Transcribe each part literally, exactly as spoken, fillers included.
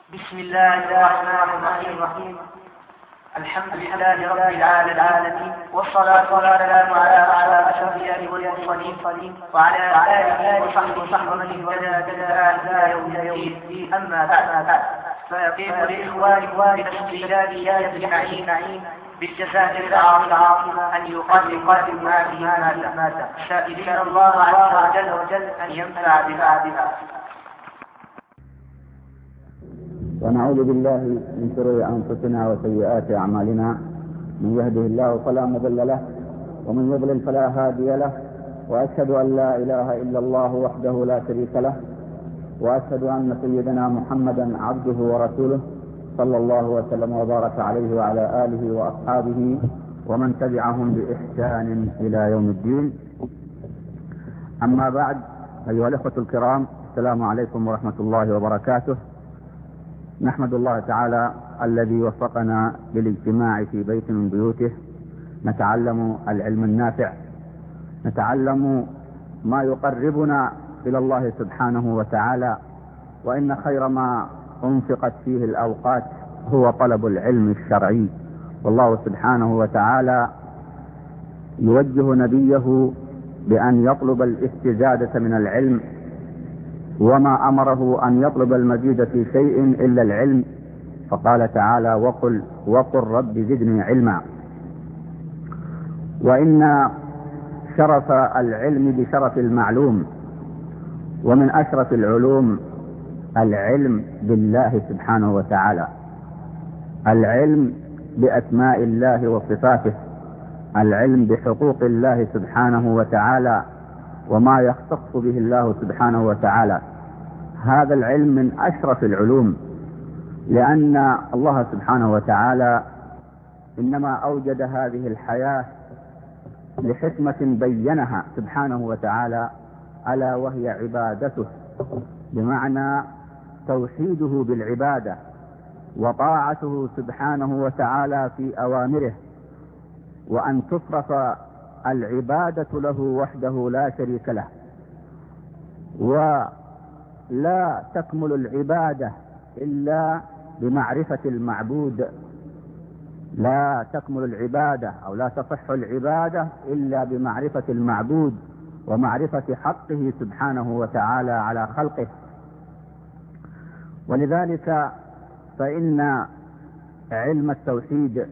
بسم الله الرحمن الرحيم. الحمد لله رب العالمين، والصلاة والسلام على أشرف الأنبياء والمرسلين وعلى آله وصحبه ومن اهتدى بهداه إلى يوم الدين. أما بعد، فيقيم لإخوانكم بالاستعداد أجمعين بالجزائر العظيمة أن يقدم هذه المادة، سائلين الله عز وجل أن ينفع بها. ونعوذ بالله من شرور أنفسنا وسيئات أعمالنا، من يهده الله فلا مضل له ومن يضلل فلا هادي له، وأشهد أن لا إله إلا الله وحده لا شريك له، وأشهد أن سيدنا محمدا عبده ورسوله صلى الله وسلم وبارك عليه وعلى آله وأصحابه ومن تبعهم بإحسان إلى يوم الدين. أما بعد، أيها الأخوة الكرام، السلام عليكم ورحمة الله وبركاته. نحمد الله تعالى الذي وفقنا للاجتماع في بيت من بيوته نتعلم العلم النافع، نتعلم ما يقربنا إلى الله سبحانه وتعالى، وإن خير ما أنفقت فيه الأوقات هو طلب العلم الشرعي. والله سبحانه وتعالى يوجه نبيه بأن يطلب الاستزادة من العلم، وما أمره أن يطلب المزيد في شيء إلا العلم، فقال تعالى: وقل وقل رب زدني علما. وإن شرف العلم بشرف المعلوم، ومن أشرف العلوم العلم بالله سبحانه وتعالى، العلم بأسماء الله وصفاته، العلم بحقوق الله سبحانه وتعالى وما يختص به الله سبحانه وتعالى. هذا العلم من أشرف العلوم، لأن الله سبحانه وتعالى إنما أوجد هذه الحياة لحكمة بينها سبحانه وتعالى، ألا وهي عبادته، بمعنى توحيده بالعبادة وطاعته سبحانه وتعالى في أوامره، وأن تصرف العبادة له وحده لا شريك له. ولا تكمل العبادة إلا بمعرفة المعبود، لا تكمل العبادة أو لا تصح العبادة إلا بمعرفة المعبود ومعرفة حقه سبحانه وتعالى على خلقه. ولذلك فإن علم التوحيد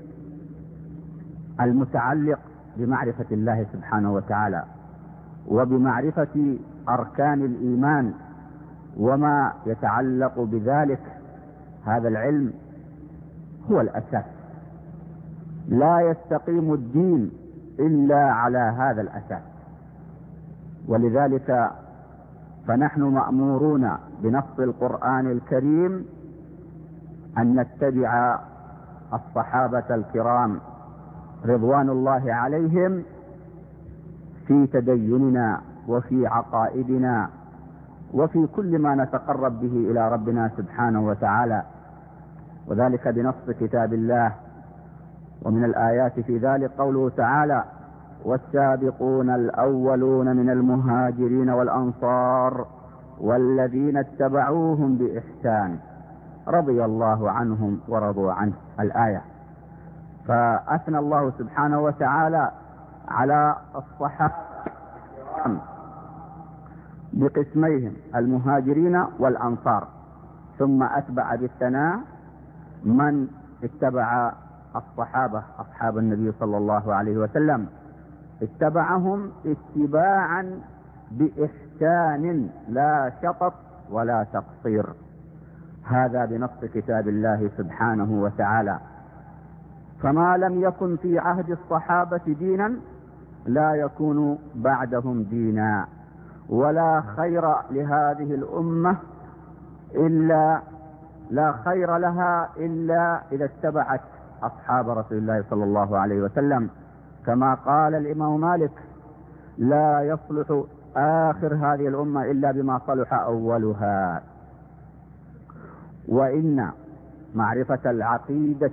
المتعلق بمعرفة الله سبحانه وتعالى وبمعرفة أركان الإيمان وما يتعلق بذلك، هذا العلم هو الأساس. لا يستقيم الدين إلا على هذا الأساس. ولذلك فنحن مأمورون بنص القرآن الكريم أن نتبع الصحابة الكرام رضوان الله عليهم في تديننا وفي عقائدنا وفي كل ما نتقرب به إلى ربنا سبحانه وتعالى، وذلك بنص كتاب الله. ومن الآيات في ذلك قوله تعالى: والسابقون الأولون من المهاجرين والأنصار والذين اتبعوهم بإحسان رضي الله عنهم ورضوا عنه، الآية. فأثنى الله سبحانه وتعالى على الصحابة بقسميهم المهاجرين والأنصار، ثم أتبع بالثناء من اتبع الصحابة أصحاب النبي صلى الله عليه وسلم، اتبعهم اتباعا بإحسان لا شطط ولا تقصير. هذا بنص كتاب الله سبحانه وتعالى. فما لم يكن في عهد الصحابة دينا لا يكون بعدهم دينا، ولا خير لهذه الأمة إلا لا خير لها إلا إذا اتبعت أصحاب رسول الله صلى الله عليه وسلم، كما قال الإمام مالك: لا يصلح آخر هذه الأمة إلا بما صلح أولها. وإن معرفة العقيدة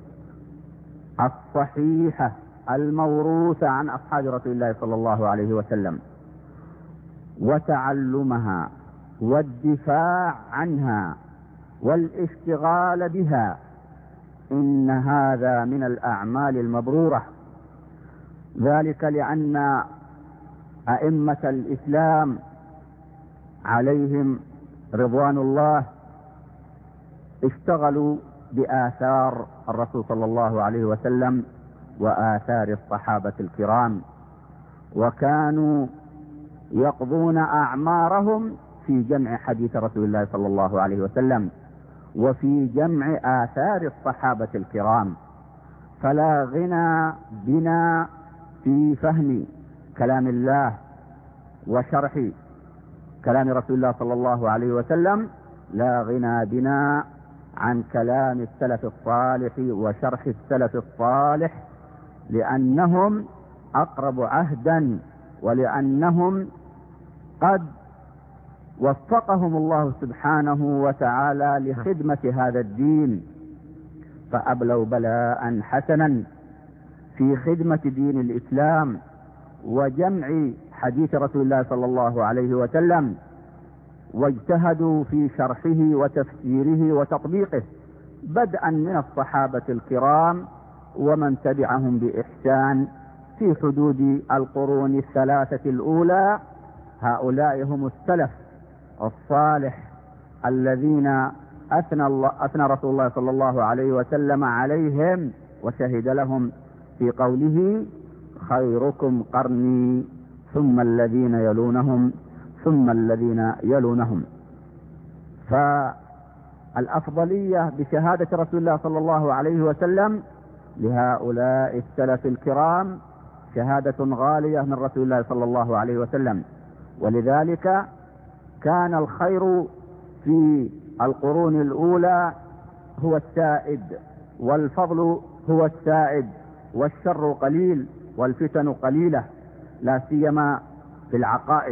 الصحيحة الموروثة عن أصحاب رسول الله صلى الله عليه وسلم وتعلمها والدفاع عنها والاشتغال بها، إن هذا من الأعمال المبرورة. ذلك لأن أئمة الإسلام عليهم رضوان الله اشتغلوا بآثار الرسول صلى الله عليه وسلم وآثار الصحابة الكرام، وكانوا يقضون أعمارهم في جمع حديث رسول الله صلى الله عليه وسلم وفي جمع آثار الصحابة الكرام. فلا غنى بنا في فهم كلام الله وشرح كلام رسول الله صلى الله عليه وسلم، لا غنى بنا عن كلام السلف الصالح وشرح السلف الصالح، لأنهم أقرب عهدا، ولأنهم قد وفقهم الله سبحانه وتعالى لخدمة هذا الدين، فأبلوا بلاء حسنا في خدمة دين الإسلام وجمع حديث رسول الله صلى الله عليه وسلم، واجتهدوا في شرحه وتفسيره وتطبيقه، بدءا من الصحابة الكرام ومن تبعهم بإحسان في حدود القرون الثلاثة الأولى. هؤلاء هم السلف الصالح الذين أثنى, الله أثنى رسول الله صلى الله عليه وسلم عليهم وشهد لهم في قوله: خيركم قرني ثم الذين يلونهم ثم الذين يلونهم. فالأفضلية بشهادة رسول الله صلى الله عليه وسلم لهؤلاء السلف الكرام شهادة غالية من رسول الله صلى الله عليه وسلم، ولذلك كان الخير في القرون الأولى هو السائد، والفضل هو السائد، والشر قليل والفتن قليلة، لا سيما في العقائد.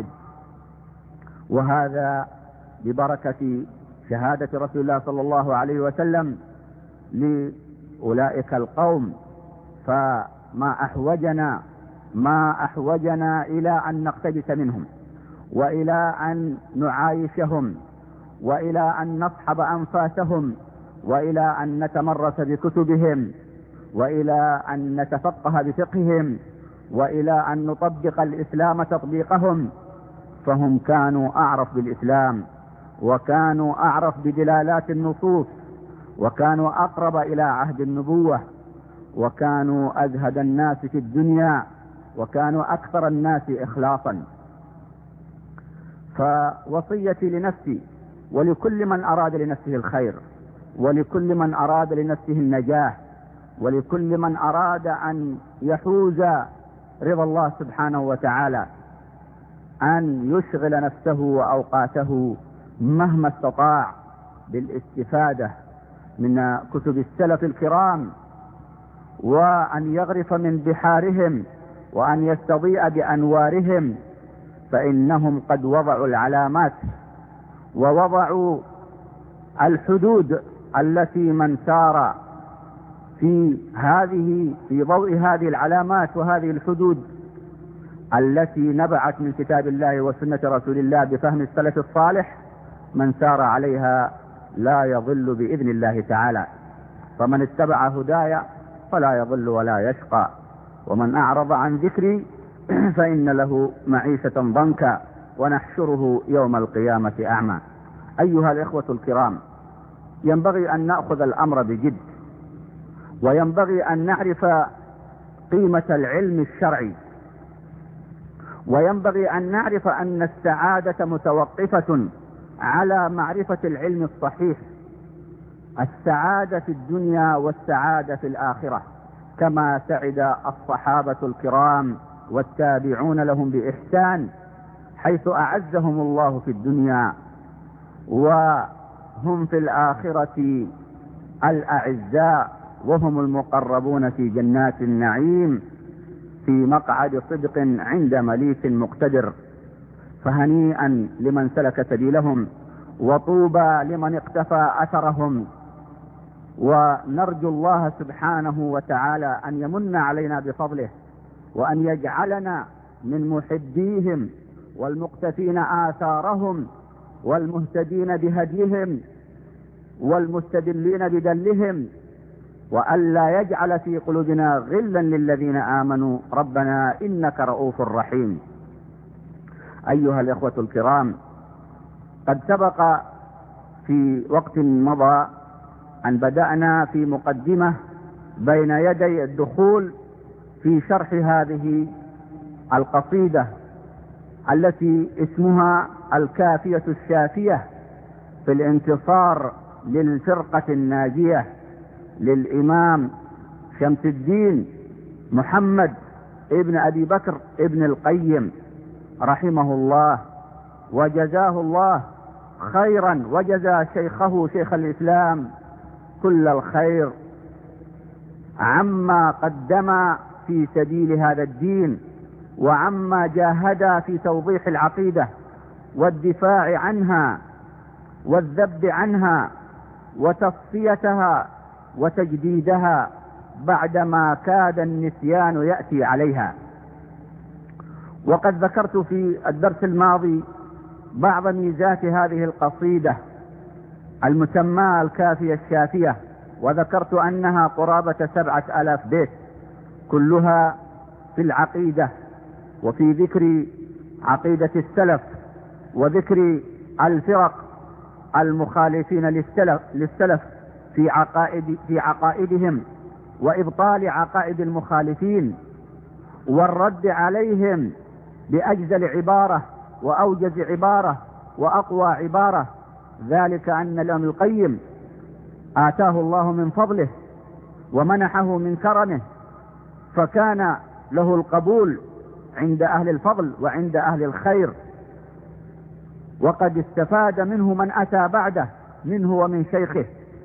وهذا ببركة شهادة رسول الله صلى الله عليه وسلم لأولئك القوم. فما أحوجنا ما أحوجنا إلى أن نقتبس منهم، وإلى أن نعايشهم، وإلى أن نصحب أنفاسهم، وإلى أن نتمرس بكتبهم، وإلى أن نتفقه بفقههم، وإلى أن نطبق الإسلام تطبيقهم. فهم كانوا أعرف بالإسلام، وكانوا أعرف بدلالات النصوص، وكانوا أقرب إلى عهد النبوة، وكانوا أزهد الناس في الدنيا، وكانوا أكثر الناس إخلاصا. فوصيتي لنفسي ولكل من أراد لنفسه الخير، ولكل من أراد لنفسه النجاة، ولكل من أراد أن يحوز رضا الله سبحانه وتعالى، أن يشغل نفسه وأوقاته مهما استطاع بالاستفادة من كتب السلف الكرام، وأن يغرف من بحارهم، وأن يستضيء بأنوارهم، فإنهم قد وضعوا العلامات ووضعوا الحدود التي من سار في هذه في ضوء هذه العلامات وهذه الحدود التي نبعت من كتاب الله وسنة رسول الله بفهم السلف الصالح، من سار عليها لا يضل بإذن الله تعالى. فمن اتبع هدايا فلا يضل ولا يشقى، ومن أعرض عن ذكري فإن له معيشة ضنكا ونحشره يوم القيامة أعمى. أيها الإخوة الكرام، ينبغي أن نأخذ الأمر بجد، وينبغي أن نعرف قيمة العلم الشرعي، وينبغي أن نعرف أن السعادة متوقفة على معرفة العلم الصحيح. السعادة في الدنيا والسعادة في الآخرة، كما سعد الصحابة الكرام والتابعون لهم بإحسان، حيث أعزهم الله في الدنيا وهم في الآخرة الأعزاء، وهم المقربون في جنات النعيم في مقعد صدق عند مليك مقتدر. فهنيئا لمن سلك سبيلهم، وطوبى لمن اقتفى أثرهم، ونرجو الله سبحانه وتعالى أن يمن علينا بفضله، وأن يجعلنا من محبيهم والمقتفين آثارهم والمهتدين بهديهم والمستدلين بدلهم، وألا يجعل في قلوبنا غلا للذين آمنوا ربنا إنك رؤوف رحيم. أيها الإخوة الكرام، قد سبق في وقت مضى أن بدأنا في مقدمة بين يدي الدخول في شرح هذه القصيدة التي اسمها الكافية الشافية في الانتصار للفرقة الناجية للإمام شمس الدين محمد ابن أبي بكر ابن القيم رحمه الله، وجزاه الله خيرا، وجزى شيخه شيخ الإسلام كل الخير عما قدم في سبيل هذا الدين، وعما جاهد في توضيح العقيدة والدفاع عنها والذب عنها وتصفيتها وتجديدها بعدما كاد النسيان يأتي عليها. وقد ذكرت في الدرس الماضي بعض ميزات هذه القصيدة المسماة الكافية الشافية، وذكرت أنها قرابة سبعة آلاف بيت كلها في العقيدة، وفي ذكر عقيدة السلف، وذكر الفرق المخالفين للسلف, للسلف في عقائد في عقائدهم، وإبطال عقائد المخالفين، والرد عليهم بأجزل عبارة وأوجز عبارة وأقوى عبارة، ذلك أن ابن القيم آتاه الله من فضله ومنحه من كرمه، فكان له القبول عند أهل الفضل وعند أهل الخير، وقد استفاد منه من أتى بعده منه ومن شيخه.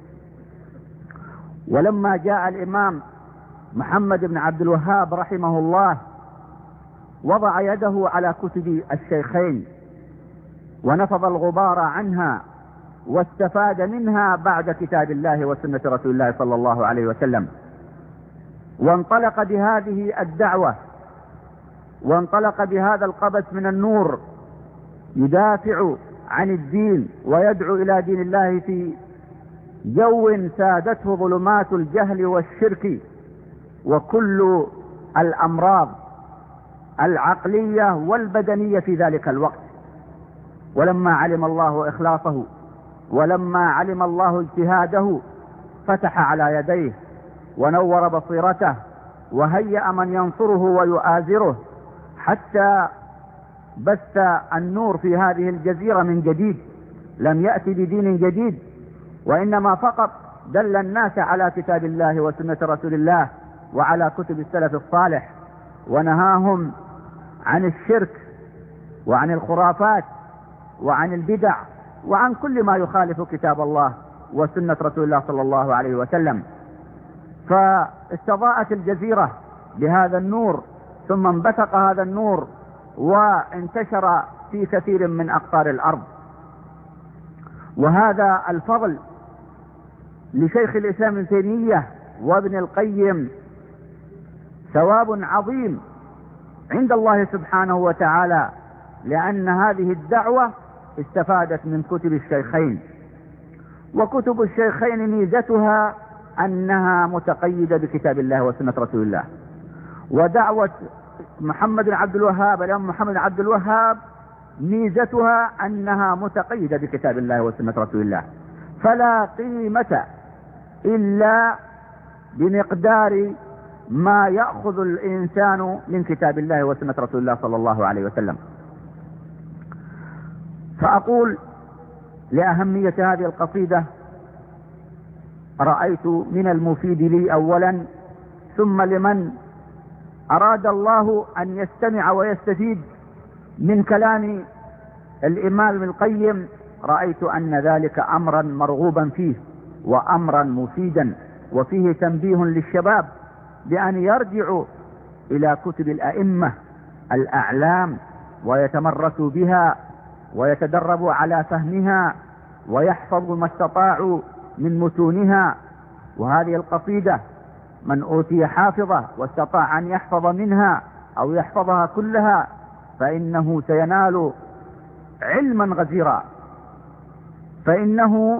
ولما جاء الإمام محمد بن عبد الوهاب رحمه الله وضع يده على كتب الشيخين ونفض الغبار عنها واستفاد منها بعد كتاب الله وسنة رسول الله صلى الله عليه وسلم، وانطلق بهذه الدعوة وانطلق بهذا القبس من النور يدافع عن الدين ويدعو إلى دين الله في جو سادته ظلمات الجهل والشرك وكل الأمراض العقلية والبدنية في ذلك الوقت. ولما علم الله إخلاصه ولما علم الله اجتهاده فتح على يديه ونور بصيرته وهيأ من ينصره ويؤازره، حتى بث النور في هذه الجزيرة من جديد. لم يأتي بدين جديد، وإنما فقط دل الناس على كتاب الله وسنة رسول الله وعلى كتب السلف الصالح، ونهاهم عن الشرك وعن الخرافات وعن البدع وعن كل ما يخالف كتاب الله وسنة رسول الله صلى الله عليه وسلم. فاستضاءت الجزيرة بهذا النور، ثم انبثق هذا النور وانتشر في كثير من أقطار الأرض. وهذا الفضل لشيخ الإسلام ابن تيمية وابن القيم ثواب عظيم عند الله سبحانه وتعالى، لأن هذه الدعوة استفادت من كتب الشيخين. وكتب الشيخين ميزتها أنها متقيدة بكتاب الله وسنة رسول الله. ودعوة محمد بن عبد الوهاب الإمام محمد بن عبد الوهاب ميزتها أنها متقيدة بكتاب الله وسنة رسول الله، فلا قيمة إلا بمقدار ما يأخذ الإنسان من كتاب الله وسنة رسول الله صلى الله عليه وسلم. فأقول لأهمية هذه القصيدة رأيت من المفيد لي أولا، ثم لمن أراد الله أن يستمع ويستفيد من كلام الإمام ابن القيم، رأيت أن ذلك أمرا مرغوبا فيه وأمرا مفيدا، وفيه تنبيه للشباب بأن يرجعوا إلى كتب الأئمة الأعلام ويتمرسوا بها ويتدربوا على فهمها ويحفظوا ما استطاعوا من متونها. وهذه القصيدة من أوتي حافظة واستطاع أن يحفظ منها أو يحفظها كلها فإنه سينال علما غزيرا، فإنه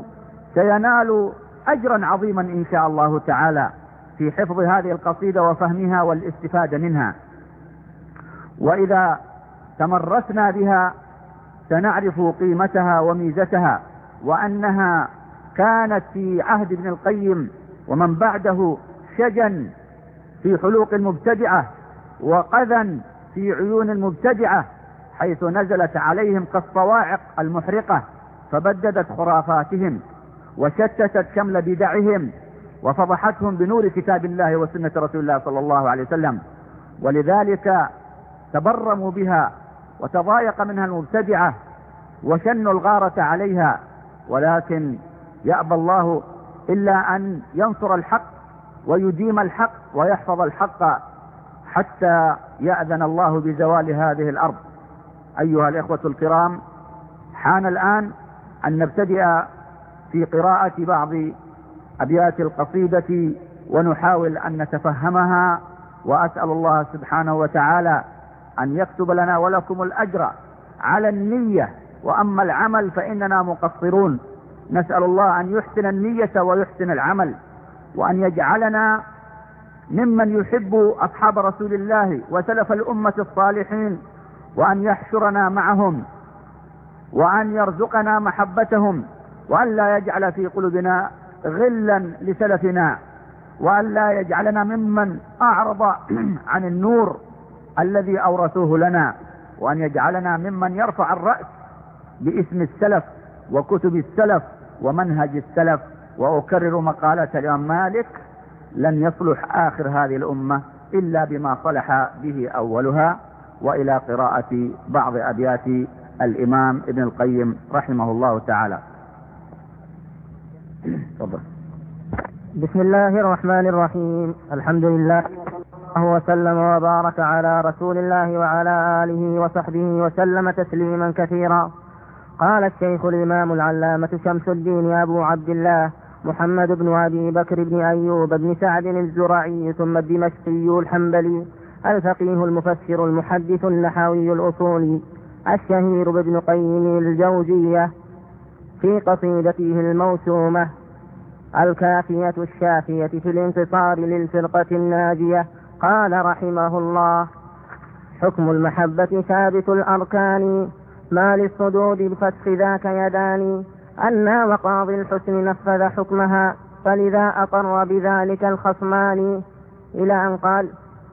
سينال أجرا عظيما إن شاء الله تعالى في حفظ هذه القصيدة وفهمها والاستفادة منها. وإذا تمرسنا بها سنعرف قيمتها وميزتها، وأنها كانت في عهد ابن القيم ومن بعده شجا في حلوق المبتدعة وقذا في عيون المبتدعة، حيث نزلت عليهم كالصواعق المحرقة فبددت خرافاتهم وشتتت شمل بدعهم وفضحتهم بنور كتاب الله وسنة رسول الله صلى الله عليه وسلم. ولذلك تبرموا بها وتضايق منها المبتدعة وشنوا الغارة عليها، ولكن يأبى الله إلا أن ينصر الحق ويديم الحق ويحفظ الحق حتى يأذن الله بزوال هذه الأرض. أيها الإخوة الكرام، حان الآن أن نبتدئ في قراءة بعض أبيات القصيدة ونحاول أن نتفهمها، وأسأل الله سبحانه وتعالى أن يكتب لنا ولكم الأجر على النية، وأما العمل فإننا مقصرون. نسأل الله أن يحسن النية ويحسن العمل، وأن يجعلنا ممن يحب أصحاب رسول الله وسلف الأمة الصالحين، وأن يحشرنا معهم، وأن يرزقنا محبتهم، وأن لا يجعل في قلوبنا غلا لسلفنا، وأن لا يجعلنا ممن أعرض عن النور الذي أورثوه لنا، وأن يجعلنا ممن يرفع الرأس باسم السلف وكتب السلف ومنهج السلف. وأكرر مقالة الإمام مالك: لن يصلح آخر هذه الأمة إلا بما صلح به أولها. وإلى قراءة بعض أبيات الإمام ابن القيم رحمه الله تعالى. تفضل. بسم الله الرحمن الرحيم. الحمد لله وسلم وبارك على رسول الله وعلى آله وصحبه وسلم تسليما كثيرا. قال الشيخ الإمام العلامة شمس الدين أبو عبد الله محمد بن أبي بكر بن أيوب بن سعد الزرعي ثم الدمشقي الحنبلي الفقيه المفسر المحدث النحوي الأصولي الشهير بابن قيم الجوزية في قصيدته الموسومة الكافية الشافية في الانتصار للفرقة الناجية. قال رحمه الله: حكم المحبة ثابت الأركان، ما للصدود بفتح ذاك يدان، أنا وقاضي الحسن نفذ حكمها، فلذا أقر بذلك الخصمان. إلى أن قال: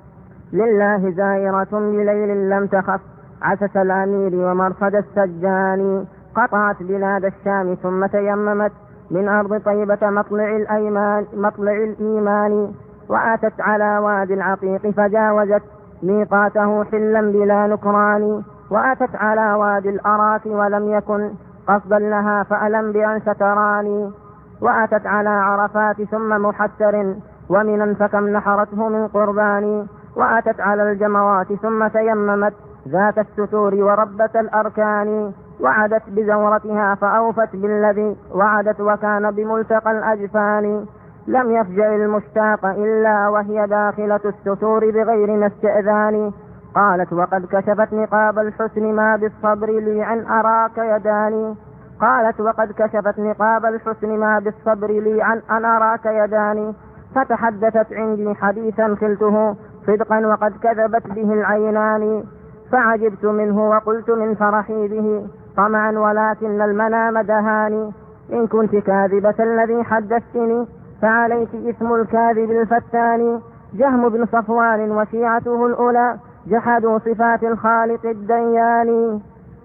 لله زائرة بليل لم تخف، عسس الأمير ومرصد السجان، قطعت بلاد الشام ثم تيممت من أرض طيبة مطلع الأيمان مطلع الإيمان، وآتت على وادي العقيق فجاوزت ميقاته حلا بلا نكران، وآتت على وادي الأراك ولم يكن قصدا لها فألم بأن ستراني، وآتت على عرفات ثم محسر ومنا فكم نحرته من قربان، وآتت على الجمرات ثم تيممت ذات الستور وربة الأركان، وعدت بزورتها فأوفت بالذي وعدت وكان بملتقى الأجفان، لم يفجأ المشتاق إلا وهي داخلة الستور بغير استئذان. قالت: وقد كشفت نقاب الحسن ما بالصبر لي عن أراك يداني، قالت: وقد كشفت نقاب الحسن ما بالصبر لي عن أن أراك يداني، فتحدثت عندي حديثا خلته صدقا وقد كذبت به العينان، فعجبت منه وقلت من فرحي به طمعا ولكن المنام دهاني، إن كنت كاذبة الذي حدثتني فعليك اسم الكاذب الفتان. جهم بن صفوان وشيعته الأولى جحدوا صفات الخالق الديان.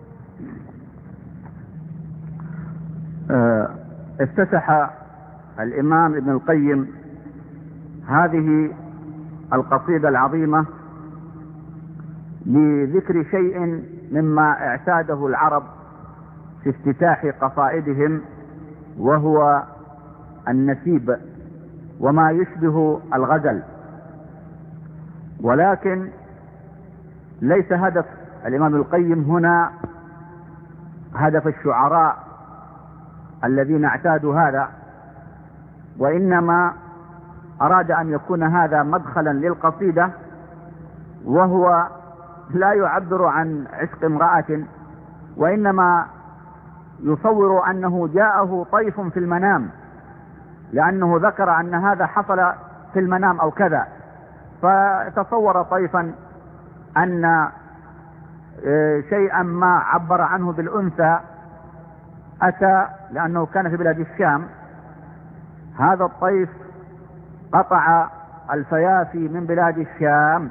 افتتح الإمام ابن القيم هذه القصيدة العظيمة بذكر شيء مما اعتاده العرب في افتتاح قصائدهم، وهو النسيب وما يشبه الغزل. ولكن ليس هدف الإمام القيم هنا هدف الشعراء الذين اعتادوا هذا، وإنما أراد أن يكون هذا مدخلا للقصيدة، وهو لا يعبر عن عشق امرأة، وإنما يصور أنه جاءه طيف في المنام، لأنه ذكر أن هذا حصل في المنام أو كذا، فتصور طيفا أن شيئا ما عبر عنه بالأنثى أتى، لأنه كان في بلاد الشام. هذا الطيف قطع الفيافي من بلاد الشام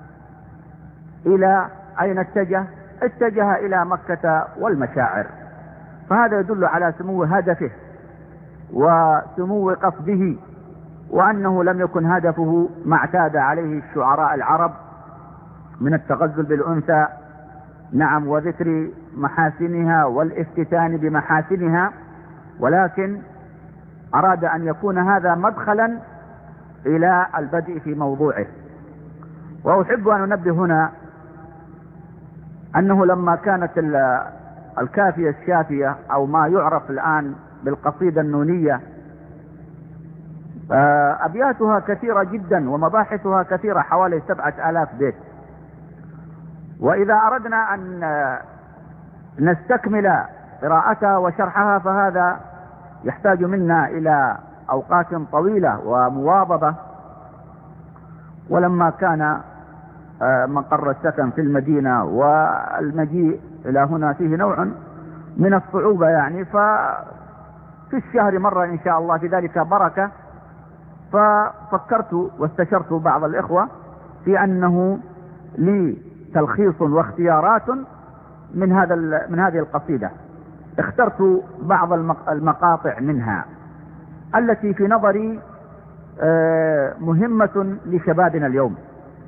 إلى أين اتجه؟ اتجه إلى مكة والمشاعر. فهذا يدل على سمو هدفه وسمو قصده، وأنه لم يكن هدفه ما اعتاد عليه الشعراء العرب من التغزل بالأنثى، نعم، وذكر محاسنها والافتتان بمحاسنها، ولكن أراد أن يكون هذا مدخلا إلى البدء في موضوعه. وأحب أن أنبه هنا أنه لما كانت الكافية الشافية أو ما يعرف الآن بالقصيدة النونية أبياتها كثيرة جدا ومباحثها كثيرة، حوالي سبعة آلاف بيت، وإذا أردنا أن نستكمل قراءتها وشرحها فهذا يحتاج منا إلى أوقات طويلة ومواظبة. ولما كان مقر السكن في المدينة والمجيء إلى هنا فيه نوع من الصعوبة، يعني ففي الشهر مرة إن شاء الله في ذلك بركة، ففكرت واستشرت بعض الإخوة في أنه لي تلخيص واختيارات من هذا من هذه القصيدة. اخترت بعض المقاطع منها التي في نظري مهمة لشبابنا اليوم.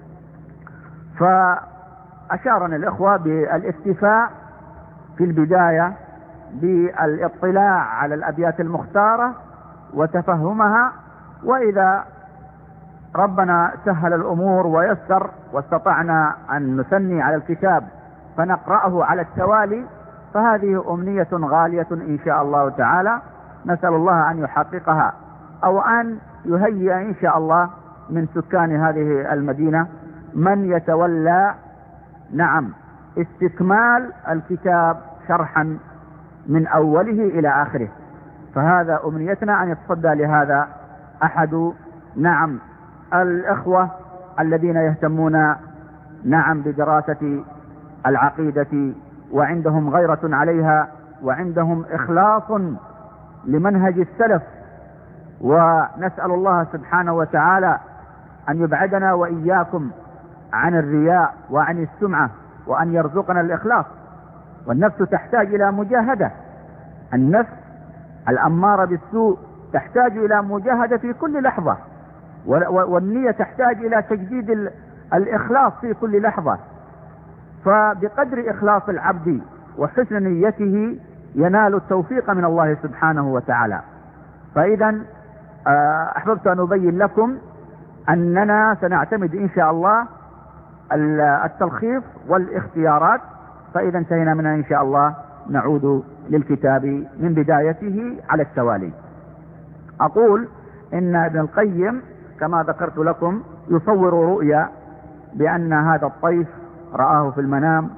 فأشارني الإخوة بالاكتفاء في البداية بالاطلاع على الأبيات المختارة وتفهمها، وإذا ربنا سهل الأمور ويسر واستطعنا أن نثني على الكتاب فنقرأه على التوالي، فهذه أمنية غالية إن شاء الله تعالى، نسأل الله أن يحققها، أو أن يهيئ إن شاء الله من سكان هذه المدينة من يتولى نعم استكمال الكتاب شرحا من أوله إلى آخره. فهذا أمنيتنا أن يتصدى لهذا أحد نعم الإخوة الذين يهتمون نعم بدراسة العقيدة وعندهم غيرة عليها وعندهم إخلاص لمنهج السلف. ونسأل الله سبحانه وتعالى أن يبعدنا وإياكم عن الرياء وعن السمعة، وأن يرزقنا الإخلاص. والنفس تحتاج إلى مجاهدة، النفس الأمارة بالسوء تحتاج إلى مجاهدة في كل لحظة، والنية تحتاج إلى تجديد الإخلاص في كل لحظة. فبقدر إخلاص العبد وحسن نيته ينال التوفيق من الله سبحانه وتعالى. فإذا أحببت أن أبين لكم أننا سنعتمد إن شاء الله التلخيص والاختيارات، فإذا انتهينا منها إن شاء الله نعود للكتاب من بدايته على التوالي. أقول إن ابن القيم كما ذكرت لكم يصور رؤيا بأن هذا الطيف رآه في المنام،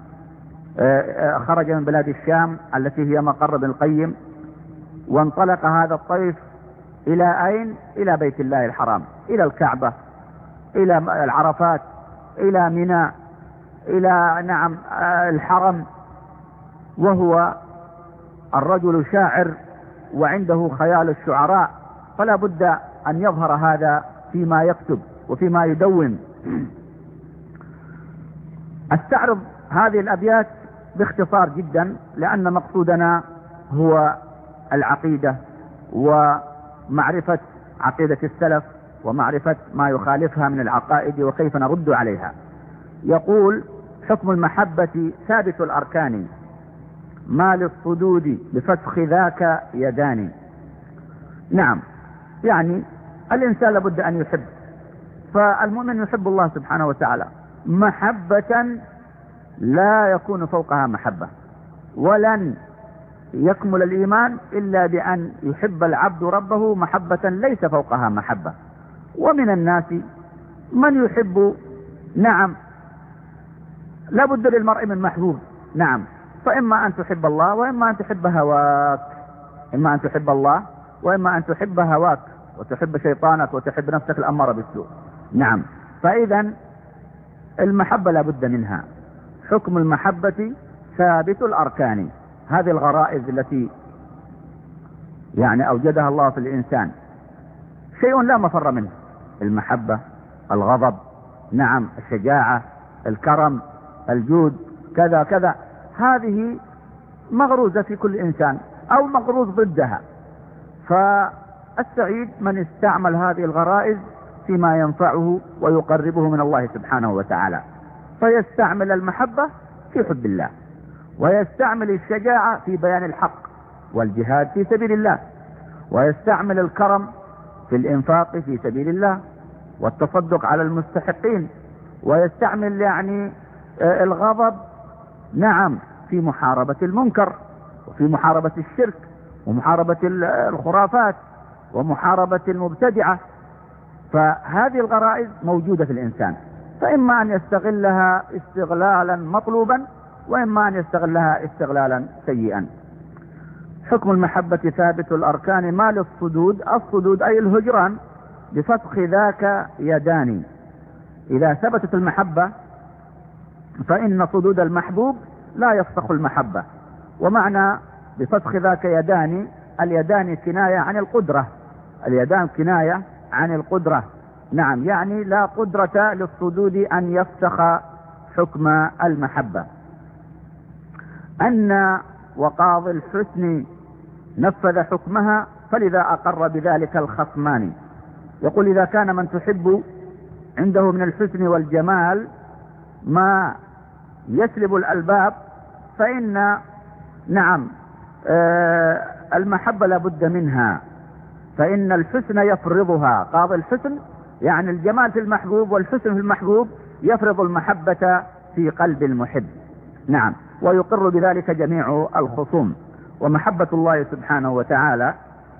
خرج من بلاد الشام التي هي مقر ابن القيم، وانطلق هذا الطيف إلى أين؟ إلى بيت الله الحرام، إلى الكعبة، إلى العرفات، إلى منى، إلى نعم الحرم، وهو الرجل شاعر وعنده خيال الشعراء، فلا بد أن يظهر هذا فيما يكتب وفيما يدون. استعرض هذه الأبيات باختصار جدا، لأن مقصودنا هو العقيدة ومعرفة عقيدة السلف ومعرفة ما يخالفها من العقائد وكيف نرد عليها. يقول: حكم المحبة ثابت الأركان، ما للصدود بفسخ ذاك يدان. نعم، يعني الإنسان لابد أن يحب، فالمؤمن يحب الله سبحانه وتعالى محبة لا يكون فوقها محبة، ولن يكمل الإيمان إلا بأن يحب العبد ربه محبة ليس فوقها محبة. ومن الناس من يحب، نعم، لا بد للمرء من محبوب، نعم، فإما أن تحب الله وإما أن تحب هواك، إما أن تحب الله وإما أن تحب هواك وتحب شيطانك وتحب نفسك الأمارة بالسوء. نعم. فإذا المحبة لا بد منها. حكم المحبة ثابت الأركان، هذه الغرائز التي يعني أوجدها الله في الإنسان شيء لا مفر منه، المحبة، الغضب، نعم، الشجاعة، الكرم، الجود، كذا كذا، هذه مغروزة في كل إنسان أو مغروز ضدها. فالسعيد من استعمل هذه الغرائز فيما ينفعه ويقربه من الله سبحانه وتعالى، فيستعمل المحبة في حب الله، ويستعمل الشجاعة في بيان الحق والجهاد في سبيل الله، ويستعمل الكرم في الإنفاق في سبيل الله والتصدق على المستحقين، ويستعمل يعني الغضب نعم في محاربة المنكر وفي محاربة الشرك ومحاربة الخرافات ومحاربة المبتدعة. فهذه الغرائز موجودة في الإنسان، فإما أن يستغلها استغلالا مطلوبا وإما أن يستغلها استغلالا سيئا. حكم المحبة ثابت الأركان ما للصدود، الصدود أي الهجران، بفسخ ذاك يدان. إذا ثبتت المحبة فإن صدود المحبوب لا يفسخ المحبة. ومعنى بفسخ ذاك يدان، اليدان كناية عن القدرة، اليدان كناية عن القدرة، نعم، يعني لا قدرة للصدود أن يفسخ حكم المحبة. أن وقاضي الحسن نفذ حكمها فلذا أقر بذلك الخصمان. يقول إذا كان من تحب عنده من الحسن والجمال ما يسلب الألباب فإن نعم آه المحبة لابد منها، فإن الحسن يفرضها. قاضي الحسن يعني الجمال في المحبوب والحسن في المحبوب يفرض المحبة في قلب المحب، نعم، ويقر بذلك جميع الخصوم. ومحبة الله سبحانه وتعالى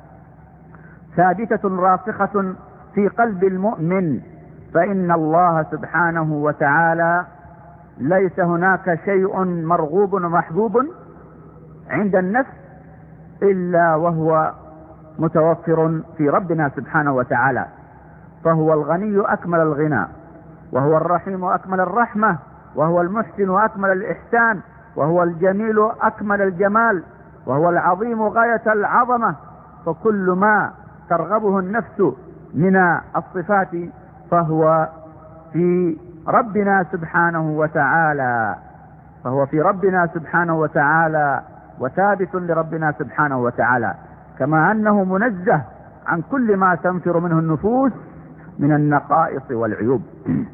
ثابتة راسخة في قلب المؤمن، فإن الله سبحانه وتعالى ليس هناك شيء مرغوب ومحبوب عند النفس إلا وهو متوفر في ربنا سبحانه وتعالى، فهو الغني أكمل الغنى، وهو الرحيم أكمل الرحمة، وهو المحسن أكمل الإحسان، وهو الجميل أكمل الجمال، وهو العظيم غاية العظمة. فكل ما ترغبه النفس من الصفات فهو في ربنا سبحانه وتعالى، فهو في ربنا سبحانه وتعالى وثابت لربنا سبحانه وتعالى، كما أنه منزه عن كل ما تنفر منه النفوس من النقائص والعيوب.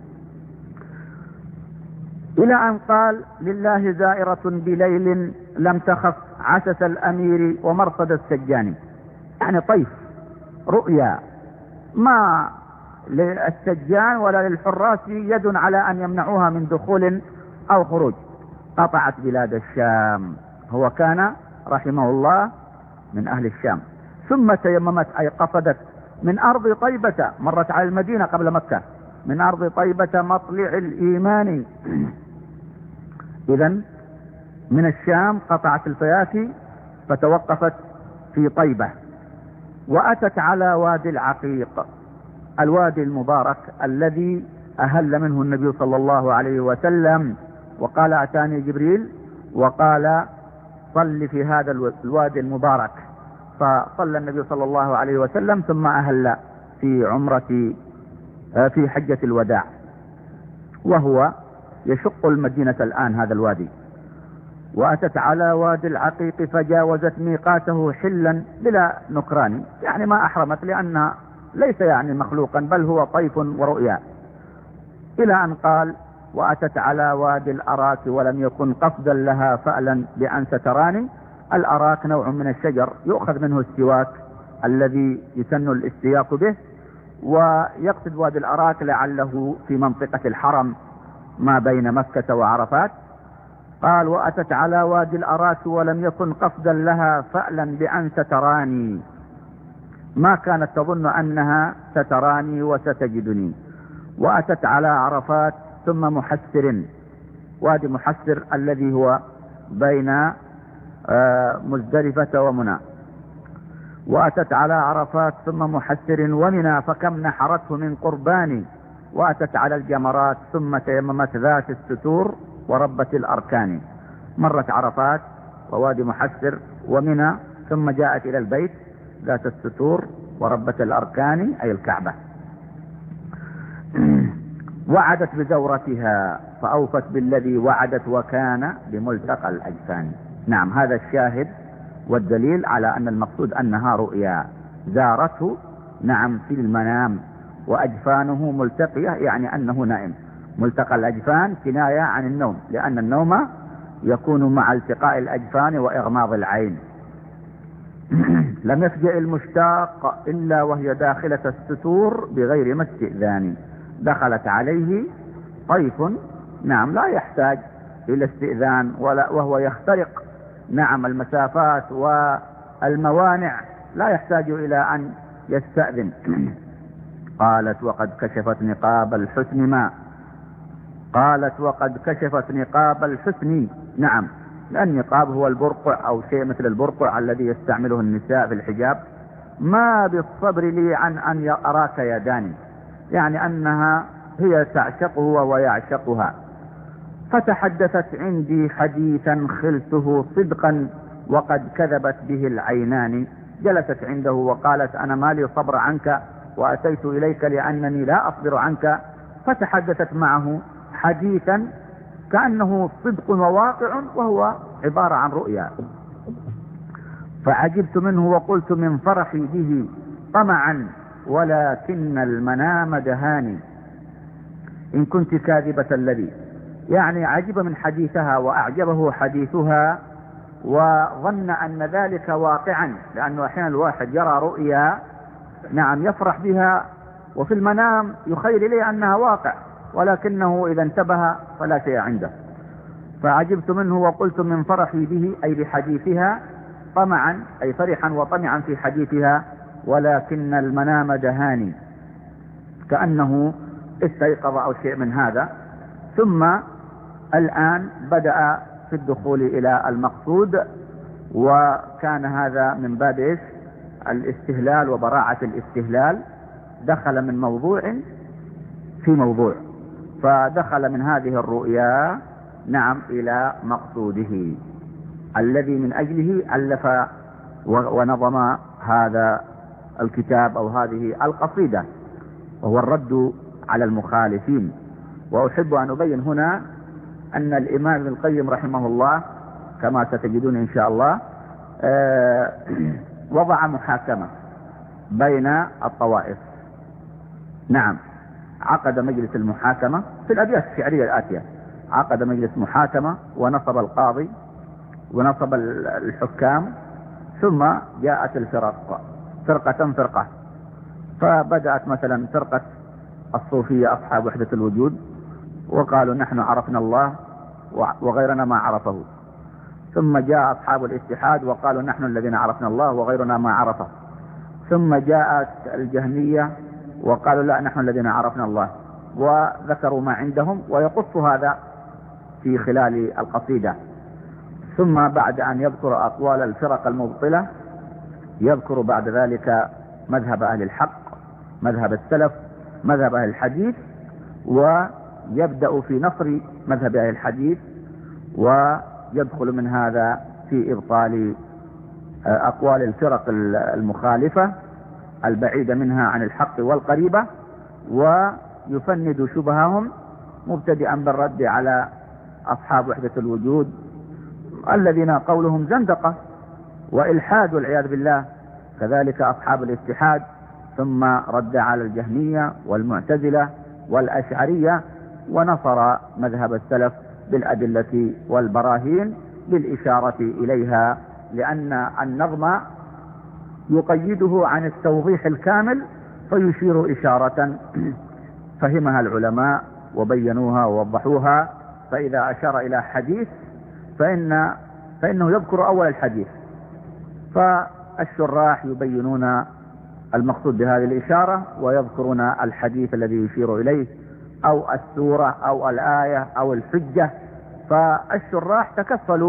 إلى أن قال لله زائرة بليل لم تخف عسس الأمير ومرصد السجان، يعني طيف رؤيا، ما للسجان ولا للحراس يد على أن يمنعوها من دخول أو خروج. قطعت بلاد الشام، هو كان رحمه الله من أهل الشام، ثم تيممت أي قصدت من أرض طيبة، مرت على المدينة قبل مكة، من أرض طيبة مطلع الإيمان. إذن من الشام قطعت الفيافي فتوقفت في طيبة، وأتت على وادي العقيق، الوادي المبارك الذي أهل منه النبي صلى الله عليه وسلم، وقال أتاني جبريل وقال صل في هذا الوادي المبارك، فصلى النبي صلى الله عليه وسلم ثم أهل في عمرة في حجة الوداع، وهو يشق المدينة الآن هذا الوادي. وأتت على وادي العقيق فجاوزت ميقاته حلا بلا نكران، يعني ما أحرمت لأنها ليس يعني مخلوقا بل هو طيف ورؤيا. إلى أن قال وأتت على وادي الأراك ولم يكن قصدا لها فألا بأن ستراني. الأراك نوع من الشجر يؤخذ منه السواك الذي يسن الاستياق به، ويقصد وادي الأراك لعله في منطقة الحرم ما بين مكة وعرفات. قال وأتت على وادي الأراك ولم يكن قصدا لها فألا بأن ستراني، ما كانت تظن أنها ستراني وستجدني. وأتت على عرفات ثم محسر، وادي محسر الذي هو بين مزدلفة ومنى. وأتت على عرفات ثم محسر ومنى فكم نحرته من قربان. وأتت على الجمرات ثم تيممت ذات الستور وربت الأركان. مرت عرفات ووادي محسر ومنى ثم جاءت إلى البيت ذات الستور وربت الأركان أي الكعبة. وعدت بزورتها فأوفت بالذي وعدت وكان بملتقى الأجفان. نعم، هذا الشاهد والدليل على أن المقصود أنها رؤيا زارته نعم في المنام، وأجفانه ملتقية يعني أنه نائم. ملتقى الأجفان كناية عن النوم، لأن النوم يكون مع التقاء الأجفان وإغماض العين. لم يفجأ المشتاق إلا وهي داخلة الستور بغير ما استئذان. دخلت عليه طيف نعم لا يحتاج إلى استئذان ولا وهو يخترق نعم المسافات والموانع، لا يحتاج إلى أن يستأذن. قالت وقد كشفت نقاب الحسن ما قالت وقد كشفت نقاب الحسن. نعم، لأن النقاب هو البرقع أو شيء مثل البرقع الذي يستعمله النساء في الحجاب. ما بالصبر لي عن أن أراك يداني، يعني أنها هي تعشقه وهو يعشقها. فتحدثت عندي حديثا خلته صدقا وقد كذبت به العينان. جلست عنده وقالت أنا ما لي صبر عنك وأتيت إليك لأنني لا أصبر عنك. فتحدثت معه حديثا كأنه صدق وواقع وهو عبارة عن رؤيا. فعجبت منه وقلت من فرحي به طمعا ولكن المنام دهاني. إن كنت كاذبة الذي، يعني عجب من حديثها وأعجبه حديثها وظن أن ذلك واقعا، لأنه أحيانا الواحد يرى رؤيا نعم يفرح بها وفي المنام يخيل إليه أنها واقع، ولكنه إذا انتبه فلا شيء عنده. فعجبت منه وقلت من فرحي به أي بحديثها طمعا أي فرحا وطمعا في حديثها ولكن المنام دهاني، كأنه استيقظ أو شيء من هذا. ثم الآن بدأ في الدخول إلى المقصود، وكان هذا من باب إيش؟ الاستهلال وبراعة الاستهلال. دخل من موضوع في موضوع، فدخل من هذه الرؤيا نعم إلى مقصوده الذي من أجله ألف ونظم هذا الكتاب أو هذه القصيدة، وهو الرد على المخالفين. وأحب أن أبين هنا أن الإمام ابن القيم رحمه الله كما ستجدون إن شاء الله وضع محاكمة بين الطوائف. نعم، عقد مجلس المحاكمة في الأبيات الشعرية الآتية. عقد مجلس محاكمة ونصب القاضي ونصب الحكام، ثم جاءت الفرق فرقة فرقة. فبدأت مثلا فرقة الصوفية أصحاب وحدة الوجود وقالوا نحن عرفنا الله وغيرنا ما عرفه. ثم جاء أصحاب الاتحاد وقالوا نحن الذين عرفنا الله وغيرنا ما عرفه. ثم جاءت الجهمية وقالوا لا نحن الذين عرفنا الله، وذكروا ما عندهم ويقص هذا في خلال القصيدة. ثم بعد أن يذكر أقوال الفرق المبطلة يذكر بعد ذلك مذهب أهل الحق، مذهب السلف، مذهب أهل الحديث، ويبدأ في نصر مذهب أهل الحديث، ويدخل من هذا في إبطال أقوال الفرق المخالفة البعيدة منها عن الحق والقريبة، ويفند شبههم مبتدئا بالرد على أصحاب وحدة الوجود الذين قولهم زندقة وإلحاد والعياذ بالله، كذلك أصحاب الاتحاد. ثم رد على الجهمية والمعتزلة والأشعرية، ونصر مذهب السلف بالأدلة والبراهين بالإشارة إليها، لأن النظم يقيده عن التوضيح الكامل فيشير إشارة فهمها العلماء وبينوها ووضحوها. فإذا أشار إلى حديث فإن فإنه يذكر أول الحديث، فالشراح يبينون المقصود بهذه الإشارة ويذكرون الحديث الذي يشير إليه أو السورة أو الآية أو الحجة. فالشراح تكفلوا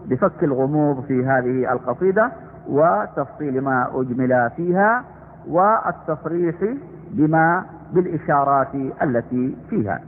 بفك الغموض في هذه القصيدة وتفصيل ما أجمل فيها والتصريح بما بالإشارات التي فيها.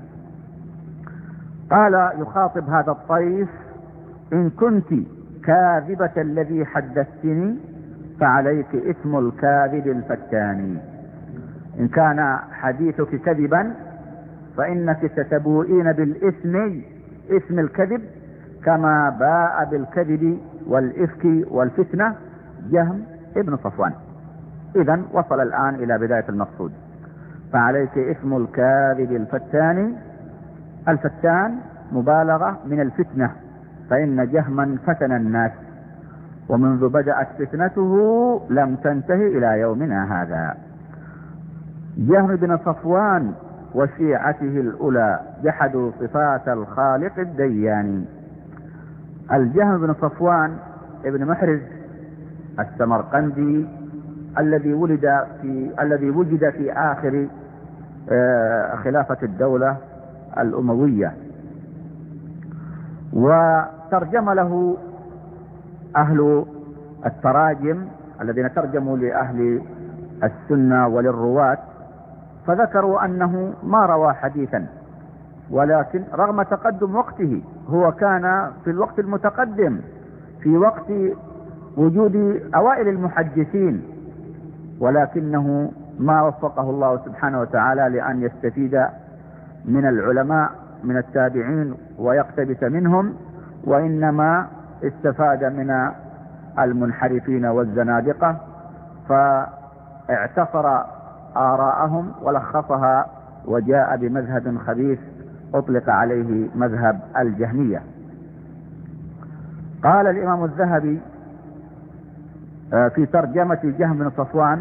قال يخاطب هذا الطيف: إن كنت كاذبة الذي حدثتني فعليك إثم الكاذب الفتان. إن كان حديثك كذبا فإنك ستبوئين بالإثم، إثم الكذب، كما باء بالكذب والإفك والفتنة جهم ابن صفوان. إذن وصل الآن إلى بداية المقصود. فعليك إثم الكاذب الفتان. الفتان مبالغة من الفتنة، فإن جهما فتن الناس، ومنذ بدأت فتنته لم تنتهي إلى يومنا هذا. جهم بن صفوان وشيعته الأولى جحدوا صفات الخالق الديان. الجهم بن صفوان ابن محرز السمرقندي الذي ولد في الذي وجد في آخر خلافة الدولة الأموية، وترجم له أهل التراجم الذين ترجموا لأهل السنة وللرواة، فذكروا أنه ما روى حديثا، ولكن رغم تقدم وقته هو كان في الوقت المتقدم في وقت وجود أوائل المحدثين، ولكنه ما وفقه الله سبحانه وتعالى لأن يستفيد من العلماء من التابعين ويقتبس منهم، وإنما استفاد من المنحرفين والزنادقة، فاعتصر آراءهم ولخصها وجاء بمذهب خبيث أطلق عليه مذهب الجهمية. قال الإمام الذهبي في ترجمة جهم بن صفوان: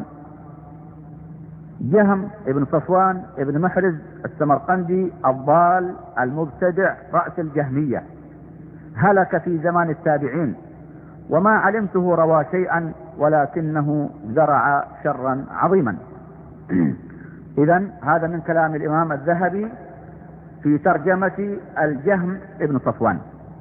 جهم ابن صفوان ابن محرز السمرقندي الضال المبتدع رأس الجهمية، هلك في زمان التابعين، وما علمته روى شيئا ولكنه زرع شرا عظيما. إذن هذا من كلام الإمام الذهبي في ترجمة الجهم ابن صفوان،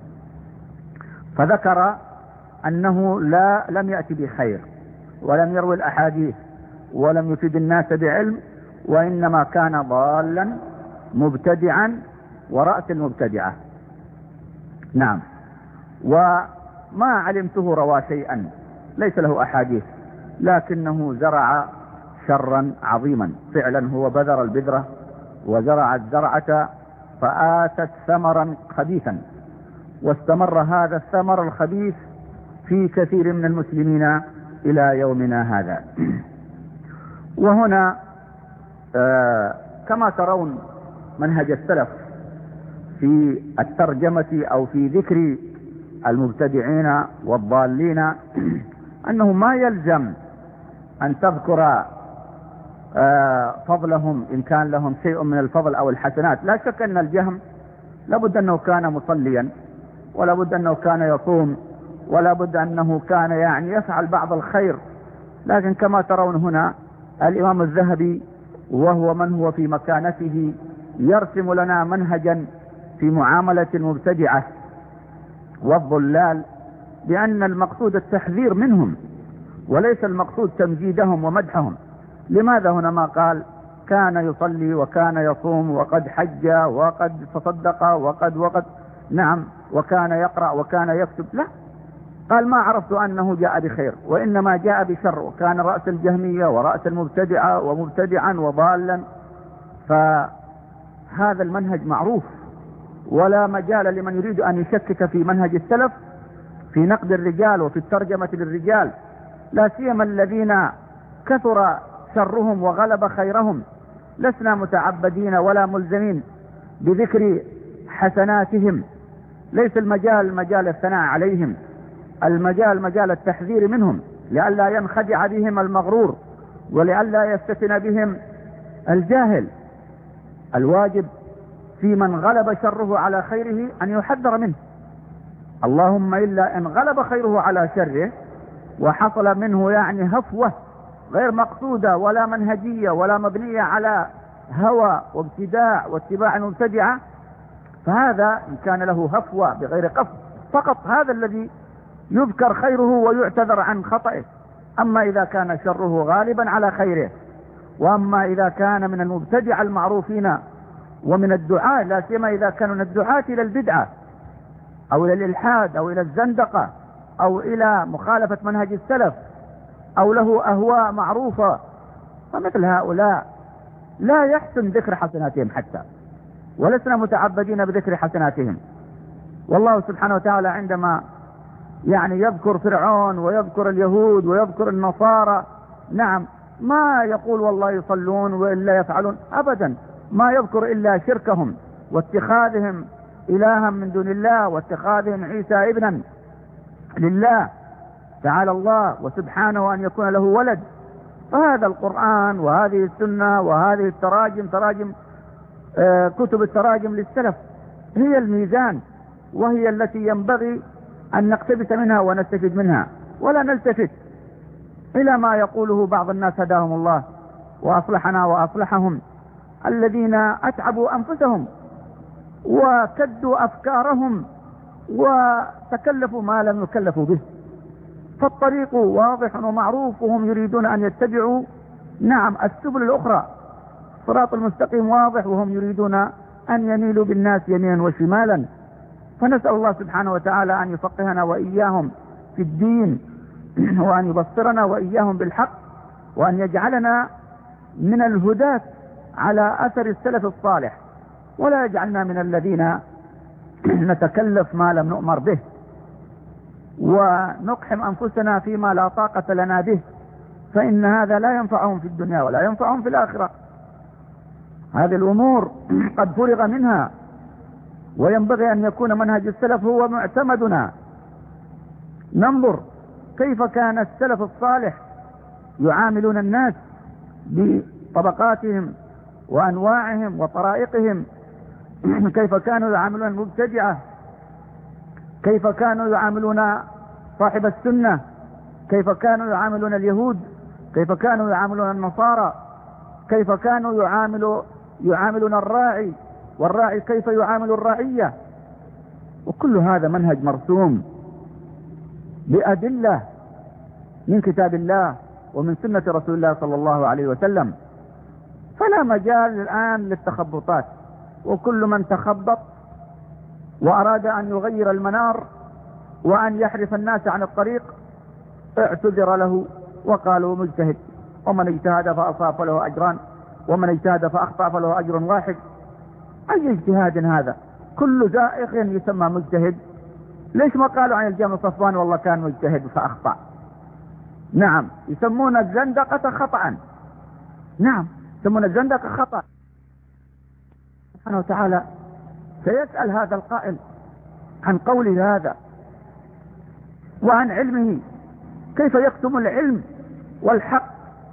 فذكر أنه لا لم يأتي بخير ولم يروي الأحاديث ولم يفيد الناس بعلم، وإنما كان ضالا مبتدعا ورأس المبتدعة. نعم، وما علمته روى شيئا، ليس له أحاديث، لكنه زرع شرا عظيما. فعلا هو بذر البذرة وزرع الزرعة فآتت ثمرا خبيثا، واستمر هذا الثمر الخبيث في كثير من المسلمين إلى يومنا هذا. وهنا آه كما ترون منهج السلف في الترجمة أو في ذكر المبتدعين والضالين، أنه ما يلزم أن تذكر آه فضلهم إن كان لهم شيء من الفضل أو الحسنات. لا شك أن الجهم لابد أنه كان مصليا، ولا بد أنه كان يصوم، ولا بد أنه كان يعني يفعل بعض الخير، لكن كما ترون هنا الإمام الذهبي وهو من هو في مكانته يرسم لنا منهجا في معاملة المبتدعة والضلال، بأن المقصود التحذير منهم وليس المقصود تمجيدهم ومدحهم. لماذا هنا ما قال كان يصلي وكان يصوم وقد حج وقد تصدق وقد وقد نعم وكان يقرأ وكان يكتب؟ لا، قال ما عرفت أنه جاء بخير، وإنما جاء بشر، وكان رأس الجهمية ورأس المبتدعة ومبتدعا وضالا. فهذا المنهج معروف، ولا مجال لمن يريد أن يشكك في منهج السلف في نقد الرجال وفي الترجمة للرجال، لا سيما الذين كثر شرهم وغلب خيرهم. لسنا متعبدين ولا ملزمين بذكر حسناتهم، ليس المجال مجال الثناء عليهم، المجال مجال التحذير منهم، لئلا ينخدع بهم المغرور ولئلا يفتتن بهم الجاهل. الواجب في من غلب شره على خيره أن يحذر منه، اللهم إلا إن غلب خيره على شره وحصل منه يعني هفوة غير مقصودة ولا منهجية ولا مبنية على هوى وابتداع واتباع المبتدعة، فهذا إن كان له هفوة بغير قصد فقط، هذا الذي يذكر خيره ويعتذر عن خطئه. أما إذا كان شره غالبا على خيره، وأما إذا كان من المبتدع المعروفين ومن الدعاة، لا سيما إذا كانوا من الدعاة إلى البدعة أو إلى الإلحاد أو إلى الزندقة أو إلى مخالفة منهج السلف أو له أهواء معروفة، فمثل هؤلاء لا يحسن ذكر حسناتهم حتى، ولسنا متعبدين بذكر حسناتهم. والله سبحانه وتعالى عندما يعني يذكر فرعون ويذكر اليهود ويذكر النصارى، نعم، ما يقول والله يصلون وإلا يفعلون أبدا، ما يذكر إلا شركهم واتخاذهم إلها من دون الله واتخاذهم عيسى ابنا لله تعالى الله وسبحانه أن يكون له ولد. فهذا القرآن وهذه السنة وهذه التراجم، تراجم آه كتب التراجم للسلف، هي الميزان، وهي التي ينبغي أن نقتبس منها ونستفيد منها، ولا نلتفت إلى ما يقوله بعض الناس هداهم الله وأصلحنا وأصلحهم، الذين أتعبوا أنفسهم وكدوا أفكارهم وتكلفوا ما لم يكلفوا به. فالطريق واضح ومعروف، وهم يريدون أن يتبعوا نعم السبل الأخرى. الصراط المستقيم واضح وهم يريدون أن يميلوا بالناس يمينا وشمالا. فنسأل الله سبحانه وتعالى أن يفقهنا وإياهم في الدين، وأن يبصرنا وإياهم بالحق، وأن يجعلنا من الهداة على أثر السلف الصالح، ولا يجعلنا من الذين نتكلف ما لم نؤمر به ونقحم أنفسنا فيما لا طاقة لنا به، فإن هذا لا ينفعهم في الدنيا ولا ينفعهم في الآخرة. هذه الأمور قد فرغ منها، وينبغي أن يكون منهج السلف هو معتمدنا. ننظر كيف كان السلف الصالح يعاملون الناس بطبقاتهم وأنواعهم وطرائقهم، كيف كانوا يعاملون المبتدعة، كيف كانوا يعاملون صاحب السنة، كيف كانوا يعاملون اليهود، كيف كانوا يعاملون النصارى، كيف كانوا يعاملوا يعاملون الراعي، والراعي كيف يعامل الرعية. وكل هذا منهج مرسوم بأدلة من كتاب الله ومن سنة رسول الله صلى الله عليه وسلم. فلا مجال الآن للتخبطات، وكل من تخبط وأراد أن يغير المنار وأن يحرف الناس عن الطريق اعتذر له وقالوا مجتهد، ومن اجتهد فأصاب فله أجران، ومن اجتهد فأخطأ فله أجر واحد. أي اجتهاد هذا؟ كل زائغ يسمى مجتهد. ليش ما قالوا عن الجهم صفوان والله كان مجتهد فأخطأ؟ نعم، يسمون الزندقة خطأ، نعم يسمون الزندقة خطأ. سبحانه وتعالى سيسأل هذا القائل عن قوله هذا وعن علمه، كيف يكتم العلم والحق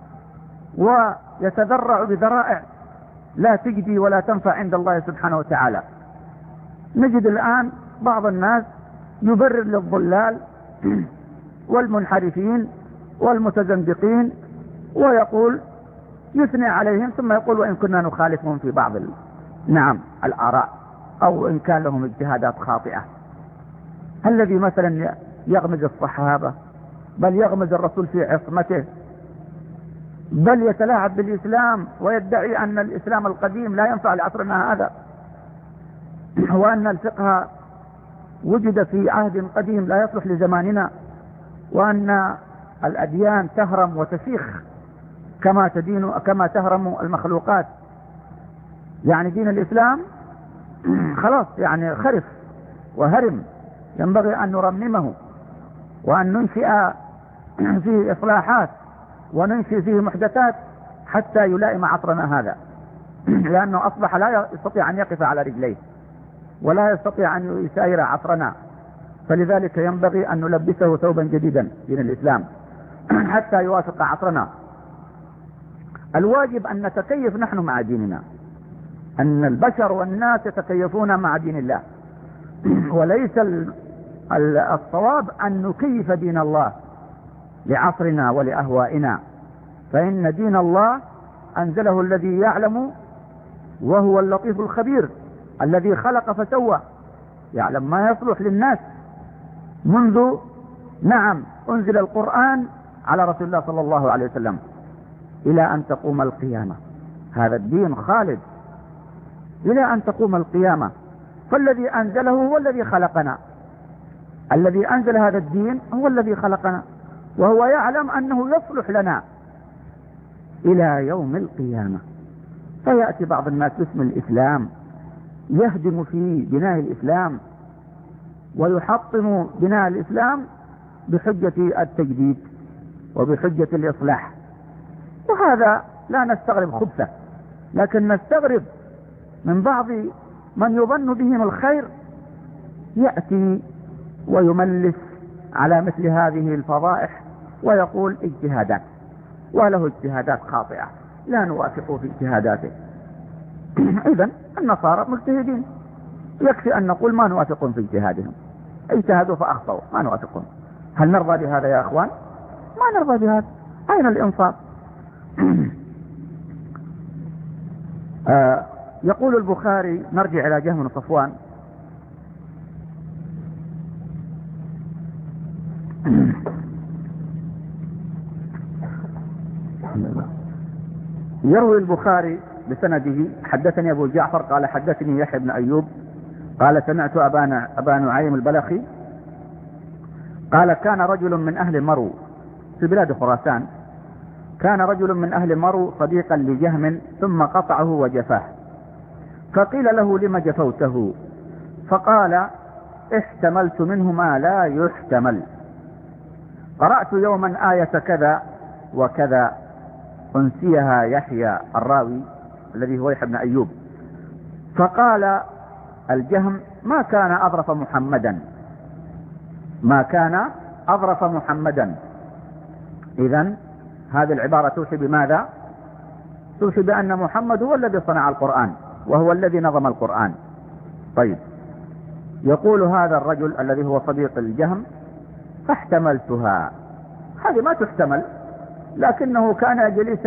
ويتذرع بذرائع لا تجدي ولا تنفع عند الله سبحانه وتعالى. نجد الآن بعض الناس يبرر للضلال والمنحرفين والمتزندقين ويقول يثني عليهم، ثم يقول وإن كنا نخالفهم في بعض ال... نعم الآراء، أو إن كان لهم اجتهادات خاطئة. الذي مثلا يغمز الصحابة، بل يغمز الرسول في عصمته، بل يتلاعب بالإسلام ويدعي أن الإسلام القديم لا ينفع لعصرنا هذا، وأن الفقه وجد في عهد قديم لا يصلح لزماننا، وأن الأديان تهرم وتسيخ كما تدين كما تهرم المخلوقات. يعني دين الإسلام خلاص يعني خرف وهرم، ينبغي أن نرممه وأن ننشئ فيه إصلاحات وننشئ فيه محدثات حتى يلائم عصرنا هذا، لأنه أصبح لا يستطيع أن يقف على رجليه ولا يستطيع أن يساير عصرنا. فلذلك ينبغي أن نلبسه ثوبا جديدا دين الإسلام حتى يوافق عصرنا. الواجب أن نتكيف نحن مع ديننا، أن البشر والناس يتكيفون مع دين الله، وليس الصواب أن نكيف دين الله لعصرنا ولأهوائنا، فإن دين الله أنزله الذي يعلم وهو اللطيف الخبير الذي خلق فسوى، يعلم ما يصلح للناس منذ نعم أنزل القرآن على رسول الله صلى الله عليه وسلم إلى أن تقوم القيامة. هذا الدين خالد إلى أن تقوم القيامة. فالذي أنزله هو الذي خلقنا، الذي أنزل هذا الدين هو الذي خلقنا، وهو يعلم أنه يصلح لنا إلى يوم القيامة. فيأتي بعض الناس باسم الإسلام يهدم في بناء الإسلام ويحطم بناء الإسلام بحجة التجديد وبحجة الإصلاح، وهذا لا نستغرب خبثه، لكن نستغرب من بعض من يظن بهم الخير يأتي ويملس على مثل هذه الفضائح ويقول اجتهادات، وله اجتهادات خاطئة لا نوافق في اجتهاداته. إذن النصارى مجتهدين، يكفي أن نقول ما نوافق في اجتهادهم، اجتهدوا فأخطأوا ما نوافقون. هل نرضى بهذا يا أخوان؟ ما نرضى بهذا. أين الإنصاف؟ آه يقول البخاري، نرجع إلى جهم بن صفوان. يروي البخاري بسنده: حدثني أبو جعفر قال حدثني يحيى بن أيوب قال سمعت أبا أبا نعيم البلخي قال كان رجل من أهل مرو في بلاد خراسان، كان رجل من أهل مرو صديقا لجهم ثم قطعه وجفاه، فقيل له لم جفوته؟ فقال احتملت منه ما لا يحتمل، قرأت يوما آية كذا وكذا، أنسيها يحيى الراوي الذي هو يحيى بن أيوب. فقال الجهم ما كان أظرف محمدا، ما كان أظرف محمدا. إذن هذه العبارة توحي بماذا؟ توحي بأن محمد هو الذي صنع القرآن وهو الذي نظم القرآن. طيب، يقول هذا الرجل الذي هو صديق الجهم فاحتملتها. هذه ما تحتمل، لكنه كان جليس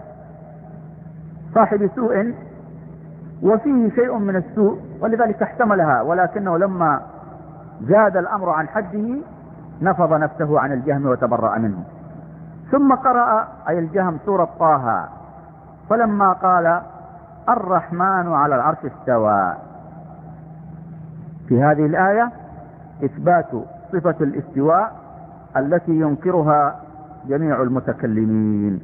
صاحب سوء وفيه شيء من السوء ولذلك احتملها، ولكنه لما زاد الأمر عن حده نفض نفسه عن الجهم وتبرأ منه. ثم قرأ أي الجهم سورة طه، فلما قال الرحمن على العرش استوى، في هذه الآية إثبات صفة الاستواء التي ينكرها جميع المتكلمين.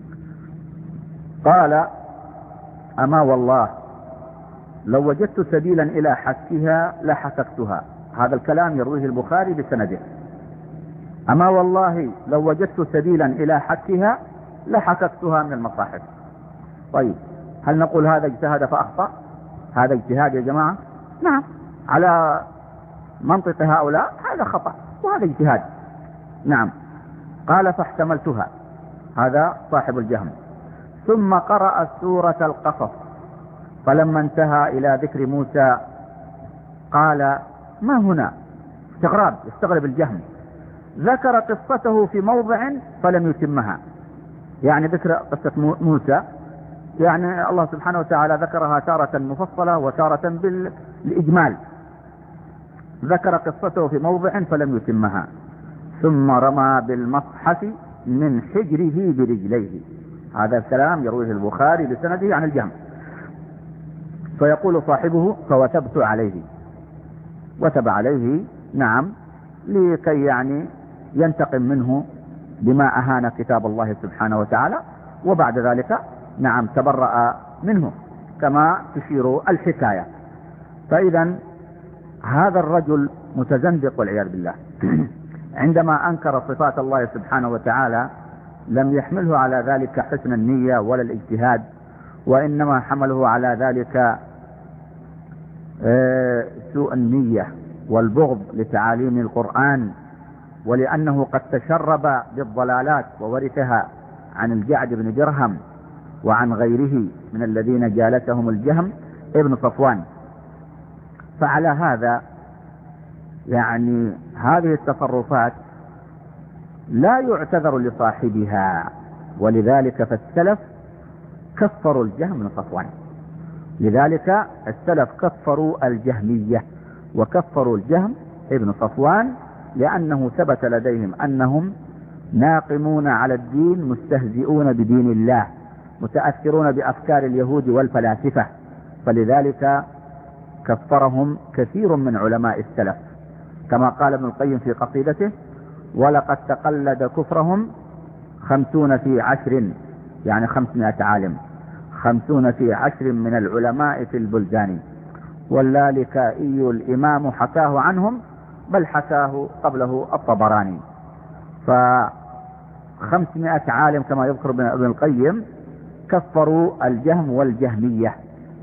قال أما والله لو وجدت سبيلا إلى حكها لحككتها. هذا الكلام يرويه البخاري بسنده. أما والله لو وجدت سبيلا إلى حكها لحككتها من المصاحف. طيب، هل نقول هذا اجتهد فأخطأ؟ هذا اجتهاد يا جماعة؟ نعم، على منطق هؤلاء هذا خطأ وهذا اجتهاد. نعم. قال فاحتملتها، هذا صاحب الجهم. ثم قرأ سورة القصص، فلما انتهى إلى ذكر موسى قال ما هنا؟ استغراب، يستغرب الجهم. ذكر قصته في موضع فلم يتمها، يعني ذكر قصة موسى، يعني الله سبحانه وتعالى ذكرها تارة مفصلة وتارة بالإجمال. ذكر قصته في موضع فلم يتمها، ثم رمى بالمصحف من حجره برجليه. هذا الكلام يرويه البخاري بسنده عن الجهم. فيقول صاحبه فوثبت عليه، وثب عليه نعم لكي يعني ينتقم منه بما أهان كتاب الله سبحانه وتعالى، وبعد ذلك نعم تبرأ منه كما تشير الحكاية. فإذا هذا الرجل متزندق والعياذ بالله. عندما أنكر صفات الله سبحانه وتعالى لم يحمله على ذلك حسن النية ولا الاجتهاد، وإنما حمله على ذلك سوء النية والبغض لتعاليم القرآن، ولأنه قد تشرب بالضلالات وورثها عن الجعد بن درهم وعن غيره من الذين جالسهم الجهم ابن صفوان. فعلى هذا يعني هذه التصرفات لا يعتذر لصاحبها، ولذلك فالسلف كفروا الجهم بن صفوان. لذلك السلف كفروا الجهمية وكفروا الجهم ابن صفوان لأنه ثبت لديهم أنهم ناقمون على الدين، مستهزئون بدين الله، متأثرون بأفكار اليهود والفلاسفة، فلذلك كفرهم كثير من علماء السلف، كما قال ابن القيم في قصيدته: ولقد تقلد كفرهم خمسون في عشر، يعني خمسمائة عالم، خمسون في عشر من العلماء في البلدان، واللالكائي الإمام حكاه عنهم، بل حكاه قبله الطبراني. فخمسمائة عالم كما يذكر ابن القيم كفروا الجهم والجهمية.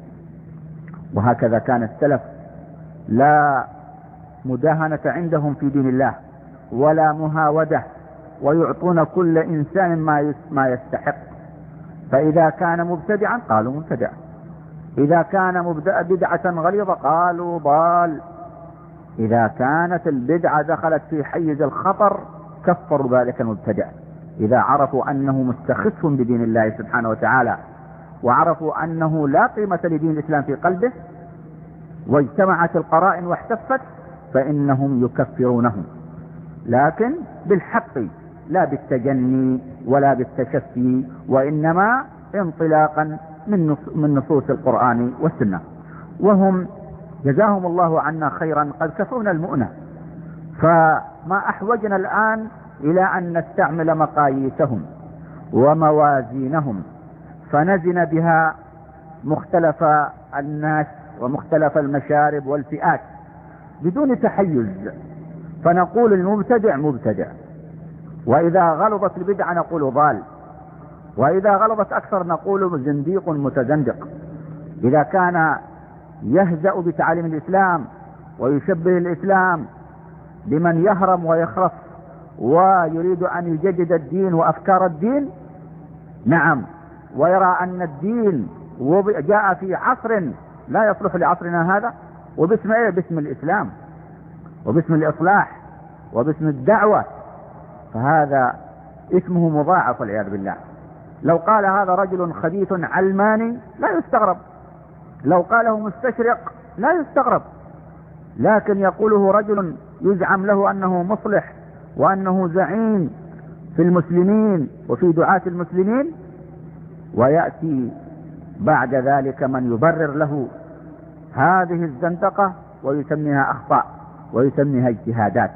وهكذا كان السلف، لا مداهنة عندهم في دين الله ولا مهاودة، ويعطون كل إنسان ما يستحق. فإذا كان مبتدعا قالوا مبتدع، إذا كان بدعة غليظة قالوا ضال، إذا كانت البدعة دخلت في حيز الخطر كفروا ذلك المبتدع، إذا عرفوا أنه مستخف بدين الله سبحانه وتعالى، وعرفوا أنه لا قيمة لدين الإسلام في قلبه، واجتمعت القرائن واحتفت، فإنهم يكفرونهم، لكن بالحق لا بالتجني ولا بالتشفي، وإنما انطلاقا من نصوص القرآن والسنة. وهم جزاهم الله عنا خيرا قد كفونا المؤنة، فما أحوجنا الآن إلى أن نستعمل مقاييسهم وموازينهم فنزن بها مختلف الناس ومختلف المشارب والفئات بدون تحيز، فنقول المبتدع مبتدع، وإذا غلظت البدعة نقول ضال، وإذا غلظت أكثر نقول زنديق متزندق. إذا كان يهزأ بتعاليم الإسلام ويشبه الإسلام بمن يهرم ويخرف ويريد أن يجدد الدين وأفكار الدين، نعم، ويرى أن الدين جاء في عصر لا يصلح لعصرنا هذا، وباسم ايه؟ باسم الإسلام وباسم الإصلاح وباسم الدعوة، فهذا اسمه مضاعف والعياذ بالله. لو قال هذا رجل خبيث علماني لا يستغرب، لو قاله مستشرق لا يستغرب، لكن يقوله رجل يزعم له أنه مصلح وأنه زعيم في المسلمين وفي دعاة المسلمين، ويأتي بعد ذلك من يبرر له هذه الزندقة ويسميها أخطاء ويسميها اجتهادات.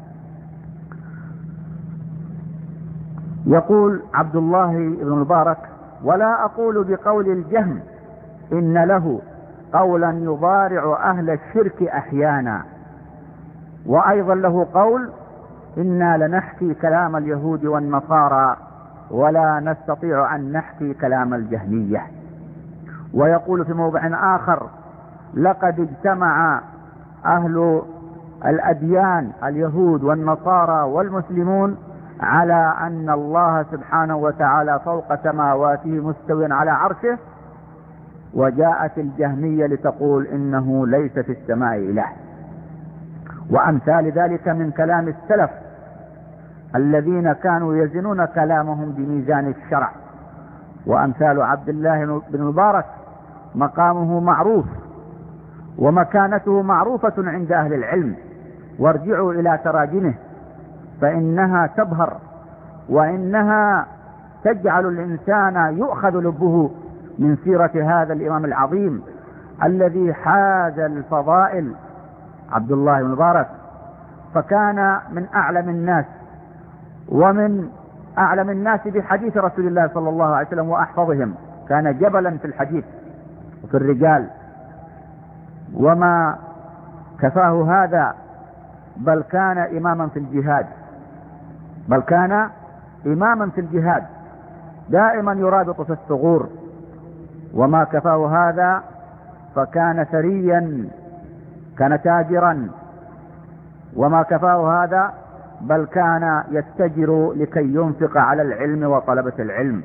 يقول عبد الله بن المبارك: ولا أقول بقول الجهم إن له قولا يضارع أهل الشرك أحيانا، وأيضا له قول: إنا لنحكي كلام اليهود والنصارى ولا نستطيع أن نحكي كلام الجهمية. ويقول في موضع آخر: لقد اجتمع أهل الأديان اليهود والنصارى والمسلمون على أن الله سبحانه وتعالى فوق سماواته مستوٍ على عرشه، وجاءت الجهمية لتقول إنه ليس في السماء إله. وأمثال ذلك من كلام السلف الذين كانوا يزنون كلامهم بميزان الشرع. وأمثال عبد الله بن المبارك مقامه معروف ومكانته معروفة عند أهل العلم، وارجعوا إلى تراجمه فإنها تبهر، وإنها تجعل الإنسان يؤخذ لبه من سيرة هذا الإمام العظيم الذي حاز الفضائل عبد الله بن المبارك، فكان من أعلم الناس ومن أعلم الناس بحديث رسول الله صلى الله عليه وسلم وأحفظهم، كان جبلا في الحديث وفي الرجال. وما كفاه هذا، بل كان إماما في الجهاد بل كان إماما في الجهاد دائما يرابط في الثغور. وما كفاه هذا، فكان ثريا، كان تاجرا. وما كفاه هذا، بل كان يتجر لكي ينفق على العلم وطلبة العلم.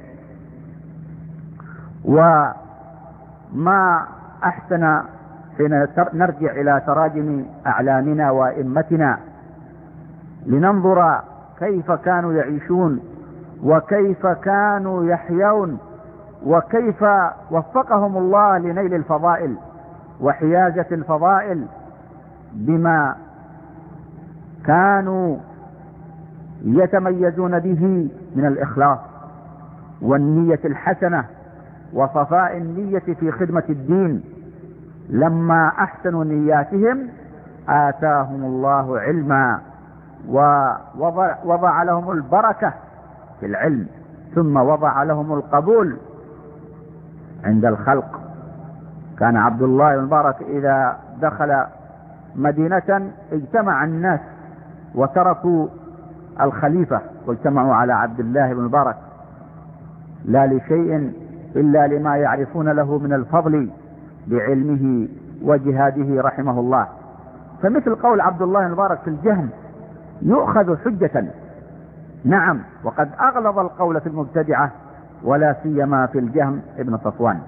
وما أحسن حين نرجع إلى تراجم أعلامنا وإمتنا لننظر كيف كانوا يعيشون وكيف كانوا يحيون وكيف وفقهم الله لنيل الفضائل وحيازة الفضائل بما كانوا يتميزون به من الإخلاص والنية الحسنة وصفاء النية في خدمة الدين، لما أحسنوا نياتهم آتاهم الله علما ووضع وضع لهم البركة في العلم، ثم وضع لهم القبول عند الخلق. كان عبد الله بن مبارك إذا دخل مدينة اجتمع الناس وتركوا الخليفة واجتمعوا على عبد الله بن مبارك، لا لشيء إلا لما يعرفون له من الفضل بعلمه وجهاده رحمه الله. فمثل قول عبد الله بن مبارك في الجهم يؤخذ حجة، نعم، وقد أغلظ القول في المبتدعة ولا سيما في الجهم ابن صفوان.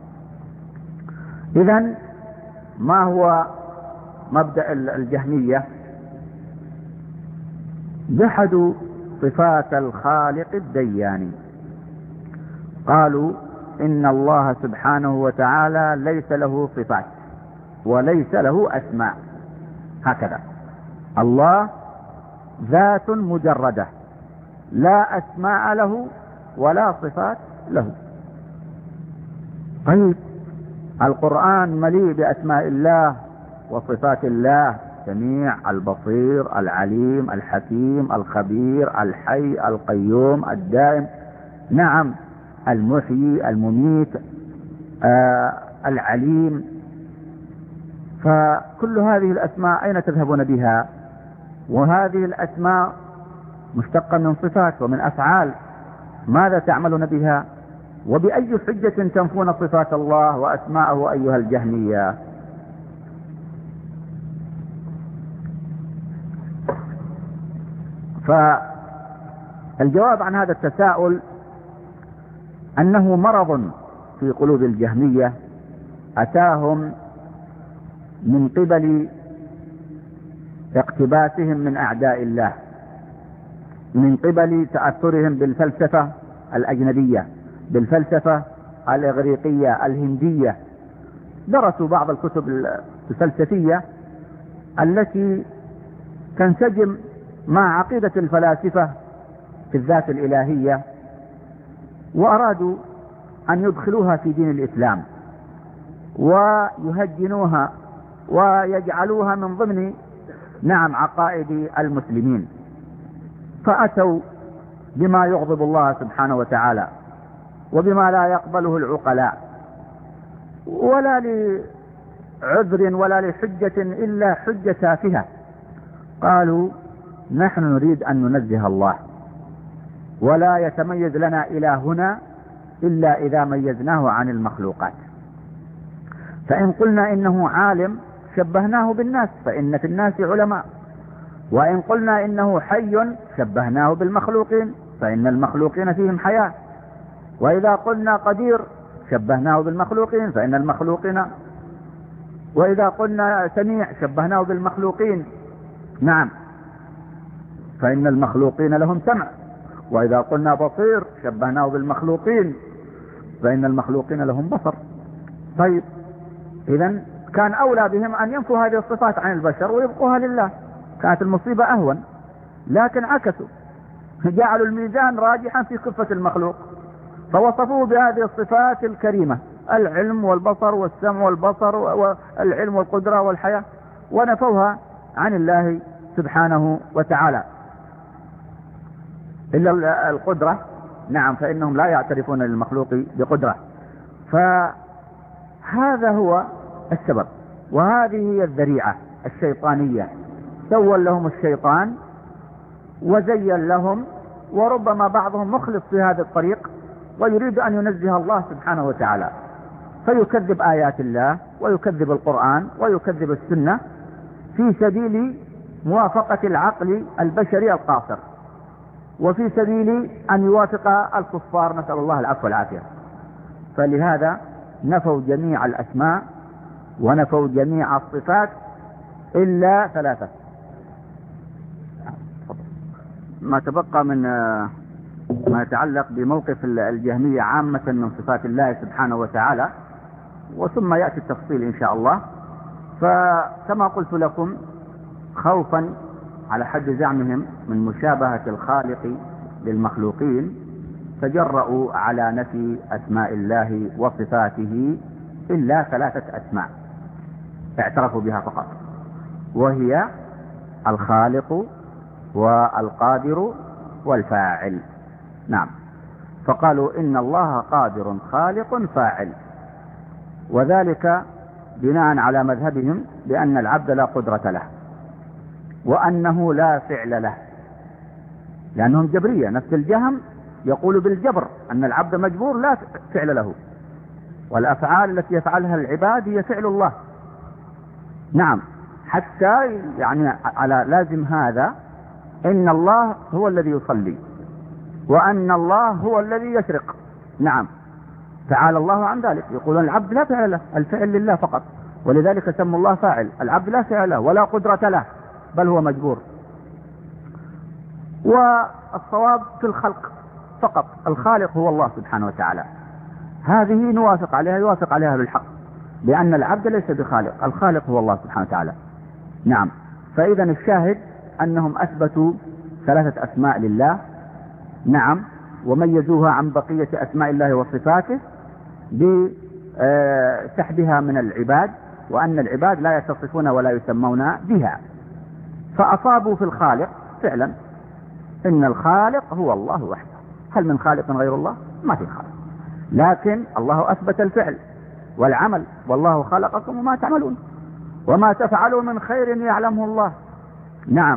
إذن ما هو مبدأ الجهمية؟ جحدوا صفات الخالق الديان، قالوا إن الله سبحانه وتعالى ليس له صفات وليس له أسماء، هكذا الله ذات مجردة لا أسماء له ولا صفات له. طيب القرآن مليء بأسماء الله وصفات الله: السميع، البصير، العليم، الحكيم، الخبير، الحي، القيوم، الدائم، نعم، المحيي، المميت، آه العليم. فكل هذه الأسماء أين تذهبون بها؟ وهذه الأسماء مشتقة من صفات ومن أفعال، ماذا تعملون بها؟ وبأي حجة تنفون صفات الله وأسماءه أيها الجهمية؟ فالجواب عن هذا التساؤل أنه مرض في قلوب الجهمية أتاهم من قبل اقتباسهم من أعداء الله، من قبل تأثرهم بالفلسفة الأجنبية، بالفلسفة الإغريقية الهندية. درسوا بعض الكتب الفلسفية التي تنسجم مع عقيدة الفلاسفة في الذات الإلهية، وأرادوا أن يدخلوها في دين الإسلام ويهجنوها ويجعلوها من ضمن نعم عقائد المسلمين، فأتوا بما يغضب الله سبحانه وتعالى وبما لا يقبله العقلاء، ولا لعذر ولا لحجة إلا حجة تافهة. قالوا نحن نريد أن ننزه الله ولا يتميز لنا إلهنا إلا إذا ميزناه عن المخلوقات، فإن قلنا إنه عالم شبهناه بالناس فإن في الناس علماء، وإن قلنا إنه حي شبهناه بالمخلوقين فإن المخلوقين فيهم حياة، وإذا قلنا قدير شبهناه بالمخلوقين فإن المخلوقين، وإذا قلنا سميع شبهناه بالمخلوقين، نعم، فإن المخلوقين لهم سمع، وإذا قلنا بصير شبهناه بالمخلوقين فإن المخلوقين لهم بصر. طيب إذن كان أولى بهم أن ينفوا هذه الصفات عن البشر ويبقوها لله، كانت المصيبة أهون. لكن عكسوا، جعلوا الميزان راجحا في كفة المخلوق، فوصفوه بهذه الصفات الكريمة: العلم والبصر والسمع والبصر والعلم والقدرة والحياة، ونفوها عن الله سبحانه وتعالى إلا القدرة، نعم، فإنهم لا يعترفون للمخلوق بقدرة. فهذا هو السبب، وهذه هي الذريعة الشيطانية. سول لهم الشيطان وزين لهم، وربما بعضهم مخلص في هذا الطريق ويريد أن ينزه الله سبحانه وتعالى، فيكذب آيات الله ويكذب القرآن ويكذب السنة في سبيل موافقة العقل البشري القاصر، وفي سبيل أن يوافق الكفار، نسأل الله العفو والعافية. فلهذا نفوا جميع الأسماء ونفوا جميع الصفات إلا ثلاثة. ما تبقى من ما يتعلق بموقف الجهمية عامة من صفات الله سبحانه وتعالى، وثم يأتي التفصيل إن شاء الله. فكما قلت لكم خوفا على حد زعمهم من مشابهة الخالق للمخلوقين تجرؤوا على نفي أسماء الله وصفاته إلا ثلاثة أسماء اعترفوا بها فقط، وهي الخالق والقادر والفاعل. نعم، فقالوا إن الله قادر خالق فاعل، وذلك بناء على مذهبهم بأن العبد لا قدرة له وأنه لا فعل له، لأنهم جبرية. نفس الجهم يقول بالجبر أن العبد مجبور لا فعل له، والأفعال التي يفعلها العباد هي فعل الله. نعم، حتى يعني على لازم هذا إن الله هو الذي يصلي وأن الله هو الذي يسرق. نعم، تعالى الله عن ذلك. يقولون العبد لا فعل له، الفعل لله فقط، ولذلك سموا الله فاعل. العبد لا فعل له ولا قدرة له، بل هو مجبور. والصواب في الخلق فقط، الخالق هو الله سبحانه وتعالى. هذه نوافق عليها، يوافق عليها بالحق، لأن العبد ليس بخالق، الخالق هو الله سبحانه وتعالى. نعم، فإذا الشاهد أنهم أثبتوا ثلاثة أسماء لله. نعم، وميزوها عن بقية أسماء الله وصفاته بسحبها من العباد، وأن العباد لا يتصفون ولا يسمون بها. فأصابوا في الخالق فعلا، إن الخالق هو الله وحده. هل من خالق غير الله؟ ما في خالق، لكن الله أثبت الفعل والعمل، والله خلقكم وما تعملون وما تفعلوا من خير يعلمه الله. نعم،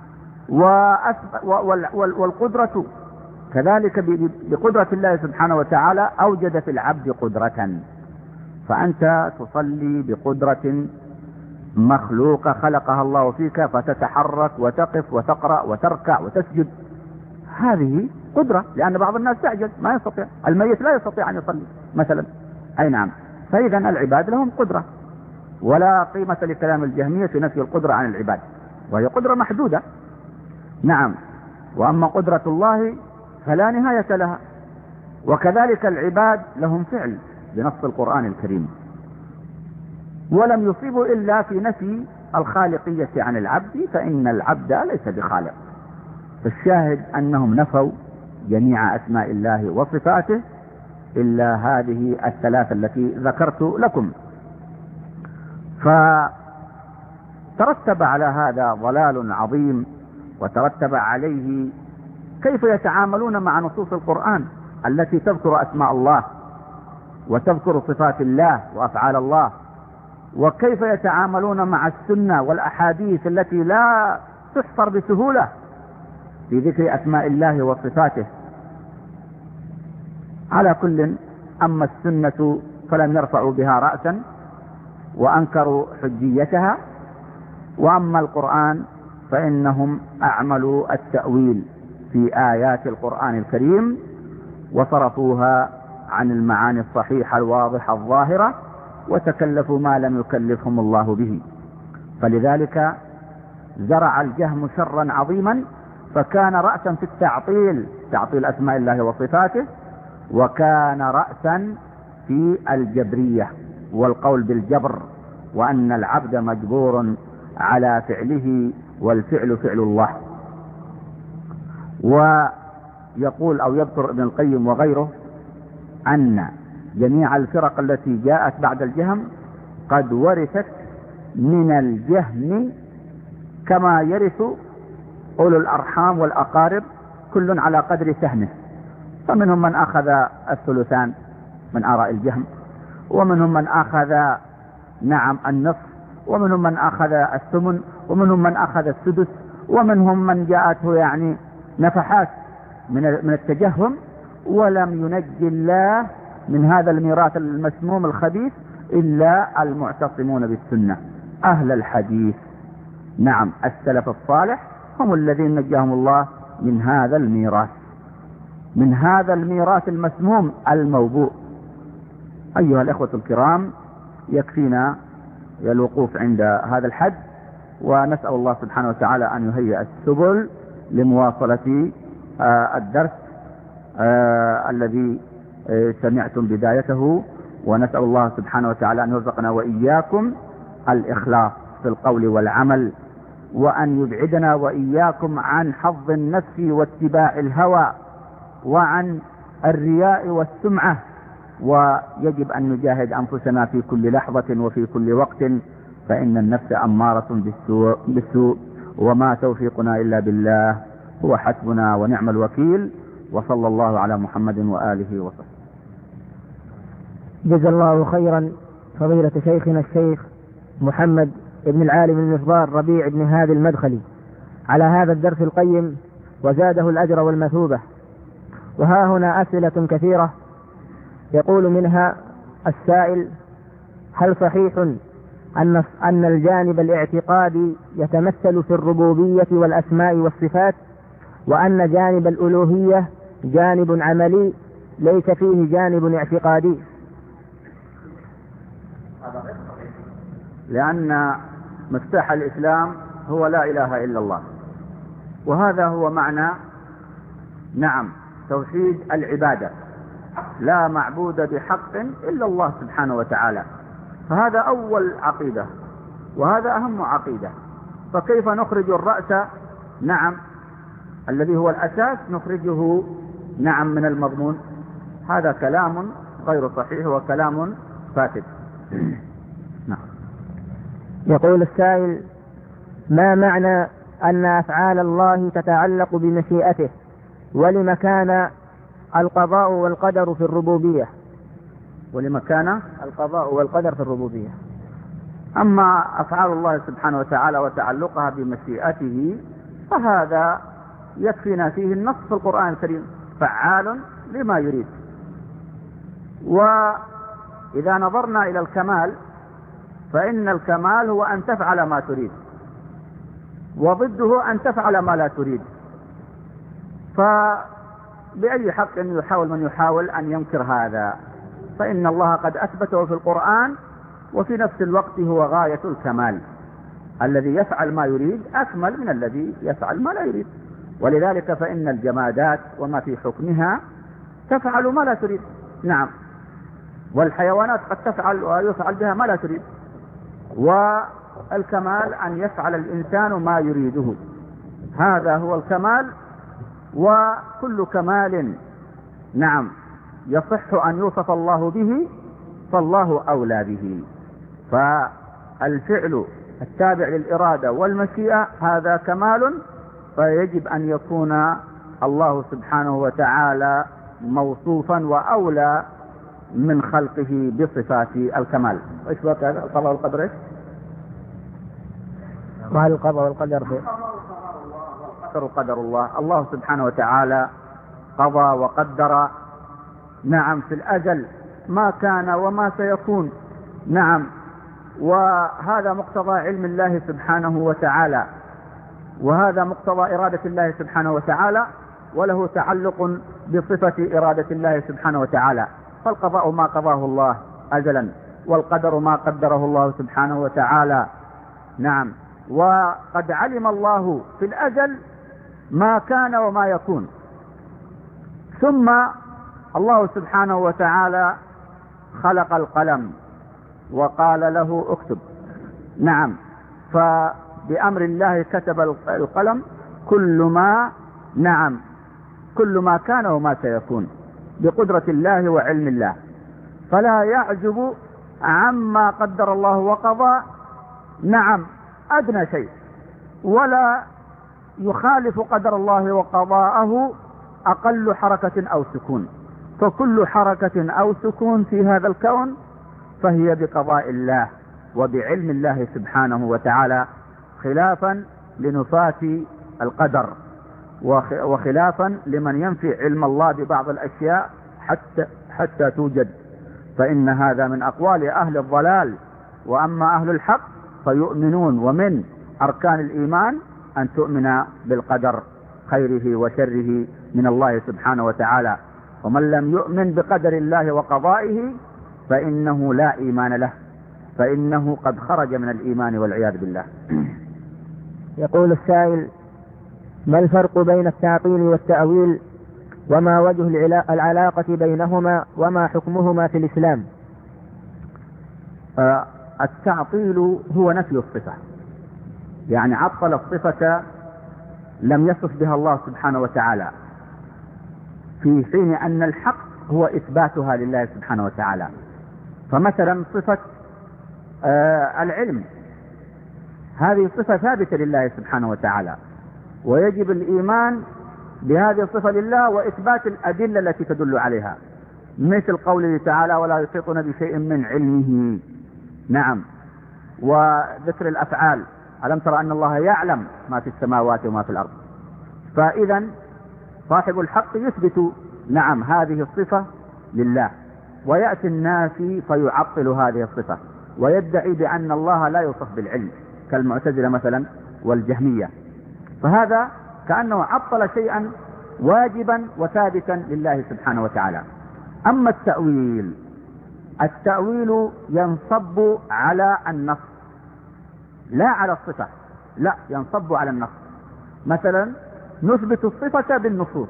والقدرة كذلك بقدرة الله سبحانه وتعالى أوجد في العبد قدرة، فأنت تصلي بقدرة مخلوقة خلقها الله فيك، فتتحرك وتقف وتقرأ وتركع وتسجد. هذه قدرة، لأن بعض الناس تعجز ما يستطيع، الميت لا يستطيع أن يصلي مثلا. أي نعم، فإذا العباد لهم قدرة، ولا قيمة لكلام الجهمية في نفي القدرة عن العباد، وهي قدرة محدودة. نعم، وأما قدرة الله فلا نهاية لها. وكذلك العباد لهم فعل بنص القرآن الكريم، ولم يصيبوا إلا في نفي الخالقية عن العبد، فإن العبد ليس بخالق. فالشاهد أنهم نفوا جميع أسماء الله وصفاته إلا هذه الثلاثة التي ذكرت لكم. فترتب على هذا ضلال عظيم، وترتب عليه كيف يتعاملون مع نصوص القرآن التي تذكر أسماء الله وتذكر صفات الله وأفعال الله، وكيف يتعاملون مع السنة والأحاديث التي لا تحصر بسهولة في ذكر أسماء الله وصفاته. على كل، أما السنة فلم يرفعوا بها رأسا وأنكروا حجيتها، وأما القرآن فإنهم أعملوا التأويل في آيات القرآن الكريم وصرفوها عن المعاني الصحيحة الواضحة الظاهرة، وتكلفوا ما لم يكلفهم الله به. فلذلك زرع الجهم شرا عظيما، فكان رأسا في التعطيل، تعطيل أسماء الله وصفاته، وكان رأسا في الجبرية والقول بالجبر، وأن العبد مجبور على فعله والفعل فعل الله. ويقول أو يذكر ابن القيم وغيره أن جميع الفرق التي جاءت بعد الجهم قد ورثت من الجهم كما يرث أولو الأرحام والأقارب، كل على قدر سهمه. فمنهم من أخذ الثلثان من آراء الجهم، ومنهم من أخذ نعم النصف، ومنهم من أخذ الثمن، ومنهم من أخذ السدس، ومنهم من جاءته يعني نفحات من من التجهم. ولم ينجي الله من هذا الميراث المسموم الخبيث إلا المعتصمون بالسنة، أهل الحديث. نعم، السلف الصالح هم الذين نجاهم الله من هذا الميراث، من هذا الميراث المسموم الموبوء. أيها الأخوة الكرام، يكفينا الوقوف عند هذا الحد، ونسأل الله سبحانه وتعالى أن يهيئ السبل لمواصلة آه الدرس آه الذي آه سمعتم بدايته، ونسأل الله سبحانه وتعالى أن يرزقنا وإياكم الإخلاص في القول والعمل، وأن يبعدنا وإياكم عن حظ النفس واتباع الهوى وعن الرياء والسمعة. ويجب أن نجاهد أنفسنا في كل لحظة وفي كل وقت، فإن النفس أمارة بالسوء, بالسوء وما توفيقنا إلا بالله، هو حسبنا ونعم الوكيل. وصلى الله على محمد وآله وصحبه. جزا الله خيرا فضيلة شيخنا الشيخ محمد ابن العالم المصبار ربيع بن هادي المدخلي على هذا الدرس القيم، وزاده الأجر والمثوبة. وها هنا أسئلة كثيرة، يقول منها السائل: هل صحيح أن أن الجانب الاعتقادي يتمثل في الربوبية والأسماء والصفات، وأن جانب الألوهية جانب عملي ليس فيه جانب اعتقادي؟ لأن مفتاح الإسلام هو لا إله إلا الله، وهذا هو معنى نعم توحيد العبادة، لا معبود بحق إلا الله سبحانه وتعالى. فهذا أول عقيدة، وهذا أهم عقيدة. فكيف نخرج الرأس نعم الذي هو الأساس نخرجه نعم من المضمون؟ هذا كلام غير صحيح وكلام فاسد. نعم. يقول السائل: ما معنى أن أفعال الله تتعلق بمشيئته، ولما كان القضاء والقدر في الربوبية؟ ولما كان القضاء والقدر في الربوبية. أما أفعال الله سبحانه وتعالى وتعلقها بمشيئته فهذا يكفينا فيه النص في القرآن الكريم: فعال لما يريد. وإذا نظرنا إلى الكمال فإن الكمال هو أن تفعل ما تريد، وضده أن تفعل ما لا تريد. فبأي حق يحاول من يحاول أن ينكر هذا؟ فإن الله قد أثبته في القرآن، وفي نفس الوقت هو غاية الكمال. الذي يفعل ما يريد أكمل من الذي يفعل ما لا يريد. ولذلك فإن الجمادات وما في حكمها تفعل ما لا تريد، نعم، والحيوانات قد تفعل ويفعل بها ما لا تريد. والكمال أن يفعل الإنسان ما يريده، هذا هو الكمال. وكل كمال نعم يصح أن يوصف الله به فالله أولى به. فالفعل التابع للإرادة والمشيئة هذا كمال، فيجب أن يكون الله سبحانه وتعالى موصوفا وأولى من خلقه بصفات الكمال. ايش بقى هذا القضاء والقدر؟ ايش وهل القضاء والقدر في قدر قدر الله؟ الله سبحانه وتعالى قضى وقدر نعم في الأجل ما كان وما سيكون، نعم، وهذا مقتضى علم الله سبحانه وتعالى، وهذا مقتضى إرادة الله سبحانه وتعالى، وله تعلق بصفة إرادة الله سبحانه وتعالى. فالقضاء ما قضاه الله أجلا، والقدر ما قدره الله سبحانه وتعالى، نعم. وقد علم الله في الأجل ما كان وما يكون، ثم الله سبحانه وتعالى خلق القلم وقال له اكتب، نعم، فبأمر الله كتب القلم كل ما نعم كل ما كان وما سيكون بقدرة الله وعلم الله. فلا يعجب عما قدر الله وقضى نعم أدنى شيء، ولا يخالف قدر الله وقضاءه أقل حركة أو سكون. فكل حركة أو سكون في هذا الكون فهي بقضاء الله وبعلم الله سبحانه وتعالى، خلافا لنفاة القدر، وخلافا لمن ينفي علم الله ببعض الأشياء حتى, حتى توجد. فإن هذا من أقوال أهل الضلال. وأما أهل الحق فيؤمنون، ومن أركان الإيمان أن تؤمن بالقدر خيره وشره من الله سبحانه وتعالى. ومن لم يؤمن بقدر الله وقضائه فإنه لا إيمان له، فإنه قد خرج من الإيمان والعياذ بالله. يقول السائل: ما الفرق بين التعطيل والتأويل، وما وجه العلاقة بينهما، وما حكمهما في الإسلام؟ آه التعطيل هو نفي الصفة، يعني عطل الصفة لم يصف بها الله سبحانه وتعالى، في حين أن الحق هو إثباتها لله سبحانه وتعالى. فمثلا صفة آه العلم، هذه صفة ثابتة لله سبحانه وتعالى، ويجب الإيمان بهذه الصفة لله وإثبات الأدلة التي تدل عليها، مثل قوله تعالى ولا يحيطون بشيء من علمه. نعم. وذكر الأفعال، ألم ترى أن الله يعلم ما في السماوات وما في الأرض. فإذا صاحب الحق يثبت نعم هذه الصفة لله، ويأتي الناس فيعطل هذه الصفة ويدعي بأن الله لا يوصف بالعلم، كالمعتزلة مثلا والجهمية. فهذا كأنه عطل شيئا واجبا وثابتا لله سبحانه وتعالى. أما التأويل، التأويل ينصب على النص لا على الصفة، لا ينصب على النص. مثلا نثبت الصفة بالنصوص،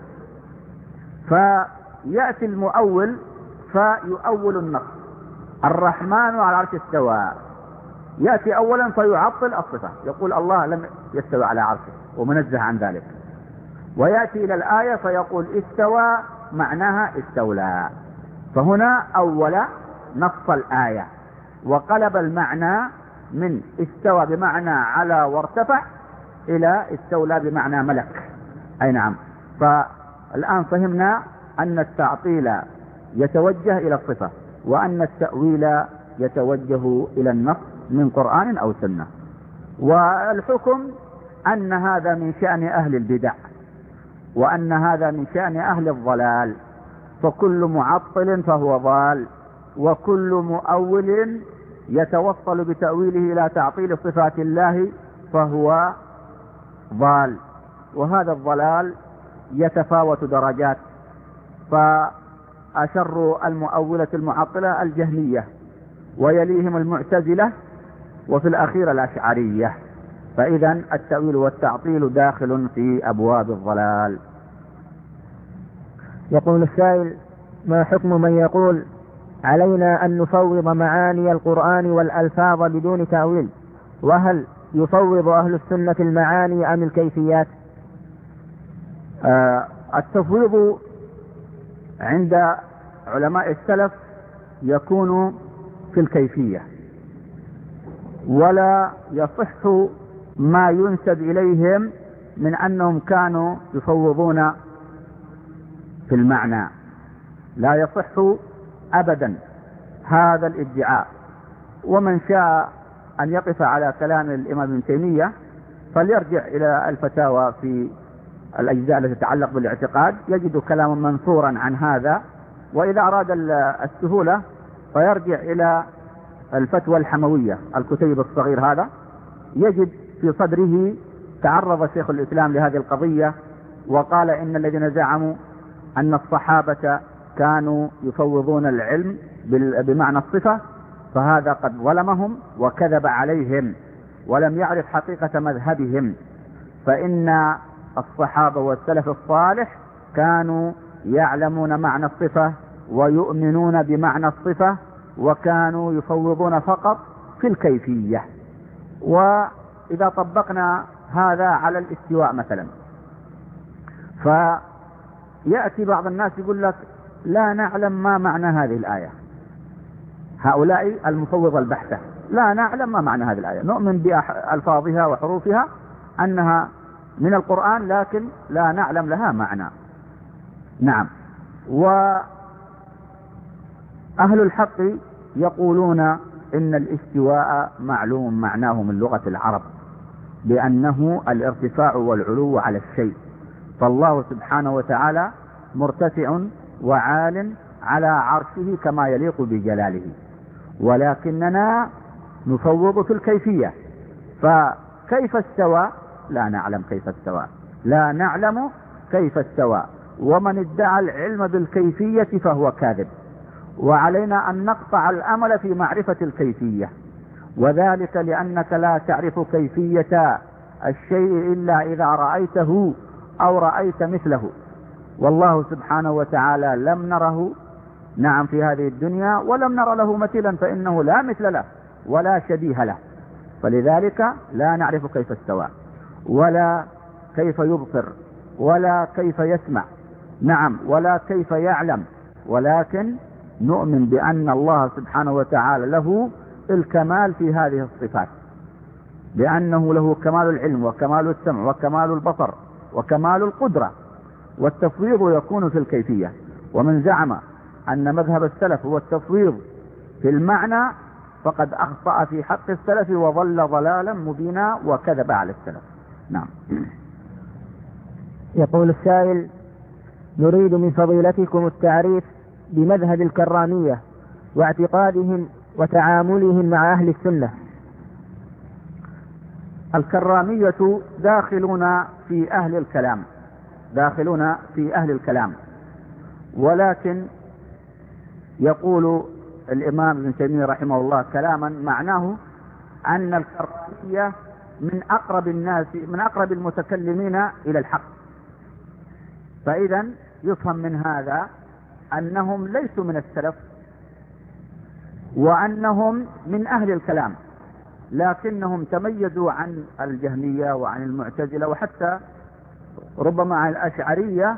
فيأتي المؤول فيؤول النص، الرحمن على العرش استوى، يأتي أولا فيعطل الصفة، يقول الله لم يستوى على عرشه ومنزه عن ذلك، ويأتي إلى الآية فيقول استوى معناها استولى، فهنا أول نص الآية وقلب المعنى من استوى بمعنى على وارتفع إلى استولى بمعنى ملك. أي نعم. فالآن فهمنا أن التعطيل يتوجه إلى الصفة، وأن التأويل يتوجه إلى النص من قرآن أو سنة. والحكم أن هذا من شأن أهل البدع، وأن هذا من شأن أهل الضلال، فكل معطل فهو ضال، وكل مؤول يتوصل بتأويله إلى تعطيل صفات الله فهو ضال. وهذا الضلال يتفاوت درجات، فأشر المؤولة المعطلة الجهمية، ويليهم المعتزلة، وفي الأخير الأشعرية. فإذا التأويل والتعطيل داخل في أبواب الضلال. يقول السائل: ما حكم من يقول علينا أن نفوض معاني القرآن والألفاظ بدون تأويل؟ وهل يفوض أهل السنة المعاني أم الكيفيات؟ آه التفويض عند علماء السلف يكون في الكيفية، ولا يصح ما ينسب إليهم من أنهم كانوا يفوضون في المعنى، لا يصح أبدا هذا الادعاء. ومن شاء أن يقف على كلام الإمام ابن تيمية فليرجع إلى الفتاوى في الأجزاء التي تتعلق بالاعتقاد، يجد كلاما منثورا عن هذا. وإذا أراد السهولة فيرجع إلى الفتوى الحموية، الكتيب الصغير هذا، يجد في صدره تعرض شيخ الإسلام لهذه القضية وقال إن الذين زعموا أن الصحابة كانوا يفوضون العلم بمعنى الصفة فهذا قد ظلمهم وكذب عليهم ولم يعرف حقيقة مذهبهم، فإن الصحابة والسلف الصالح كانوا يعلمون معنى الصفة ويؤمنون بمعنى الصفة، وكانوا يفوضون فقط في الكيفية. وإذا طبقنا هذا على الاستواء مثلا، فيأتي بعض الناس يقول لك لا نعلم ما معنى هذه الآية، هؤلاء المفوضة البحتة، لا نعلم ما معنى هذه الآية، نؤمن بألفاظها وحروفها أنها من القرآن لكن لا نعلم لها معنى. نعم. وأهل الحق يقولون إن الاستواء معلوم معناه من لغة العرب بأنه الارتفاع والعلو على الشيء، فالله سبحانه وتعالى مرتفع وعال على عرشه كما يليق بجلاله، ولكننا نفوض في الكيفية. فكيف استوى؟ لا نعلم كيف استوى، لا نعلم كيف استوى، ومن ادعى العلم بالكيفية فهو كاذب، وعلينا أن نقطع الأمل في معرفة الكيفية، وذلك لأنك لا تعرف كيفية الشيء إلا إذا رأيته أو رأيت مثله، والله سبحانه وتعالى لم نره نعم في هذه الدنيا ولم نر له مثلا، فإنه لا مثل له ولا شبيه له. فلذلك لا نعرف كيف استوى ولا كيف يبصر ولا كيف يسمع، نعم، ولا كيف يعلم، ولكن نؤمن بأن الله سبحانه وتعالى له الكمال في هذه الصفات، لأنه له كمال العلم وكمال السمع وكمال البصر وكمال القدرة، والتفويض يكون في الكيفية. ومن زعم أن مذهب السلف هو التفويض في المعنى فقد أخطأ في حق السلف وضل ضلالا مبينا وكذب على السلف. نعم. يقول السائل: نريد من فضيلتكم التعريف بمذهب الكرامية واعتقادهم وتعاملهم مع أهل السنة. الكرامية داخلون في أهل الكلام، داخلون في أهل الكلام، ولكن يقول الإمام ابن تيمية رحمه الله كلاما معناه أن الكرامية من أقرب الناس من أقرب المتكلمين إلى الحق، فإذا يفهم من هذا أنهم ليسوا من السلف وأنهم من أهل الكلام، لكنهم تميزوا عن الجهمية وعن المعتزلة وحتى ربما عن الأشعرية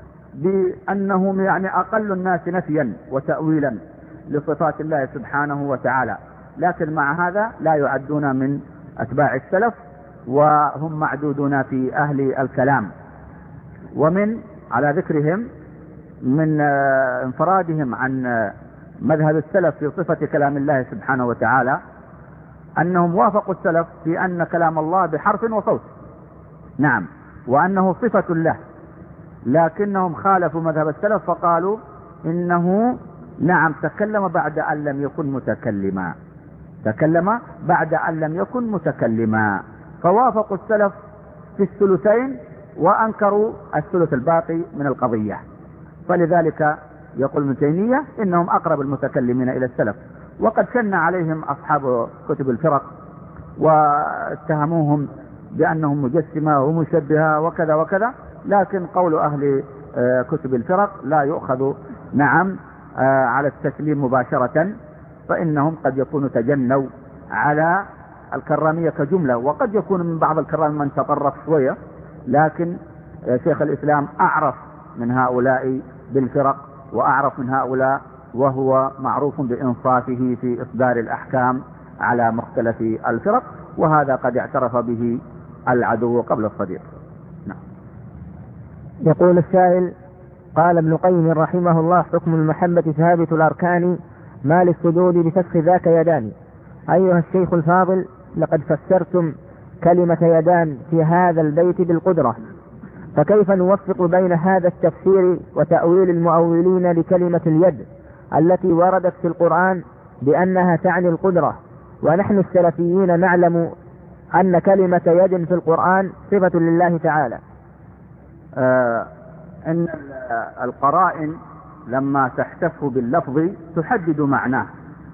بأنهم يعني أقل الناس نفيا وتأويلا لصفات الله سبحانه وتعالى، لكن مع هذا لا يعدون من أتباع السلف وهم معدودون في أهل الكلام. ومن على ذكرهم من انفرادهم عن مذهب السلف في صفة كلام الله سبحانه وتعالى أنهم وافقوا السلف في أن كلام الله بحرف وصوت، نعم، وأنه صفة له، لكنهم خالفوا مذهب السلف فقالوا إنه نعم تكلم بعد أن لم يكن متكلما، تكلم بعد أن لم يكن متكلما، فوافقوا السلف في الثلثين وأنكروا الثلث الباقي من القضية. فلذلك يقول ابن تيمية إنهم أقرب المتكلمين إلى السلف، وقد شن عليهم أصحاب كتب الفرق واتهموهم بأنهم مجسمة ومشبهة وكذا وكذا، لكن قول أهل كتب الفرق لا يؤخذ نعم على التسليم مباشرة، فإنهم قد يكونوا تجنوا على الكرامية كجملة، وقد يكون من بعض الكرام من تطرف شوية، لكن شيخ الإسلام أعرف من هؤلاء بالفرق وأعرف من هؤلاء، وهو معروف بإنصافه في إصدار الأحكام على مختلف الفرق، وهذا قد اعترف به العدو قبل الصديق. نعم. يقول السائل: قال ابن القيم رحمه الله: حكم المحبة ثابت الأركان ما للصدود بفسخ ذاك يدان. أيها الشيخ الفاضل، لقد فسرتم كلمة يدان في هذا البيت بالقدرة، فكيف نوفق بين هذا التفسير وتأويل المؤولين لكلمة اليد التي وردت في القرآن بأنها تعني القدرة، ونحن السلفيين نعلم أن كلمة يد في القرآن صفة لله تعالى؟ آه إن القرائن لما تحتف باللفظ تحدد معناه،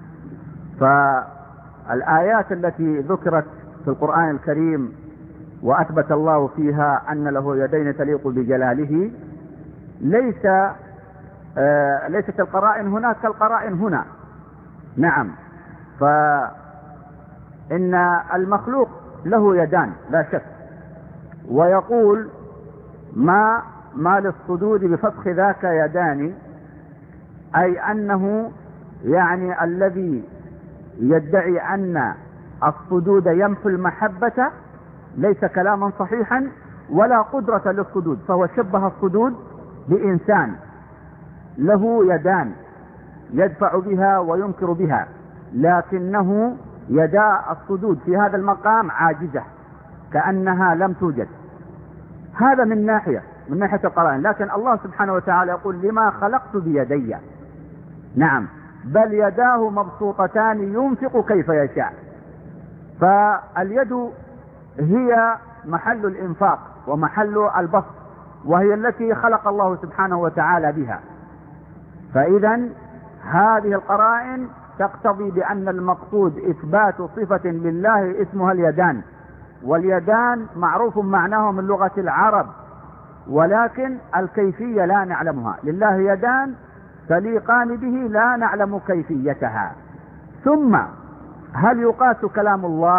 فالآيات التي ذكرت في القرآن الكريم وأثبت الله فيها أن له يدين تليق بجلاله ليس آه ليست القرائن هناك كالقرائن هنا، نعم، فإن المخلوق له يدان لا شك، ويقول ما ما للصدود بفسخ ذاك يدان، أي أنه يعني الذي يدعي أن الصدود يمحو المحبة ليس كلاما صحيحا ولا قدرة للصدود، فهو شبه الصدود بإنسان له يدان يدفع بها وينكر بها، لكنه يدا الصدود في هذا المقام عاجزة كأنها لم توجد. هذا من ناحية من ناحية القرآن، لكن الله سبحانه وتعالى يقول: لما خلقت بيدي، نعم، بل يداه مبسوطتان ينفق كيف يشاء. فاليد هي محل الإنفاق ومحل البسط، وهي التي خلق الله سبحانه وتعالى بها. فإذا هذه القرائن تقتضي بأن المقصود إثبات صفة لله اسمها اليدان، واليدان معروف معناه من لغة العرب، ولكن الكيفية لا نعلمها. لله يدان تليقان به لا نعلم كيفيتها. ثم هل يقاس كلام الله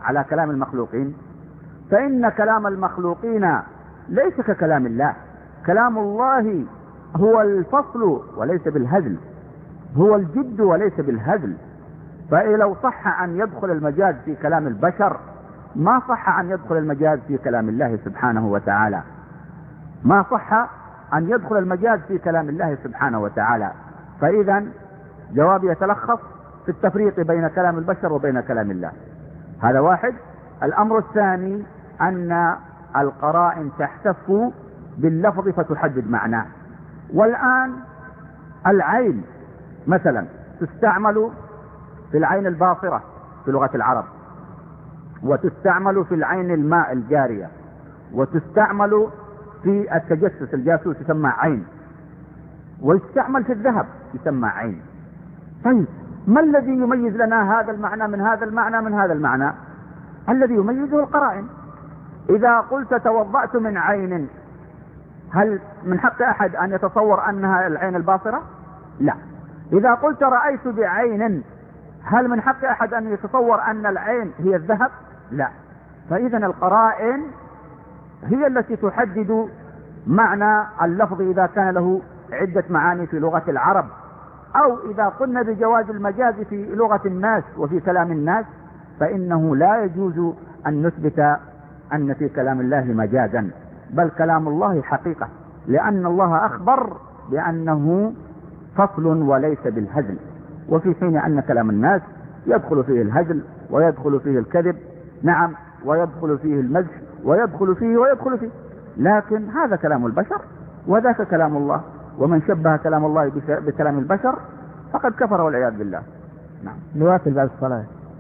على كلام المخلوقين، فإن كلام المخلوقين ليس ككلام الله. كلام الله هو الفصل وليس بالهزل، هو الجد وليس بالهزل. فلو صح أن يدخل المجاز في كلام البشر ما صح أن يدخل المجاز في كلام الله سبحانه وتعالى، ما صح أن يدخل المجاز في كلام الله سبحانه وتعالى. فإذا جوابي يتلخص في التفريق بين كلام البشر وبين كلام الله. هذا واحد. الأمر الثاني أن القرائن تحتف باللفظ فتحدد معناه. والآن العين مثلا تستعمل في العين الباصرة في لغة العرب، وتستعمل في العين الماء الجارية، وتستعمل في التجسس الجاسوس يسمى عين، ويستعمل في الذهب يسمى عين. طيب ما الذي يميز لنا هذا المعنى من هذا المعنى من هذا المعنى؟ الذي يميزه القرائن. إذا قلت توضأت من عين، هل من حق أحد أن يتصور أنها العين الباصرة؟ لا. إذا قلت رأيت بعين، هل من حق أحد أن يتصور أن العين هي الذهب؟ لا. فإذا القرائن هي التي تحدد معنى اللفظ إذا كان له عدة معاني في لغة العرب، أو إذا قلنا بجواز المجاز في لغة الناس وفي كلام الناس، فإنه لا يجوز أن نثبت أن في كلام الله مجازا، بل كلام الله حقيقة، لأن الله أخبر بأنه فصل وليس بالهزل. وفي حين أن كلام الناس يدخل فيه الهزل ويدخل فيه الكذب، نعم، ويدخل فيه المزح ويدخل فيه ويدخل فيه، لكن هذا كلام البشر وذاك كلام الله، ومن شبه كلام الله بكلام البشر فقد كفر والعياذ بالله. نعم. نواصل بعد الصلاة.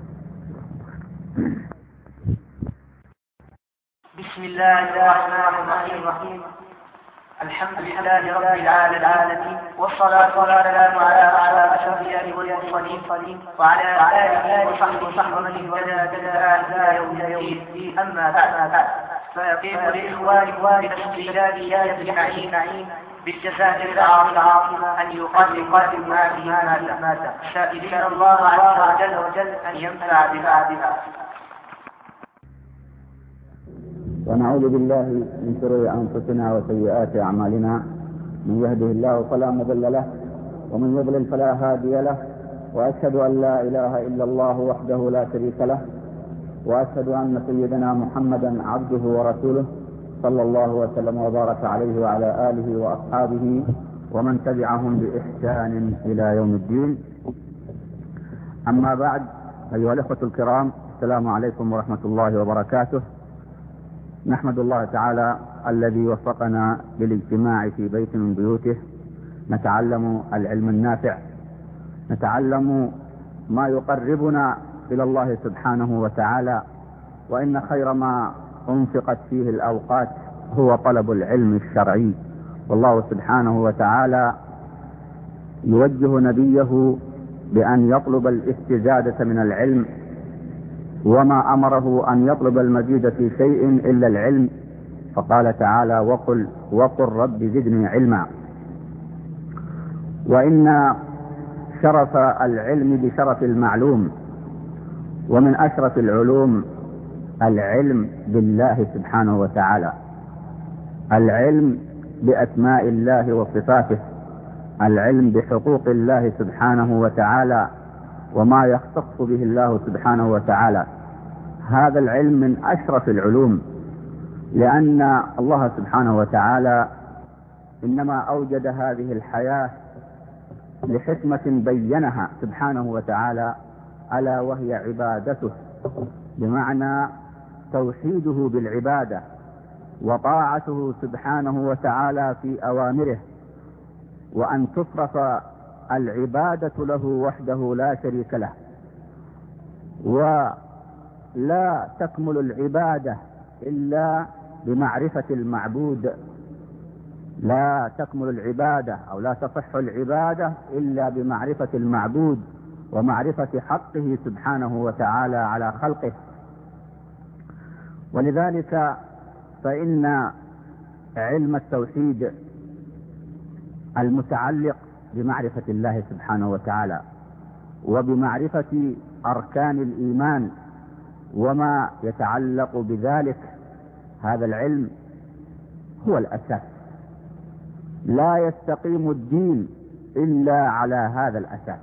بسم الله الرحمن الرحيم. الحمد لله رب العالمين، والصلاة والسلام على أشرف الأنبياء والمرسلين وعلى آله وصحبه ومن اهتدى بهداه إلى يوم الدين. أما بعد، فيقيم لإخوانكم بالاستجابة أجمعين بالجزائر العظيمة أن يقدم هذه المادة، سائلين الله عز وجل أن ينفع بها. ونعوذ بالله من شرور أنفسنا وسيئات أعمالنا، من يهده الله فلا مضل له ومن يضلل فلا هادي له، وأشهد أن لا إله إلا الله وحده لا شريك له، وأشهد أن سيدنا محمدا عبده ورسوله صلى الله وسلم وبارك عليه وعلى آله وأصحابه ومن تبعهم بإحسان إلى يوم الدين. أما بعد، أيها الأخوة الكرام، السلام عليكم ورحمة الله وبركاته. نحمد الله تعالى الذي وفقنا للاجتماع في بيت من بيوته نتعلم العلم النافع، نتعلم ما يقربنا إلى الله سبحانه وتعالى، وإن خير ما أنفقت فيه الأوقات هو طلب العلم الشرعي. والله سبحانه وتعالى يوجه نبيه بأن يطلب الاستزادة من العلم، وما أمره أن يطلب المزيد في شيء إلا العلم، فقال تعالى: وقل وقل رب زدني علما. وإن شرف العلم بشرف المعلوم، ومن أشرف العلوم العلم بالله سبحانه وتعالى، العلم بأسماء الله وصفاته، العلم بحقوق الله سبحانه وتعالى وما يختص به الله سبحانه وتعالى. هذا العلم من أشرف العلوم، لأن الله سبحانه وتعالى إنما أوجد هذه الحياة لحكمة بينها سبحانه وتعالى، ألا وهي عبادته، بمعنى توحيده بالعبادة وطاعته سبحانه وتعالى في أوامره، وأن تصرف العبادة له وحده لا شريك له. ولا تكمل العبادة إلا بمعرفة المعبود، لا تكمل العبادة أو لا تصح العبادة إلا بمعرفة المعبود ومعرفة حقه سبحانه وتعالى على خلقه. ولذلك فإن علم التوحيد المتعلق بمعرفة الله سبحانه وتعالى وبمعرفة أركان الإيمان وما يتعلق بذلك. هذا العلم هو الأساس، لا يستقيم الدين إلا على هذا الأساس.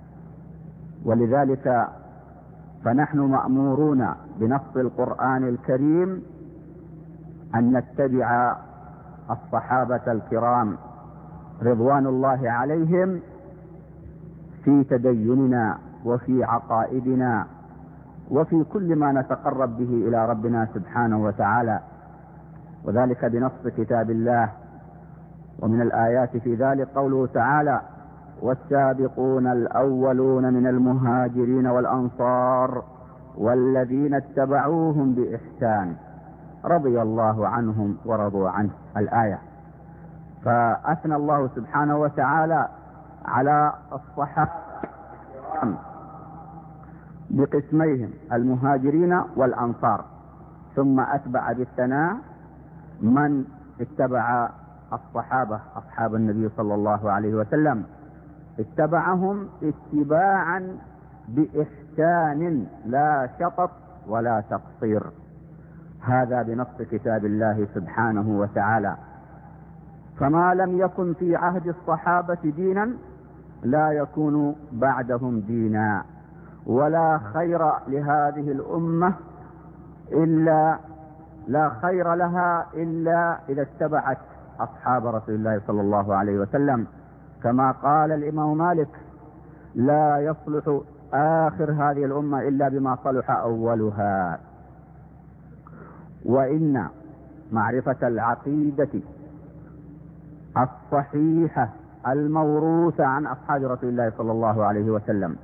ولذلك فنحن مأمورون بنص القرآن الكريم أن نتبع الصحابة الكرام رضوان الله عليهم في تديننا وفي عقائدنا وفي كل ما نتقرب به إلى ربنا سبحانه وتعالى، وذلك بنص كتاب الله. ومن الآيات في ذلك قوله تعالى: والسابقون الأولون من المهاجرين والأنصار والذين اتبعوهم بإحسان رضي الله عنهم ورضوا عنه. الآية. فأثنى الله سبحانه وتعالى على الصحابة بقسميهم المهاجرين والأنصار، ثم أتبع بالثناء من اتبع الصحابة أصحاب النبي صلى الله عليه وسلم، اتبعهم اتباعا بإحسان لا شطط ولا تقصير. هذا بنص كتاب الله سبحانه وتعالى. فما لم يكن في عهد الصحابة دينا لا يكون بعدهم دينا، ولا خير لهذه الأمة إلا لا خير لها إلا إذا اتبعت أصحاب رسول الله صلى الله عليه وسلم، كما قال الإمام مالك: لا يصلح آخر هذه الأمة إلا بما صلح أولها. وإن معرفة العقيدة الصحيحة الموروثة عن أصحاب رسول الله صلى الله عليه وسلم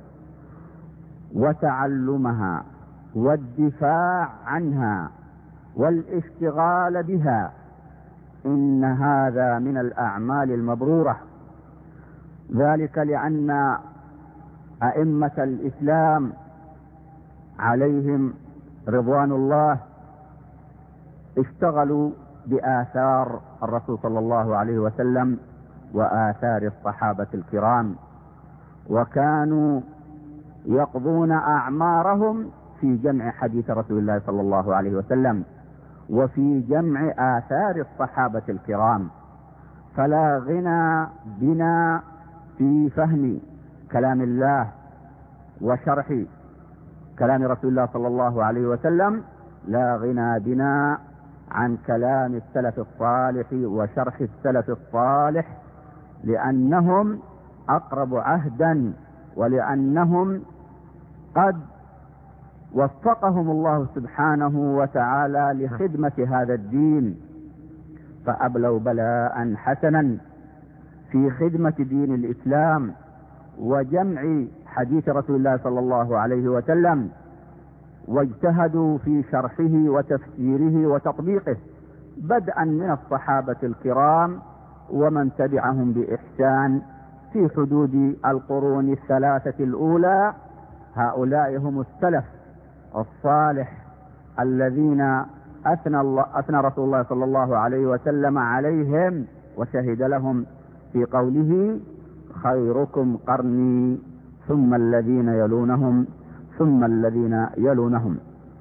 وتعلمها والدفاع عنها والاشتغال بها، إن هذا من الأعمال المبرورة. ذلك لأن أئمة الإسلام عليهم رضوان الله اشتغلوا بآثار الرسول صلى الله عليه وسلم وآثار الصحابة الكرام، وكانوا يقضون أعمارهم في جمع حديث رسول الله صلى الله عليه وسلم وفي جمع آثار الصحابة الكرام. فلا غنى بنا في فهم كلام الله وشرح كلام رسول الله صلى الله عليه وسلم، لا غنى بنا عن كلام السلف الصالح وشرح السلف الصالح، لأنهم أقرب عهدا، ولأنهم قد وفقهم الله سبحانه وتعالى لخدمة هذا الدين، فأبلوا بلاء حسنا في خدمة دين الإسلام وجمع حديث رسول الله صلى الله عليه وسلم، واجتهدوا في شرحه وتفسيره وتطبيقه، بدءا من الصحابة الكرام ومن تبعهم بإحسان في حدود القرون الثلاثة الأولى. هؤلاء هم السلف الصالح الذين أثنى, الله أثنى رسول الله صلى الله عليه وسلم عليهم وشهد لهم في قوله: خيركم قرني ثم الذين يلونهم ثم الذين يلونهم.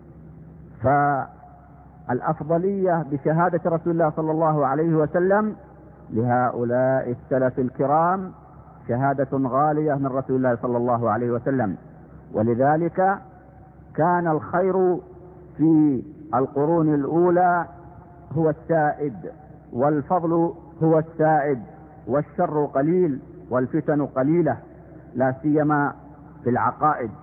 فالأفضلية بشهادة رسول الله صلى الله عليه وسلم لهؤلاء السلف الكرام شهادة غالية من رسول الله صلى الله عليه وسلم. ولذلك كان الخير في القرون الأولى هو السائد، والفضل هو السائد، والشر قليل والفتن قليلة، لا سيما في العقائد.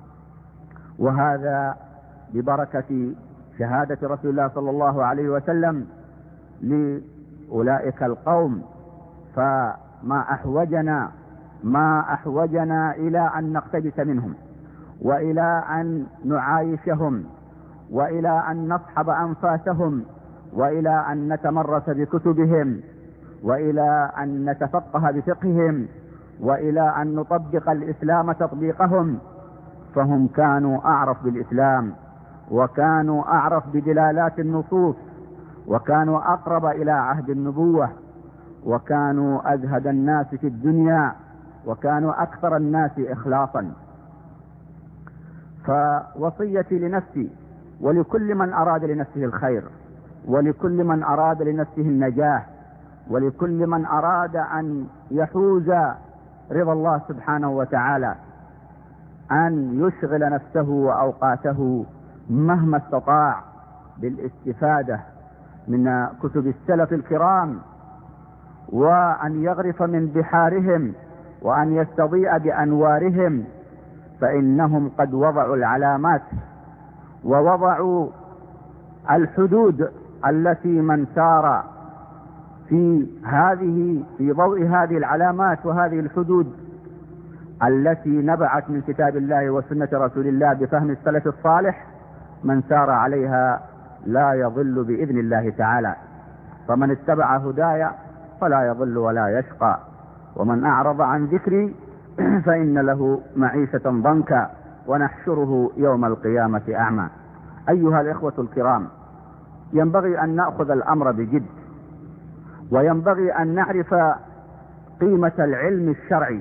وهذا ببركة شهادة رسول الله صلى الله عليه وسلم لأولئك القوم. فما أحوجنا ما أحوجنا إلى أن نقتبس منهم، وإلى أن نعايشهم، وإلى أن نصحب أنفاسهم، وإلى أن نتمرس بكتبهم، وإلى أن نتفقه بفقههم، وإلى أن نطبق الإسلام تطبيقهم. فهم كانوا أعرف بالإسلام، وكانوا أعرف بدلالات النصوص، وكانوا أقرب إلى عهد النبوة، وكانوا أزهد الناس في الدنيا، وكانوا أكثر الناس إخلاصا. فوصيتي لنفسي ولكل من أراد لنفسه الخير، ولكل من أراد لنفسه النجاة، ولكل من أراد أن يحوز رضا الله سبحانه وتعالى أن يشغل نفسه وأوقاته مهما استطاع بالاستفادة من كتب السلف الكرام، وأن يغرف من بحارهم، وأن يستضيء بأنوارهم، فإنهم قد وضعوا العلامات ووضعوا الحدود التي من سار في هذه في ضوء هذه العلامات وهذه الحدود التي نبعت من كتاب الله وسنة رسول الله بفهم السلف الصالح، من سار عليها لا يضل بإذن الله تعالى. فمن اتبع هدايا فلا يضل ولا يشقى، ومن أعرض عن ذكري فإن له معيشة ضنكا ونحشره يوم القيامة أعمى. أيها الإخوة الكرام، ينبغي أن نأخذ الأمر بجد، وينبغي أن نعرف قيمة العلم الشرعي،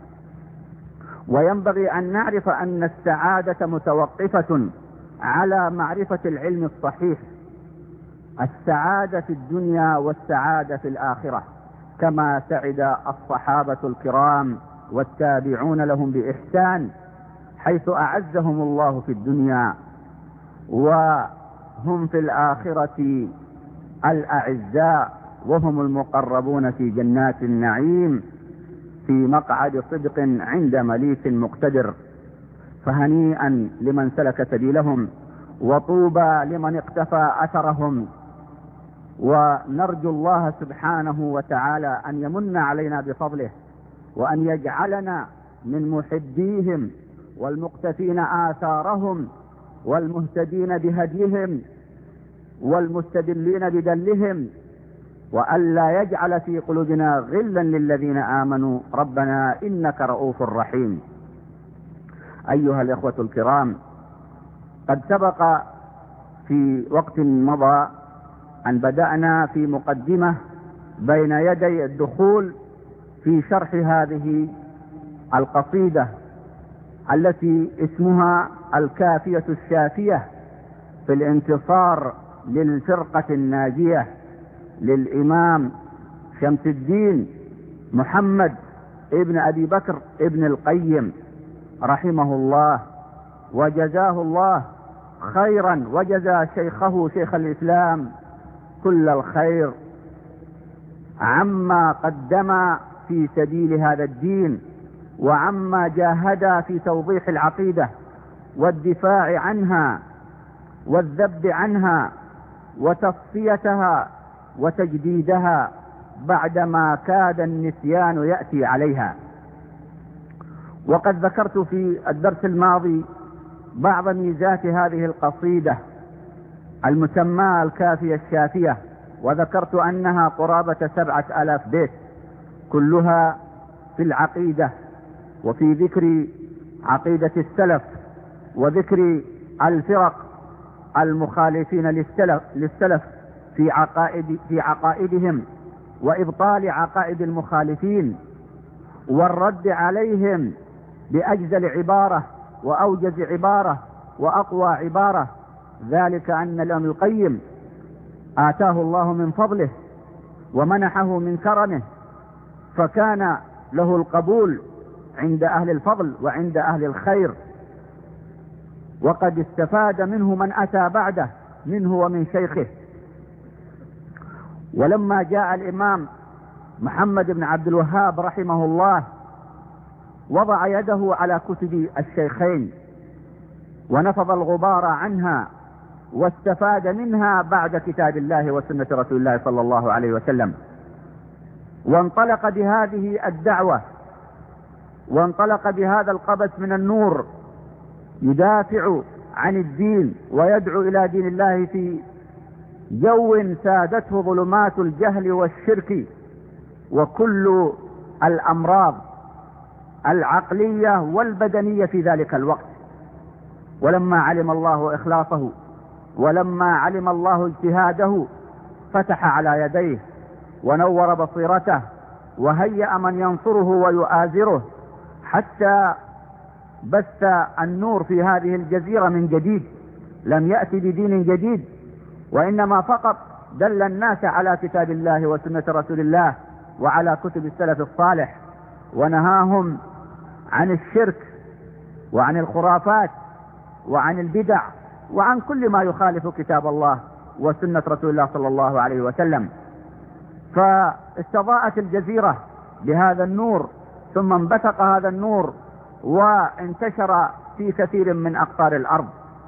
وينبغي أن نعرف أن السعادة متوقفة على معرفة العلم الصحيح، السعادة في الدنيا والسعادة في الآخرة، كما سعد الصحابة الكرام والتابعون لهم بإحسان، حيث أعزهم الله في الدنيا وهم في الآخرة الأعزاء، وهم المقربون في جنات النعيم في مقعد صدق عند مليك مقتدر. فهنيئا لمن سلك سبيلهم، وطوبى لمن اقتفى أثرهم، ونرجو الله سبحانه وتعالى أن يمن علينا بفضله، وأن يجعلنا من محبيهم والمقتفين آثارهم والمهتدين بهديهم والمستدلين بدلهم، وألا يجعل في قلوبنا غلا للذين آمنوا ربنا إنك رؤوف رحيم. أيها الإخوة الكرام، قد سبق في وقت مضى أن بدأنا في مقدمة بين يدي الدخول في شرح هذه القصيدة التي اسمها الكافية الشافية في الانتصار للفرقة الناجية للإمام شمس الدين محمد ابن أبي بكر ابن القيم رحمه الله، وجزاه الله خيرا، وجزى شيخه شيخ الإسلام كل الخير عما قدم في سبيل هذا الدين، وعما جاهد في توضيح العقيدة والدفاع عنها والذب عنها وتصفيتها وتجديدها بعدما كاد النسيان يأتي عليها. وقد ذكرت في الدرس الماضي بعض ميزات هذه القصيدة المسماة الكافية الشافية، وذكرت أنها قرابة سبعة آلاف بيت، كلها في العقيدة وفي ذكر عقيدة السلف، وذكر الفرق المخالفين للسلف, للسلف في عقائد في عقائدهم، وإبطال عقائد المخالفين، والرد عليهم بأجزل عبارة وأوجز عبارة وأقوى عبارة، ذلك أن ابن القيم آتاه الله من فضله ومنحه من كرمه، فكان له القبول عند أهل الفضل وعند أهل الخير، وقد استفاد منه من أتى بعده منه ومن شيخه. ولما جاء الإمام محمد بن عبد الوهاب رحمه الله وضع يده على كتب الشيخين ونفض الغبار عنها واستفاد منها بعد كتاب الله وسنة رسول الله صلى الله عليه وسلم، وانطلق بهذه الدعوة وانطلق بهذا القبس من النور يدافع عن الدين ويدعو إلى دين الله في جو سادته ظلمات الجهل والشرك وكل الأمراض العقلية والبدنية في ذلك الوقت. ولما علم الله إخلاصه ولما علم الله اجتهاده فتح على يديه ونور بصيرته وهيأ من ينصره ويؤازره، حتى بث النور في هذه الجزيرة من جديد، لم يأتي بدين جديد، وإنما فقط دل الناس على كتاب الله وسنة رسول الله وعلى كتب السلف الصالح، ونهاهم عن الشرك وعن الخرافات وعن البدع وعن كل ما يخالف كتاب الله وسنة رسول الله صلى الله عليه وسلم. فاستضاءت الجزيرة بهذا النور، ثم انبثق هذا النور وانتشر في كثير من أقطار الأرض.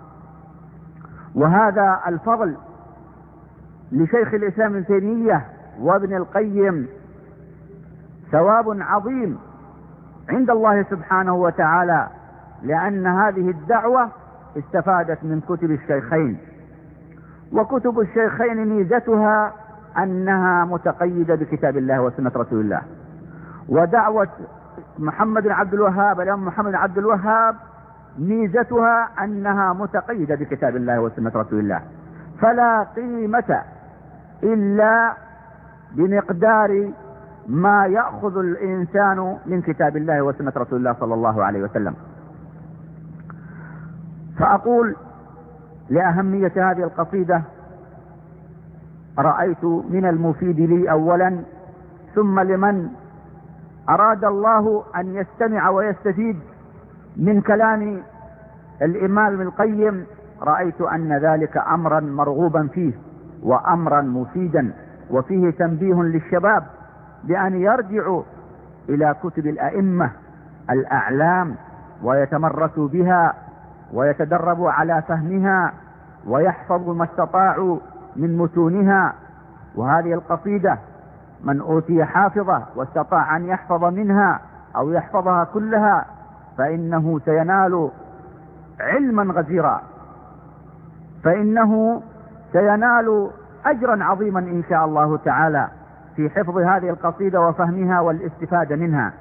وهذا الفضل لشيخ الإسلام ابن تيمية وابن القيم ثواب عظيم عند الله سبحانه وتعالى، لأن هذه الدعوة استفادت من كتب الشيخين. وكتب الشيخين ميزتها أنها متقيدة بكتاب الله وسنة رسول الله. ودعوة محمد بن عبد الوهاب الإمام محمد بن عبد الوهاب ميزتها أنها متقيدة بكتاب الله وسنة رسول الله، فلا قيمة إلا بمقدار ما يأخذ الإنسان من كتاب الله وسنة رسول الله صلى الله عليه وسلم. فأقول لأهمية هذه القصيدة: رأيت من المفيد لي أولا، ثم لمن أراد الله أن يستمع ويستفيد من كلام الإمام ابن القيم، رأيت أن ذلك أمرا مرغوبا فيه وأمرا مفيدا، وفيه تنبيه للشباب بأن يرجعوا إلى كتب الأئمة الأعلام ويتمرسوا بها ويتدربوا على فهمها ويحفظوا ما استطاعوا من متونها. وهذه القصيدة من أوتي حافظة واستطاع أن يحفظ منها أو يحفظها كلها فإنه سينال علما غزيرا، فإنه سينال أجرا عظيما إن شاء الله تعالى في حفظ هذه القصيدة وفهمها والاستفادة منها.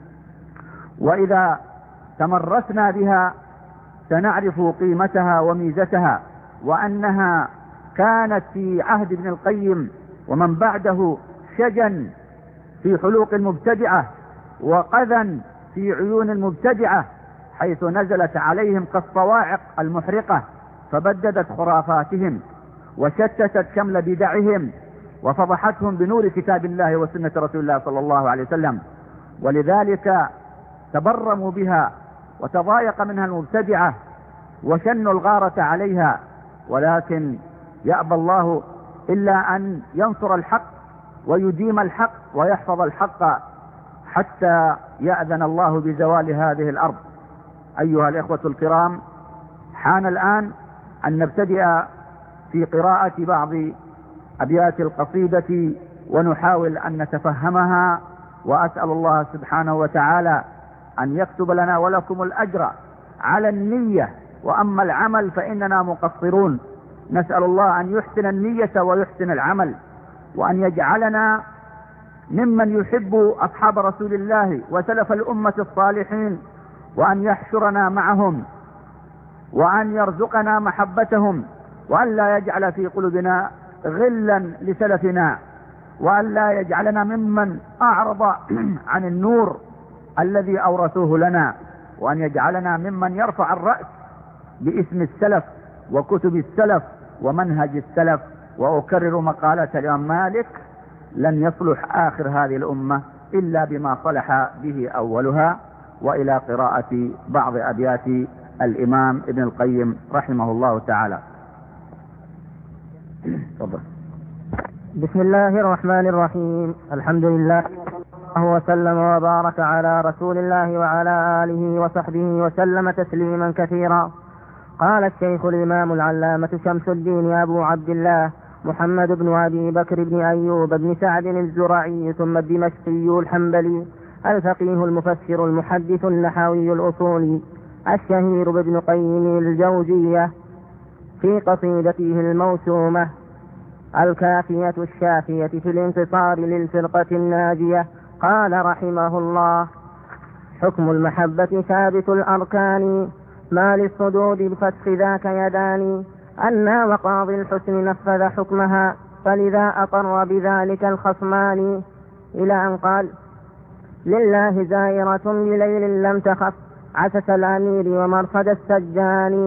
وإذا تمرسنا بها سنعرف قيمتها وميزتها، وأنها كانت في عهد ابن القيم ومن بعده شجا في حلوق المبتدعة وقذا في عيون المبتدعة، حيث نزلت عليهم كالصواعق المحرقة فبددت خرافاتهم وشتتت شمل بدعهم وفضحتهم بنور كتاب الله وسنة رسول الله صلى الله عليه وسلم. ولذلك تبرموا بها وتضايق منها المبتدعة وشنوا الغارة عليها، ولكن يأبى الله إلا أن ينصر الحق ويديم الحق ويحفظ الحق حتى يأذن الله بزوال هذه الأرض. أيها الإخوة الكرام، حان الآن أن نبتدئ في قراءة بعض أبيات القصيدة ونحاول أن نتفهمها، وأسأل الله سبحانه وتعالى أن يكتب لنا ولكم الأجر على النية، وأما العمل فإننا مقصرون. نسأل الله أن يحسن النية ويحسن العمل، وأن يجعلنا ممن يحب أصحاب رسول الله وسلف الأمة الصالحين، وأن يحشرنا معهم، وأن يرزقنا محبتهم، وأن لا يجعل في قلوبنا غلا لسلفنا، وأن لا يجعلنا ممن أعرض عن النور الذي أورثوه لنا، وأن يجعلنا ممن يرفع الرأس باسم السلف وكتب السلف ومنهج السلف. وأكرر مقالة الإمام مالك: لن يصلح آخر هذه الأمة إلا بما صلح به أولها. وإلى قراءة بعض أبيات الإمام ابن القيم رحمه الله تعالى. تفضل. بسم الله الرحمن الرحيم. الحمد لله وسلم وبارك على رسول الله وعلى آله وصحبه وسلم تسليما كثيرا. قال الشيخ الإمام العلامة شمس الدين أبو عبد الله محمد بن أبي بكر بن أيوب بن سعد الزرعي ثم الدمشقي الحنبلي الفقيه المفسر المحدث النحوي الأصولي الشهير بابن قيم الجوزية، في قصيدته الموسومة الكافية الشافية في الانتصار للفرقة الناجية، قال رحمه الله: حكم المحبة ثابت الأركان، ما للصدود بفتح ذاك يدان، أنا وقاضي الحسن نفذ حكمها، فلذا أقر بذلك الخصمان. إلى أن قال: لله زائرة بليل لم تخف، عسس الأمير ومرصد السجان،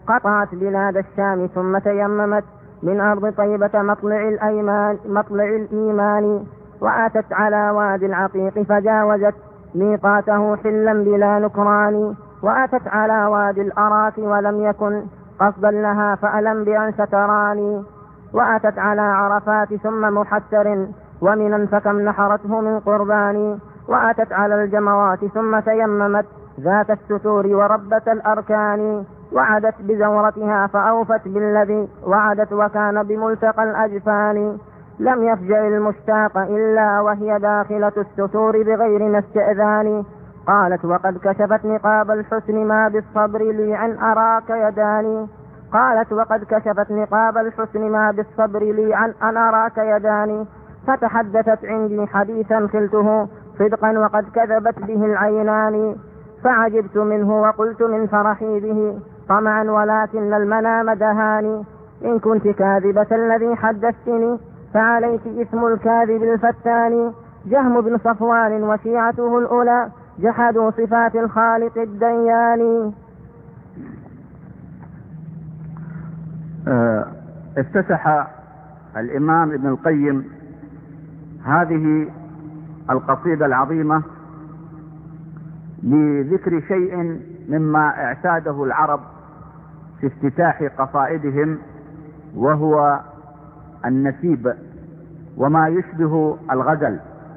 قطعت بلاد الشام ثم تيممت من أرض طيبة مطلع الأيمان مطلع الإيمان، وأتت على وادي العقيق فجاوزت ميقاته حلا بلا نكران، وأتت على وادي الأراك ولم يكن قصدا لها فألم بأن ستراني، وأتت على عرفات ثم محسر ومنا فكم نحرته من قربان، وأتت على الجمرات ثم تيممت ذات الستور وربة الأركان، وعدت بزورتها فأوفت بالذي وعدت وكان بملتقى الأجفان، لم يفجأ المشتاق إلا وهي داخلة الستور بغير ما استئذان، قالت وقد كشفت نقاب الحسن ما بالصبر لي عن أراك يداني، قالت وقد كشفت نقاب الحسن ما بالصبر لي عن أن أراك يداني، فتحدثت عندي حديثا خلته صدقا وقد كذبت به العينان، فعجبت منه وقلت من فرحي به طمعا ولكن المنام دهاني، إن كنت كاذبة الذي حدثتني فعليك اسم الكاذب الفتان، جهم بن صفوان وشيعته الأولى جحدوا صفات الخالق الديان. افتتح الإمام ابن القيم هذه القصيدة العظيمة بذكر شيء مما اعتاده العرب في افتتاح قصائدهم، وهو النسيب وما يشبه الغزل،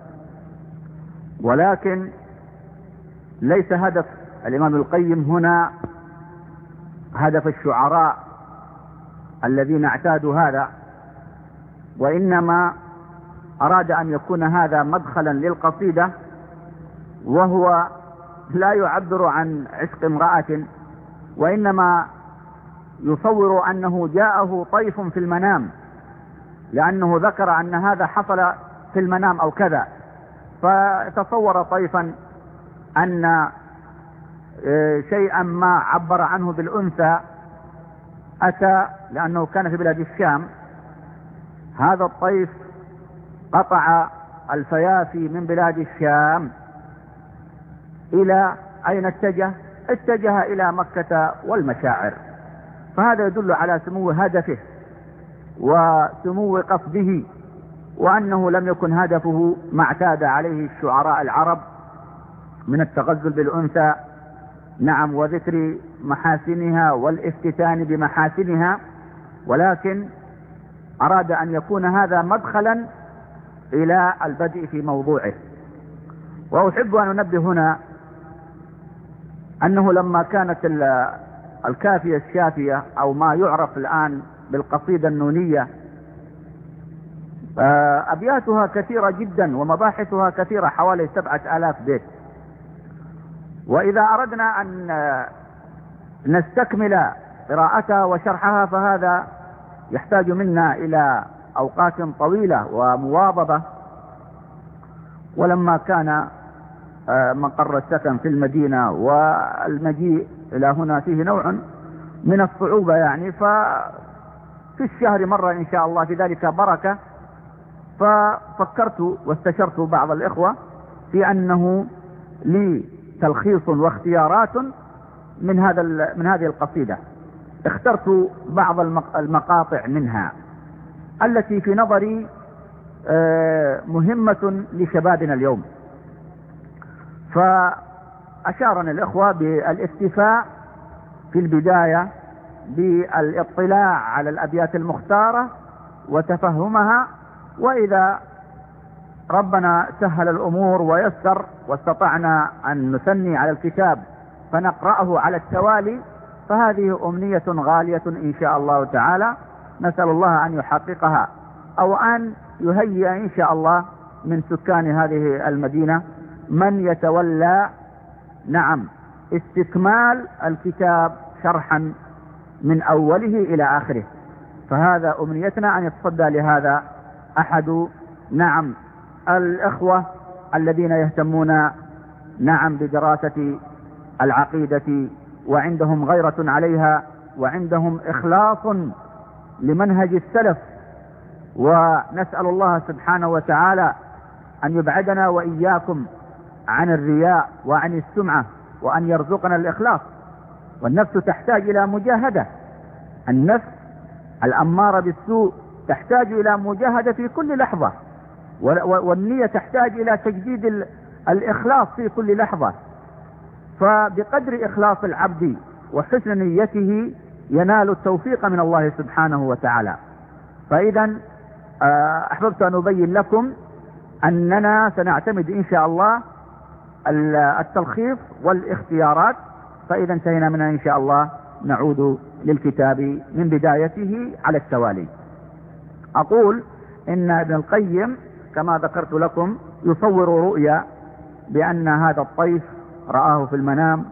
ولكن ليس هدف الإمام القيم هنا هدف الشعراء الذين اعتادوا هذا، وإنما أراد أن يكون هذا مدخلا للقصيدة، وهو لا يعبر عن عشق امرأة، وإنما يصور أنه جاءه طيف في المنام، لأنه ذكر أن هذا حصل في المنام أو كذا، فتصور طيفا أن شيئا ما عبر عنه بالأنثى أتى، لأنه كان في بلاد الشام. هذا الطيف قطع الفيافي من بلاد الشام إلى أين اتجه؟ اتجه إلى مكة والمشاعر، فهذا يدل على سمو هدفه وسمو قصده، وأنه لم يكن هدفه ما اعتاد عليه الشعراء العرب من التغزل بالأنثى، نعم، وذكر محاسنها والافتتان بمحاسنها، ولكن أراد أن يكون هذا مدخلا إلى البدء في موضوعه. وأحب أن أنبه هنا أنه لما كانت الكافية الشافية أو ما يعرف الآن بالقصيدة النونية أبياتها كثيرة جدا ومباحثها كثيرة، حوالي سبعة آلاف بيت، وإذا أردنا أن نستكمل قراءتها وشرحها فهذا يحتاج منا إلى أوقات طويلة ومواظبة، ولما كان مقر السكن في المدينة والمجيء إلى هنا فيه نوع من الصعوبة، يعني ففي الشهر مرة إن شاء الله في ذلك بركة، ففكرت واستشرت بعض الإخوة في أنه لي تلخيص واختيارات من هذا من هذه القصيدة. اخترت بعض المقاطع منها التي في نظري مهمة لشبابنا اليوم. فأشارنا الإخوة بالاكتفاء في البداية بالاطلاع على الأبيات المختارة وتفهمها، وإذا ربنا سهل الأمور ويسر واستطعنا أن نثني على الكتاب فنقرأه على التوالي، فهذه أمنية غالية إن شاء الله تعالى، نسأل الله أن يحققها، أو أن يهيئ إن شاء الله من سكان هذه المدينة من يتولى نعم استكمال الكتاب شرحا من أوله إلى آخره. فهذا أمنيتنا أن يتصدى لهذا أحد نعم الإخوة الذين يهتمون نعم بدراسة العقيدة وعندهم غيرة عليها وعندهم إخلاص لمنهج السلف، ونسأل الله سبحانه وتعالى أن يبعدنا وإياكم عن الرياء وعن السمعة، وأن يرزقنا الإخلاص. والنفس تحتاج إلى مجاهدة النفس الأمارة بالسوء تحتاج إلى مجاهدة في كل لحظة، والنية تحتاج إلى تجديد الإخلاص في كل لحظة. فبقدر إخلاص العبد وحسن نيته ينال التوفيق من الله سبحانه وتعالى. فإذا أحببت أن أبين لكم أننا سنعتمد إن شاء الله التلخيص والاختيارات، فإذا انتهينا منها إن شاء الله نعود للكتاب من بدايته على التوالي. أقول إن ابن القيم كما ذكرت لكم يصور رؤيا بأن هذا الطيف رآه في المنام،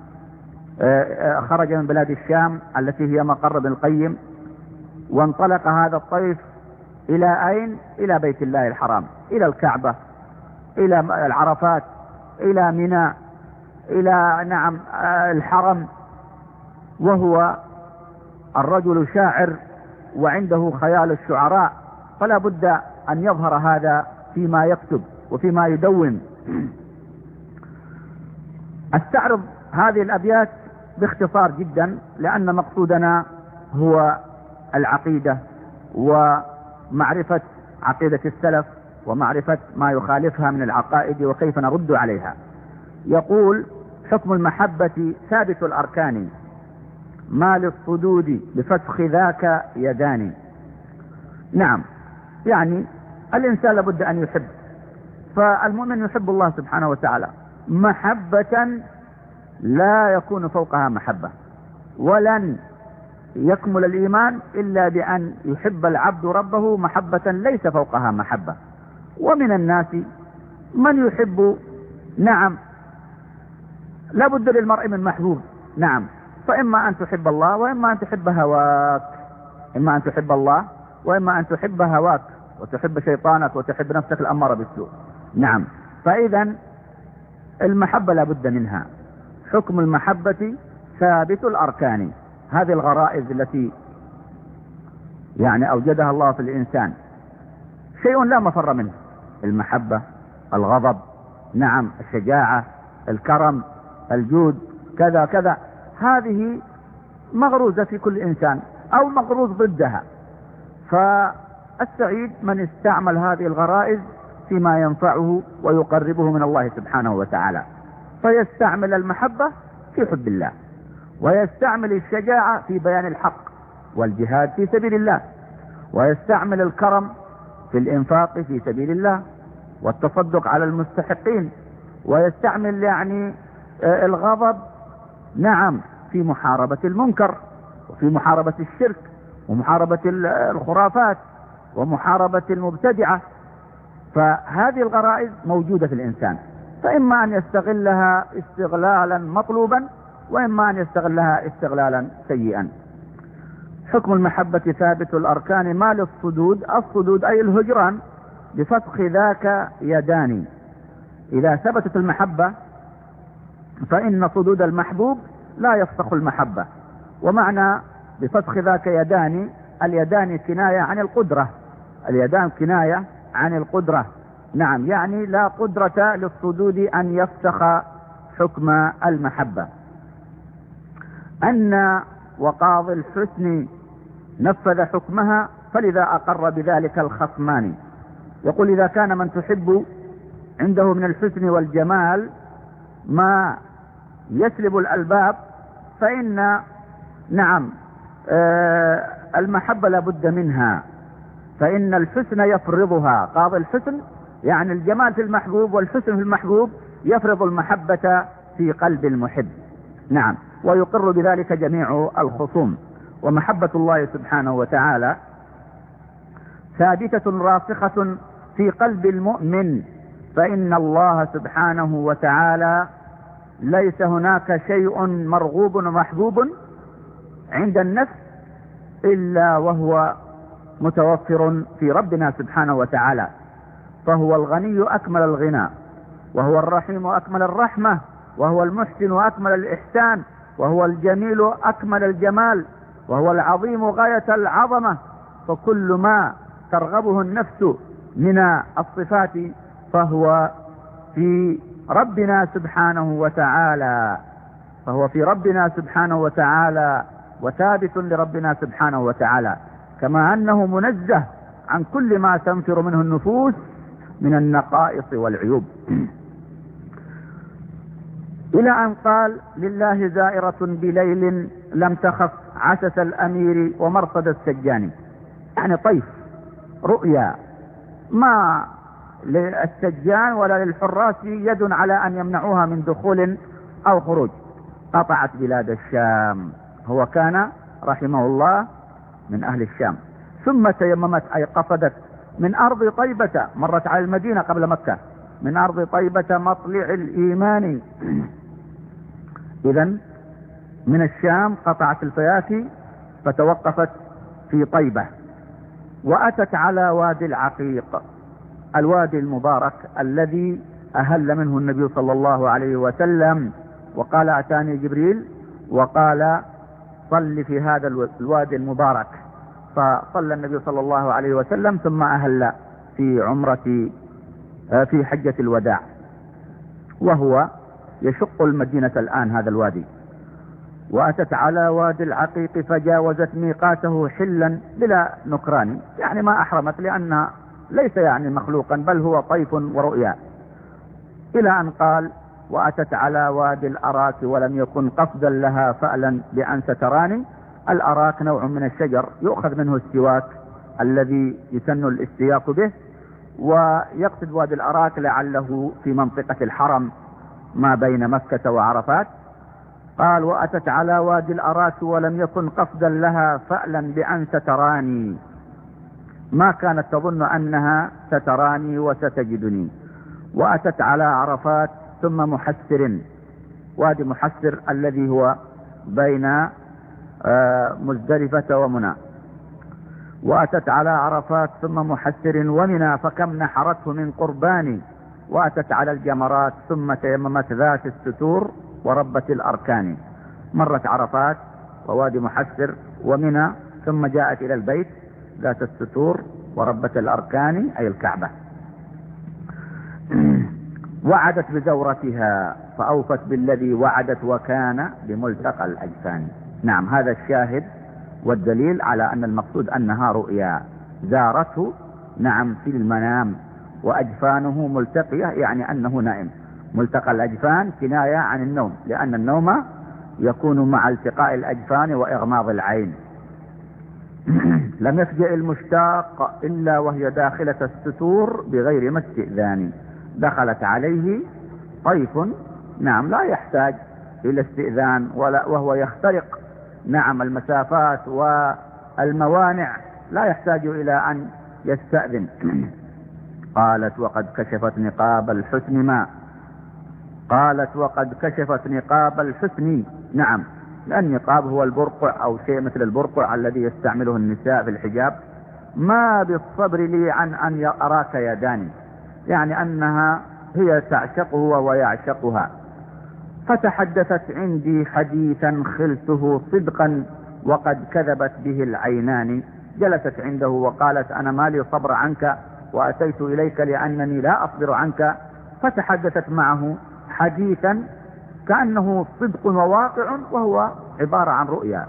خرج من بلاد الشام التي هي مقر ابن القيم، وانطلق هذا الطيف إلى أين؟ إلى بيت الله الحرام، إلى الكعبة، إلى العرفات، إلى منى، إلى نعم الحرم، وهو الرجل شاعر وعنده خيال الشعراء، فلا بد أن يظهر هذا فيما يكتب وفيما يدون. استعرض هذه الأبيات باختصار جدا، لأن مقصودنا هو العقيدة ومعرفة عقيدة السلف ومعرفة ما يخالفها من العقائد وكيف نرد عليها. يقول: حكم المحبة ثابت الأركان، ما للصدود بفسخ ذاك يدان. نعم، يعني الإنسان لابد أن يحب، فالمؤمن يحب الله سبحانه وتعالى محبة لا يكون فوقها محبة، ولن يكمل الإيمان إلا بأن يحب العبد ربه محبة ليس فوقها محبة. ومن الناس من يحب، نعم، لا بد للمرء من محبوب، نعم، فإما أن تحب الله وإما أن تحب هواك، إما أن تحب الله وإما أن تحب هواك وتحب شيطانك وتحب نفسك الأمارة بالسوء. نعم، فإذا المحبة لا بد منها. حكم المحبة ثابت الأركان، هذه الغرائز التي يعني أوجدها الله في الإنسان، شيء لا مفر منه: المحبة، الغضب، نعم، الشجاعة، الكرم، الجود، كذا كذا، هذه مغروزة في كل إنسان أو مغروز ضدها. فالسعيد من استعمل هذه الغرائز فيما ينفعه ويقربه من الله سبحانه وتعالى، فيستعمل المحبة في حب الله، ويستعمل الشجاعة في بيان الحق والجهاد في سبيل الله، ويستعمل الكرم في الإنفاق في سبيل الله والتصدق على المستحقين، ويستعمل يعني الغضب، نعم، في محاربة المنكر وفي محاربة الشرك ومحاربة الخرافات ومحاربة المبتدعة. فهذه الغرائز موجودة في الإنسان، فإما أن يستغلها استغلالا مطلوبا وإما أن يستغلها استغلالا سيئا. حكم المحبة ثابت الأركان، ما للصدود، الصدود أي الهجران، بفسخ ذاك يدان. إذا ثبتت المحبة فإن صدود المحبوب لا يفسخ المحبة. ومعنى بفسخ ذاك يدان، اليدان كناية عن القدرة، اليدان كناية عن القدرة، نعم، يعني لا قدرة للصدود أن يفسخ حكم المحبة. أن وقاضي الحسن نفذ حكمها، فلذا أقر بذلك الخصمان. يقول: إذا كان من تحب عنده من الحسن والجمال ما يسلب الألباب، فإن نعم آه المحبة لابد منها، فإن الحسن يفرضها. قاضي الحسن يعني الجمال في المحبوب والحسن في المحبوب يفرض المحبة في قلب المحب، نعم، ويقر بذلك جميع الخصوم. ومحبة الله سبحانه وتعالى ثابتة راسخة في قلب المؤمن، فإن الله سبحانه وتعالى ليس هناك شيء مرغوب ومحبوب عند النفس إلا وهو متوفر في ربنا سبحانه وتعالى. فهو الغني أكمل الغنى، وهو الرحيم أكمل الرحمة، وهو المحسن أكمل الإحسان، وهو الجميل أكمل الجمال، وهو العظيم غاية العظمة. فكل ما ترغبه النفس من الصفات فهو في ربنا سبحانه وتعالى، فهو في ربنا سبحانه وتعالى وثابت لربنا سبحانه وتعالى، كما أنه منزه عن كل ما تنفر منه النفوس من النقائص والعيوب. إلى أن قال: لله زائرة بليل لم تخف عسس الأمير ومرصد السجان. يعني طيف رؤيا، ما للسجان ولا للحراس يد على أن يمنعوها من دخول أو خروج. قطعت بلاد الشام، هو كان رحمه الله من أهل الشام، ثم تيممت أي قصدت من أرض طيبة، مرت على المدينة قبل مكة، من أرض طيبة مطلع الإيمان. إذن من الشام قطعت الفيافي فتوقفت في طيبة، وأتت على وادي العقيق، الوادي المبارك الذي أهل منه النبي صلى الله عليه وسلم، وقال: أتاني جبريل وقال صل في هذا الوادي المبارك، فصلى النبي صلى الله عليه وسلم ثم أهل في عمرة في حجة الوداع، وهو يشق المدينة الآن هذا الوادي. وأتت على وادي العقيق فجاوزت ميقاته حلا بلا نكران، يعني ما أحرمت لأنها ليس يعني مخلوقا، بل هو طيف ورؤيا. إلى أن قال: وأتت على وادي الأراك ولم يكن قصدا لها فألا بأن ستراني. الأراك نوع من الشجر يؤخذ منه السواك الذي يسن الاستياك به، ويقصد وادي الأراك لعله في منطقة الحرم ما بين مكة وعرفات. قال: وأتت على وادي الأراك ولم يكن قصدا لها فألا بأن ستراني، ما كانت تظن أنها ستراني وستجدني. وأتت على عرفات ثم محسر، وادي محسر الذي هو بين مزدلفة ومنى. وأتت على عرفات ثم محسر ومنى فكم نحرته من قربان. وأتت على الجمرات ثم تيممت ذات الستور وربت الأركان. مرت عرفات ووادي محسر ومنى ثم جاءت إلى البيت ذات الستور وربت الأركان أي الكعبة. وعدت بزورتها فأوفت بالذي وعدت وكان بملتقى الأجفان. نعم، هذا الشاهد والدليل على أن المقصود أنها رؤيا، زارته نعم في المنام، وأجفانه ملتقية يعني أنه نائم. ملتقى الأجفان كناية عن النوم، لأن النوم يكون مع التقاء الأجفان وإغماض العين. لم يفجأ المشتاق إلا وهي داخلة الستور بغير ما استئذان. دخلت عليه طيف نعم لا يحتاج إلى استئذان، ولا وهو يخترق نعم المسافات والموانع، لا يحتاج إلى أن يستأذن. قالت: وقد كشفت نقاب الحسن ما قالت وقد كشفت نقاب الحسن. نعم، لأن النقاب هو البرقع أو شيء مثل البرقع الذي يستعمله النساء في الحجاب. ما بالصبر لي عن أن أراك يداني، يعني أنها هي تعشقه وهو يعشقها. فتحدثت عندي حديثا خلته صدقا وقد كذبت به العينان. جلست عنده وقالت: أنا ما لي صبر عنك وأتيت إليك لأنني لا أصبر عنك. فتحدثت معه حديثا كأنه صدق وواقع وهو عبارة عن رؤيا.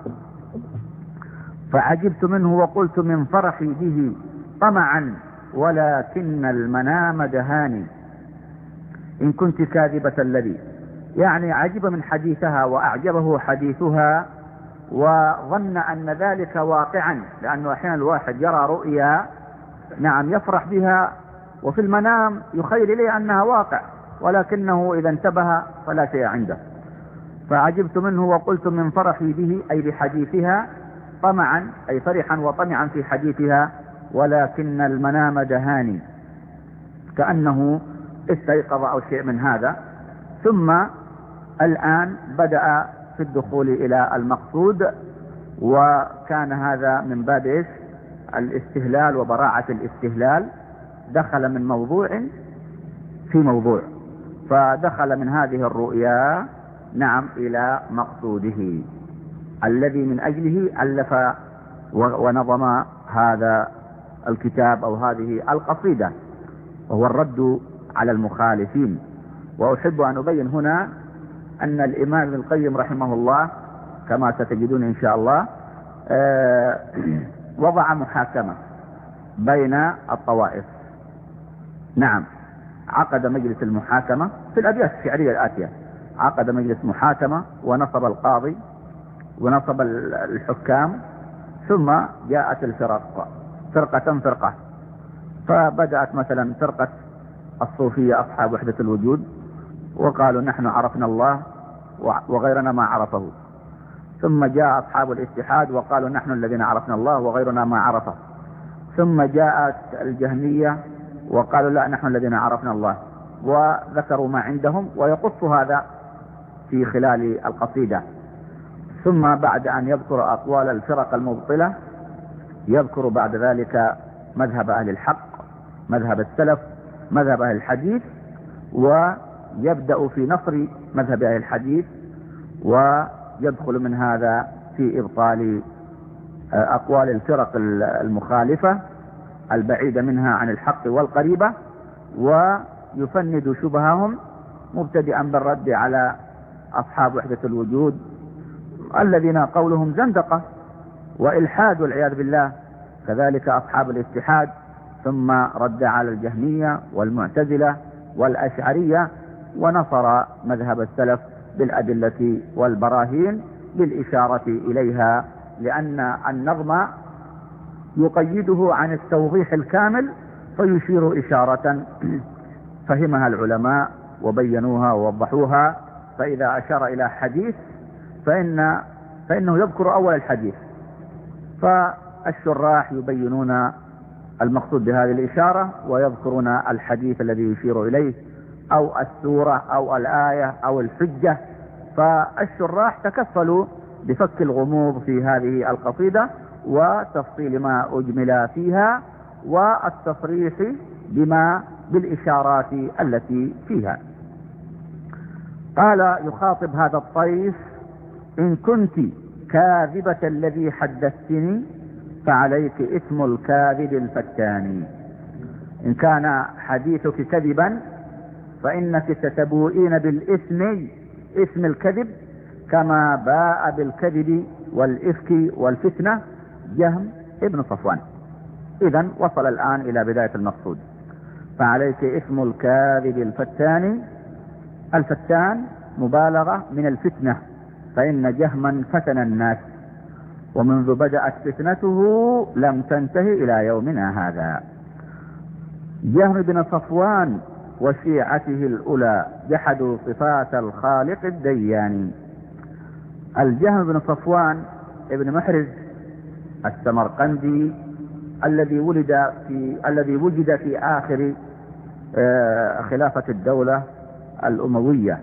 فعجبت منه وقلت من فرحي به طمعا ولكن المنام دهاني. إن كنت كاذبة الذي، يعني عجب من حديثها وأعجبه حديثها وظن أن ذلك واقعا، لأنه أحيانا الواحد يرى رؤيا نعم يفرح بها وفي المنام يخيل إليه أنها واقع، ولكنه إذا انتبه فلا شيء عنده. فعجبت منه وقلت من فرحي به أي بحديثها طمعا أي فرحا وطمعا في حديثها، ولكن المنام دهاني، كأنه استيقظ أو شيء من هذا. ثم الآن بدأ في الدخول إلى المقصود، وكان هذا من باب إيش؟ الاستهلال وبراعة الاستهلال. دخل من موضوع في موضوع، فدخل من هذه الرؤيا نعم إلى مقصوده الذي من أجله ألف ونظم هذا الكتاب أو هذه القصيدة، وهو الرد على المخالفين. وأحب أن أبين هنا أن الإمام ابن القيم رحمه الله كما ستجدون إن شاء الله وضع محاكمة بين الطوائف. نعم، عقد مجلس المحاكمة في الأبيات الشعرية الآتية: عقد مجلس محاكمة ونصب القاضي ونصب الحكام، ثم جاءت الفرق فرقة فرقة، فبدأت مثلا فرقة الصوفية أصحاب وحدة الوجود وقالوا نحن عرفنا الله وغيرنا ما عرفه، ثم جاء أصحاب الاتحاد وقالوا نحن الذين عرفنا الله وغيرنا ما عرفه، ثم جاءت الجهمية وقالوا لا نحن الذين عرفنا الله، وذكروا ما عندهم ويقص هذا في خلال القصيدة. ثم بعد أن يذكر أقوال الفرق المبطلة يذكر بعد ذلك مذهب أهل الحق، مذهب السلف، مذهب أهل الحديث، ويبدأ في نصر مذهب أهل الحديث، ويدخل من هذا في إبطال أقوال الفرق المخالفة البعيدة منها عن الحق والقريبة، ويفند شبههم مبتدئا بالرد على أصحاب وحدة الوجود الذين قولهم زندقة وإلحاد والعياذ بالله، كذلك أصحاب الاتحاد، ثم رد على الجهمية والمعتزلة والأشعرية، ونصر مذهب السلف بالأدلة والبراهين بالإشارة إليها، لأن النظم يقيده عن التوضيح الكامل فيشير إشارة فهمها العلماء وبينوها ووضحوها. فإذا أشار إلى حديث فإن فإنه يذكر أول الحديث، فالشراح يبينون المقصود بهذه الإشارة ويذكرون الحديث الذي يشير إليه أو السورة أو الآية أو الحجة. فالشراح تكفلوا بفك الغموض في هذه القصيدة وتفصيل ما أجمل فيها والتصريح بما بالإشارات التي فيها. قال يخاطب هذا الطيف: إن كنت كاذبة الذي حدثتني فعليك إثم الكاذب الفتان. إن كان حديثك كذبا فإنك ستبوئين بالإثم، إثم الكذب، كما باء بالكذب والإفك والفتنة جهم ابن صفوان. إذن وصل الآن إلى بداية المقصود: فعليك إثم الكاذب الفتان. الفتان مبالغة من الفتنة، فإن جهما فتن الناس، ومنذ بدأت فتنته لم تنتهي إلى يومنا هذا. جهم بن صفوان وشيعته الأولى جحدوا صفات الخالق الديان. الجهم بن صفوان ابن محرز السمرقندي الذي ولد في الذي وجد في آخر خلافة الدولة الأموية،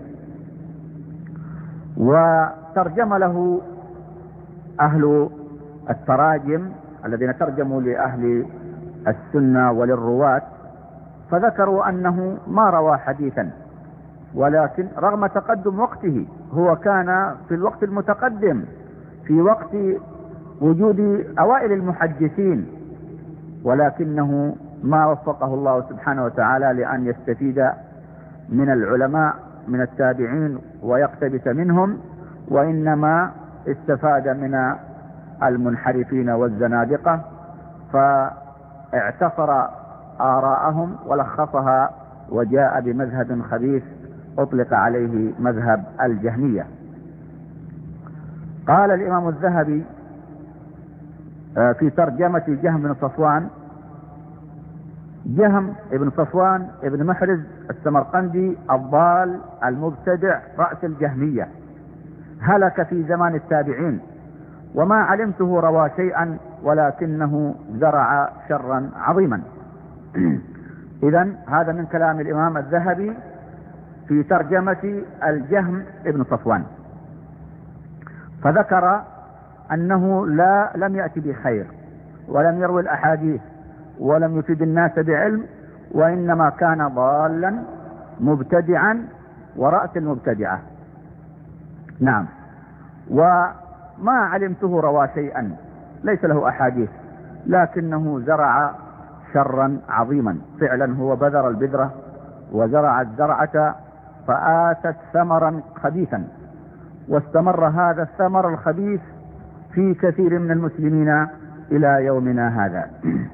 وترجم له أهل التراجم الذين ترجموا لأهل السنة وللرواة، فذكروا أنه ما روى حديثا، ولكن رغم تقدم وقته هو كان في الوقت المتقدم في وقت وجود أوائل المحدثين، ولكنه ما وفقه الله سبحانه وتعالى لأن يستفيد من العلماء من التابعين ويقتبس منهم، وإنما استفاد من المنحرفين والزنادقة، فاعتصر آراءهم ولخصها وجاء بمذهب خبيث أطلق عليه مذهب الجهمية. قال الإمام الذهبي في ترجمة جهم بن صفوان: جهم ابن صفوان ابن محرز السمرقندي الضال المبتدع رأس الجهمية، هلك في زمان التابعين، وما علمته روى شيئا ولكنه زرع شرا عظيما. إذن هذا من كلام الإمام الذهبي في ترجمة الجهم ابن صفوان، فذكر أنه لا لم يأتي بخير ولم يروي الأحاديث ولم يفيد الناس بعلم، وإنما كان ضالا مبتدعا ورأس المبتدعة. نعم، وما علمته روى شيئا، ليس له أحاديث، لكنه زرع شرا عظيما. فعلا هو بذر البذرة وزرع الزرعة فآتت ثمرا خبيثا، واستمر هذا الثمر الخبيث في كثير من المسلمين إلى يومنا هذا.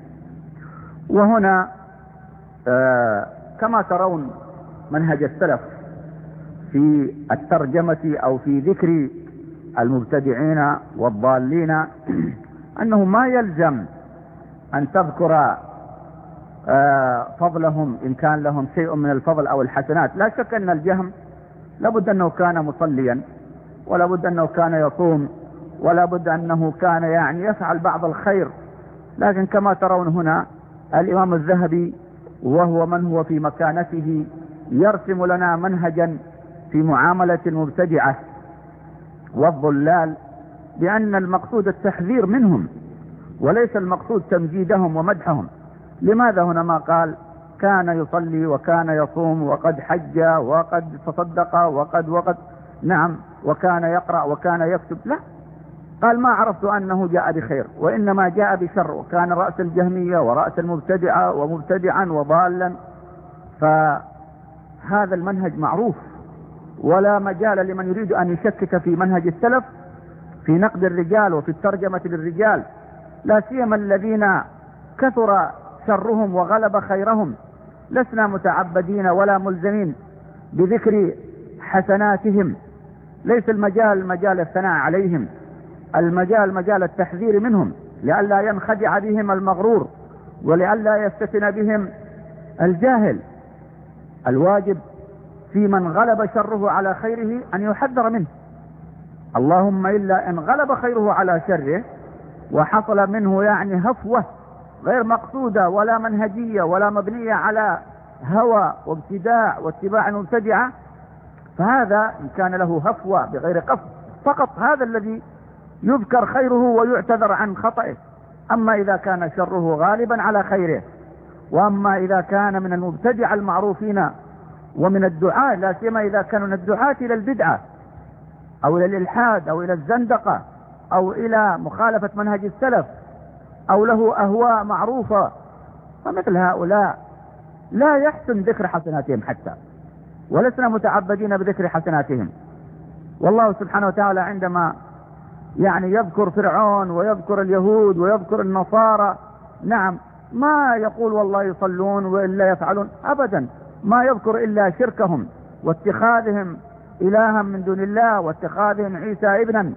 وهنا آه كما ترون منهج السلف في الترجمة أو في ذكر المبتدعين والضالين أنه ما يلزم أن تذكر آه فضلهم إن كان لهم شيء من الفضل أو الحسنات. لا شك أن الجهم لابد أنه كان مصليا، ولا بد أنه كان يصوم، ولا بد أنه كان يعني يفعل بعض الخير، لكن كما ترون هنا الإمام الذهبي وهو من هو في مكانته يرسم لنا منهجا في معاملة المبتدعة والضلال، بأن المقصود التحذير منهم وليس المقصود تمجيدهم ومدحهم. لماذا هنا ما قال كان يصلي وكان يصوم وقد حج وقد تصدق وقد وقد نعم وكان يقرأ وكان يكتب؟ لا، قال ما عرفت أنه جاء بخير، وإنما جاء بشر، وكان رأس الجهمية ورأس المبتدعة ومبتدعا وضالا. فهذا المنهج معروف، ولا مجال لمن يريد أن يشكك في منهج السلف في نقد الرجال وفي الترجمة للرجال، لا سيما الذين كثر شرهم وغلب خيرهم. لسنا متعبدين ولا ملزمين بذكر حسناتهم، ليس المجال مجال الثناء عليهم، المجال مجال التحذير منهم، لئلا ينخدع بهم المغرور ولئلا يفتتن بهم الجاهل. الواجب في من غلب شره على خيره أن يحذر منه، اللهم إلا إن غلب خيره على شره وحصل منه يعني هفوة غير مقصودة ولا منهجية ولا مبنية على هوى وابتداع واتباع المبتدعة، فهذا إن كان له هفوة بغير قصد فقط هذا الذي يذكر خيره ويعتذر عن خطئه. أما إذا كان شره غالبا على خيره، وأما إذا كان من المبتدع المعروفين ومن الدعاة، لا سيما إذا كانوا من الدعاة إلى البدعة أو إلى الإلحاد أو إلى الزندقة أو إلى مخالفة منهج السلف أو له أهواء معروفة، فمثل هؤلاء لا يحسن ذكر حسناتهم حتى، ولسنا متعبدين بذكر حسناتهم. والله سبحانه وتعالى عندما يعني يذكر فرعون ويذكر اليهود ويذكر النصارى، نعم ما يقول والله يصلون وإلا يفعلون أبدا، ما يذكر إلا شركهم واتخاذهم إلها من دون الله واتخاذهم عيسى ابنا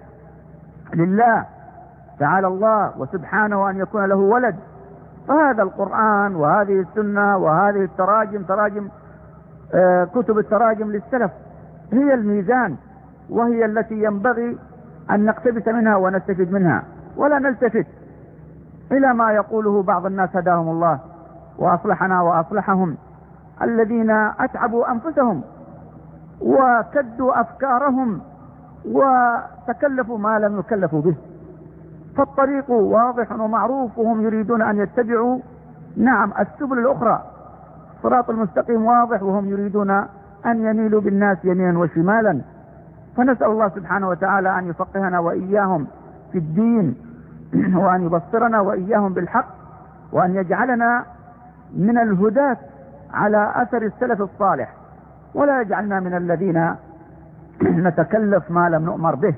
لله تعالى الله وسبحانه أن يكون له ولد. فهذا القرآن وهذه السنة وهذه التراجم تراجم آه كتب التراجم للسلف هي الميزان، وهي التي ينبغي أن نقتبس منها ونستفيد منها، ولا نلتفت إلى ما يقوله بعض الناس هداهم الله وأصلحنا وأصلحهم، الذين أتعبوا أنفسهم وكدوا أفكارهم وتكلفوا ما لم يكلفوا به. فالطريق واضح ومعروف، وهم يريدون أن يتبعوا نعم السبل الأخرى. الصراط المستقيم واضح وهم يريدون أن يميلوا بالناس يمينا وشمالا. فنسأل الله سبحانه وتعالى أن يفقهنا وإياهم في الدين، وأن يبصرنا وإياهم بالحق، وأن يجعلنا من الهداة على أثر السلف الصالح، ولا يجعلنا من الذين نتكلف ما لم نؤمر به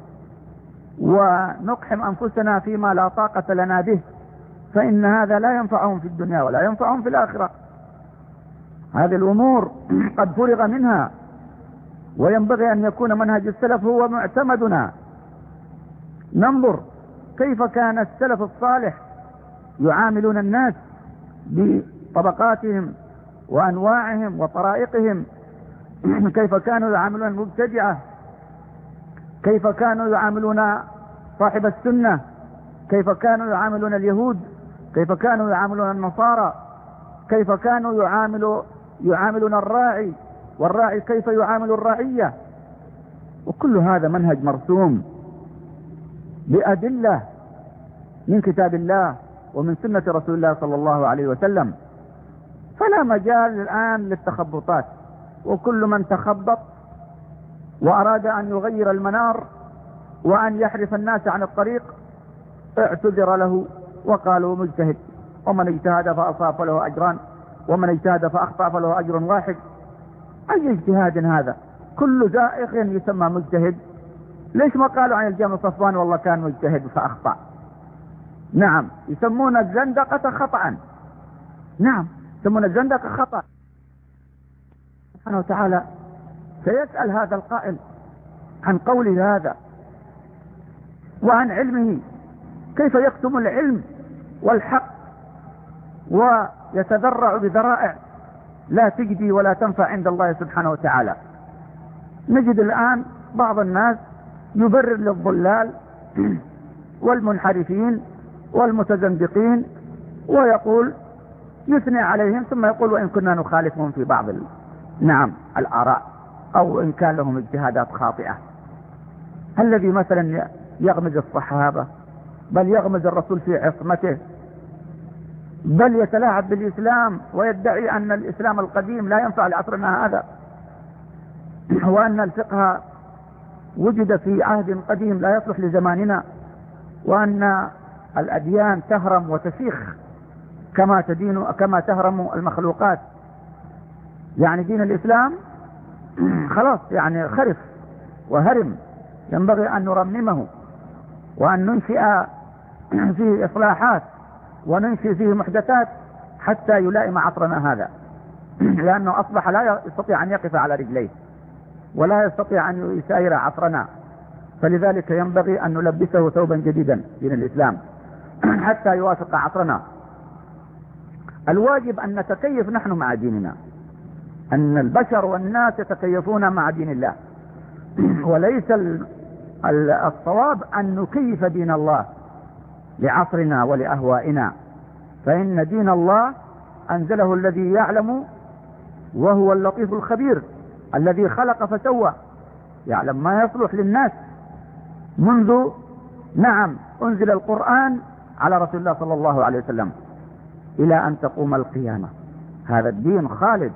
ونقحم أنفسنا فيما لا طاقة لنا به، فإن هذا لا ينفعهم في الدنيا ولا ينفعهم في الآخرة. هذه الأمور قد فرغ منها، وينبغي أن يكون منهج السلف هو معتمدنا. ننظر كيف كان السلف الصالح يعاملون الناس بطبقاتهم وأنواعهم وطرائقهم، كيف كانوا يعاملون المبتدعة، كيف كانوا يعاملون صاحب السنة، كيف كانوا يعاملون اليهود، كيف كانوا يعاملون النصارى، كيف كانوا يعاملوا يعاملون الراعي، والراعي كيف يعامل الرعية. وكل هذا منهج مرسوم بأدلة من كتاب الله ومن سنة رسول الله صلى الله عليه وسلم. فلا مجال الآن للتخبطات، وكل من تخبط وأراد أن يغير المنار وأن يحرف الناس عن الطريق اعتذر له وقالوا مجتهد، ومن اجتهد فأصاب فله أجران ومن اجتهد فأخطأ فله أجر واحد. أي اجتهاد هذا؟ كل زائغ يسمى مجتهد ليش ما قالوا عن الجهم صفوان والله كان مجتهد فأخطأ؟ نعم، يسمون الزندقة خطأ. نعم، يسمون الزندقة خطأ. سبحانه وتعالى سيسأل هذا القائل عن قوله هذا وعن علمه، كيف يكتم العلم والحق ويتذرع بذرائع لا تجدي ولا تنفع عند الله سبحانه وتعالى. نجد الآن بعض الناس يبرر للضلال والمنحرفين والمتزندقين ويقول يثني عليهم، ثم يقول وإن كنا نخالفهم في بعض ال... نعم الآراء، أو إن كان لهم اجتهادات خاطئة. الذي مثلا يغمز الصحابة، بل يغمز الرسول في عصمته، بل يتلاعب بالإسلام ويدعي أن الإسلام القديم لا ينفع لعصرنا هذا، وأن الفقه وجد في عهد قديم لا يصلح لزماننا، وأن الأديان تهرم وتسيخ كما تدين كما تهرم المخلوقات. يعني دين الإسلام خلاص يعني خرف وهرم، ينبغي أن نرممه وأن ننشئ فيه إصلاحات وننشئ فيه محدثات حتى يلائم عصرنا هذا، لأنه أصبح لا يستطيع أن يقف على رجليه ولا يستطيع أن يساير عصرنا، فلذلك ينبغي أن نلبسه ثوبا جديدا دين الإسلام حتى يوافق عصرنا. الواجب أن نتكيف نحن مع ديننا، أن البشر والناس يتكيفون مع دين الله، وليس الصواب أن نكيف دين الله لعصرنا ولأهوائنا، فإن دين الله أنزله الذي يعلم وهو اللطيف الخبير الذي خلق فسوى، يعلم ما يصلح للناس منذ نعم أنزل القرآن على رسول الله صلى الله عليه وسلم إلى أن تقوم القيامة. هذا الدين خالد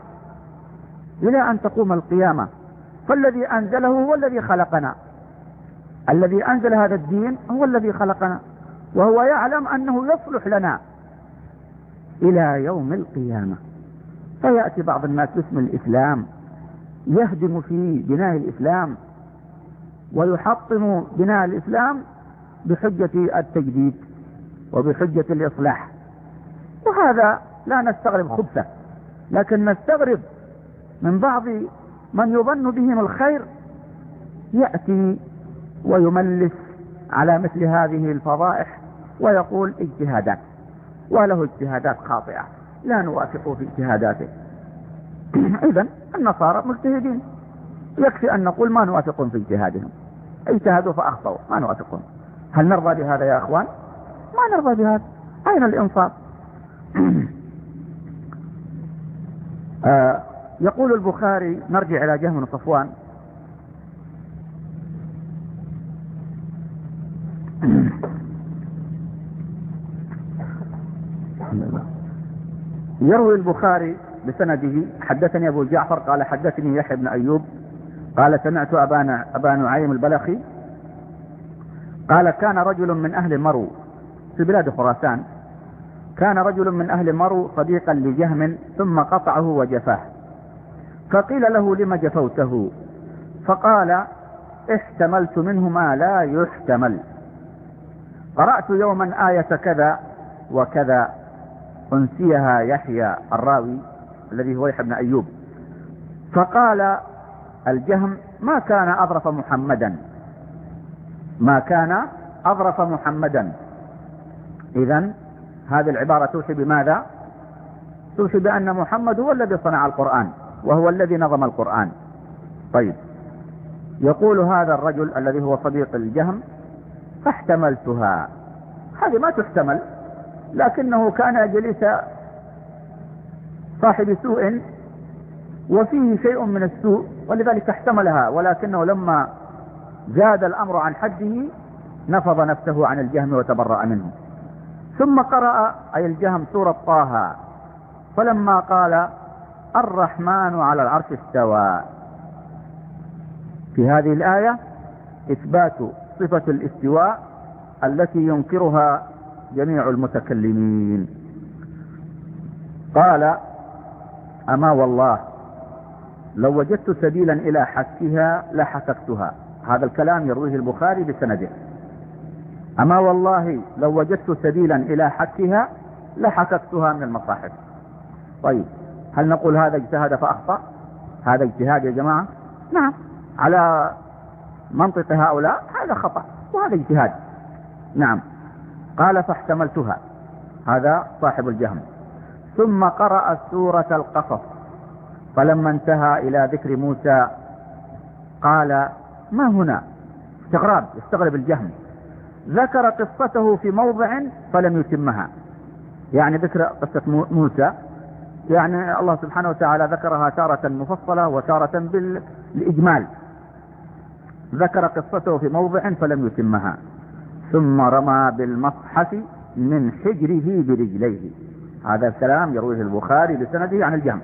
إلى أن تقوم القيامة، فالذي أنزله هو الذي خلقنا، الذي أنزل هذا الدين هو الذي خلقنا، وهو يعلم أنه يصلح لنا إلى يوم القيامة. فيأتي بعض الناس باسم الإسلام يهدم في بناء الإسلام ويحطم بناء الإسلام بحجة التجديد وبحجة الإصلاح، وهذا لا نستغرب خبثه، لكن نستغرب من بعض من يظن بهم الخير يأتي ويملس على مثل هذه الفضائح ويقول اجتهادات، وله اجتهادات خاطئة لا نوافق في اجتهاداته. إذن النصارى مجتهدين، يكفي أن نقول ما نوافق في اجتهادهم، اجتهدوا فأخطأوا ما نوافقون. هل نرضى بهذا يا أخوان؟ ما نرضى بهذا. أين الإنصاف؟ آه يقول البخاري، نرجع إلى جهم بن صفوان، يروي البخاري بسنده حدثني أبو جعفر قال حدثني يحيى بن أيوب قال سمعت أبا أبا نعيم البلخي قال كان رجل من أهل مرو في بلاد خراسان، كان رجل من أهل مرو صديقا لجهم ثم قطعه وجفاه، فقيل له لما جفوته؟ فقال احتملت منه ما لا يحتمل، قرأت يوما آية كذا وكذا، أنسيها يحيى الراوي الذي هو يحيى بن أيوب. فقال الجهم ما كان أظرف محمدا، ما كان أظرف محمدا. إذن هذه العبارة توحي بماذا؟ توحي بأن محمد هو الذي صنع القرآن وهو الذي نظم القرآن. طيب، يقول هذا الرجل الذي هو صديق الجهم فاحتملتها، هذه ما تحتمل، لكنه كان جليس صاحب سوء وفيه شيء من السوء ولذلك احتملها، ولكنه لما زاد الأمر عن حده نفض نفسه عن الجهم وتبرأ منه. ثم قرأ أي الجهم سورة طه، فلما قال الرحمن على العرش استوى، في هذه الآية إثبات صفة الاستواء التي ينكرها جميع المتكلمين. قال أما والله لو وجدت سبيلا إلى حكها لحككتها، هذا الكلام يرويه البخاري بسنده. أما والله لو وجدت سبيلا إلى حكها لحككتها من المصاحف. طيب هل نقول هذا اجتهد فأخطأ؟ هذا اجتهاد يا جماعة؟ نعم، على منطق هؤلاء هذا خطأ وهذا اجتهاد. نعم. قال فاحتملتها، هذا صاحب الجهم. ثم قرأ سورة القصص، فلما انتهى إلى ذكر موسى قال ما هنا؟ استغراب، يستغرب الجهم. ذكر قصته في موضع فلم يتمها، يعني ذكر قصة موسى، يعني الله سبحانه وتعالى ذكرها تارة مفصلة وتارة بالإجمال. ذكر قصته في موضع فلم يتمها، ثم رمى بالمصحف من حجره برجليه. هذا الكلام يرويه البخاري بسنده عن الجهم.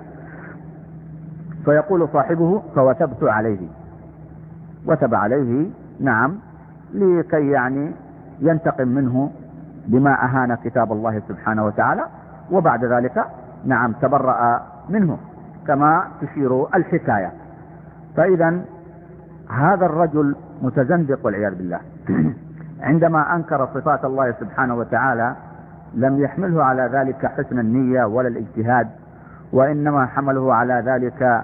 فيقول صاحبه فوثبت عليه، وثب عليه نعم لكي يعني ينتقم منه بما أهان كتاب الله سبحانه وتعالى، وبعد ذلك نعم تبرأ منه كما تشير الحكاية. فإذا هذا الرجل متزندق والعياذ بالله. عندما أنكر صفات الله سبحانه وتعالى لم يحمله على ذلك حسن النية ولا الاجتهاد، وإنما حمله على ذلك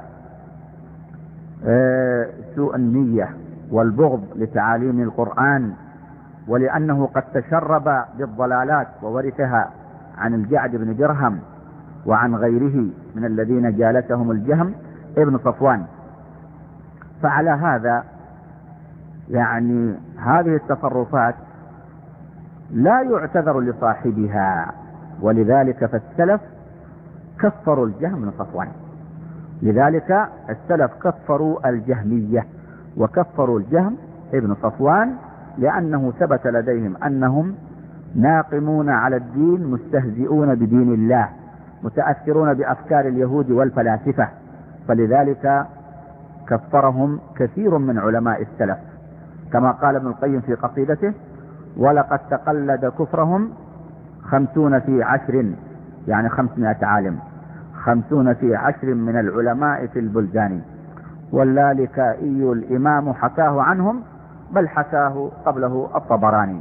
سوء النية والبغض لتعاليم القرآن، ولأنه قد تشرب بالضلالات وورثها عن الجعد بن درهم وعن غيره من الذين جالسهم الجهم ابن صفوان. فعلى هذا يعني هذه التصرفات لا يعتذر لصاحبها، ولذلك فالسلف كفروا الجهم بن صفوان. لذلك السلف كفروا الجهمية وكفروا الجهم ابن صفوان، لأنه ثبت لديهم أنهم ناقمون على الدين، مستهزئون بدين الله، متأثرون بأفكار اليهود والفلاسفة. فلذلك كفرهم كثير من علماء السلف، كما قال ابن القيم في قصيدته ولقد تقلد كفرهم خمسون في عشر، يعني خمسمائة عالم، خمسون في عشر من العلماء في البلدان، واللالكائي الإمام حكاه عنهم بل حكاه قبله الطبراني.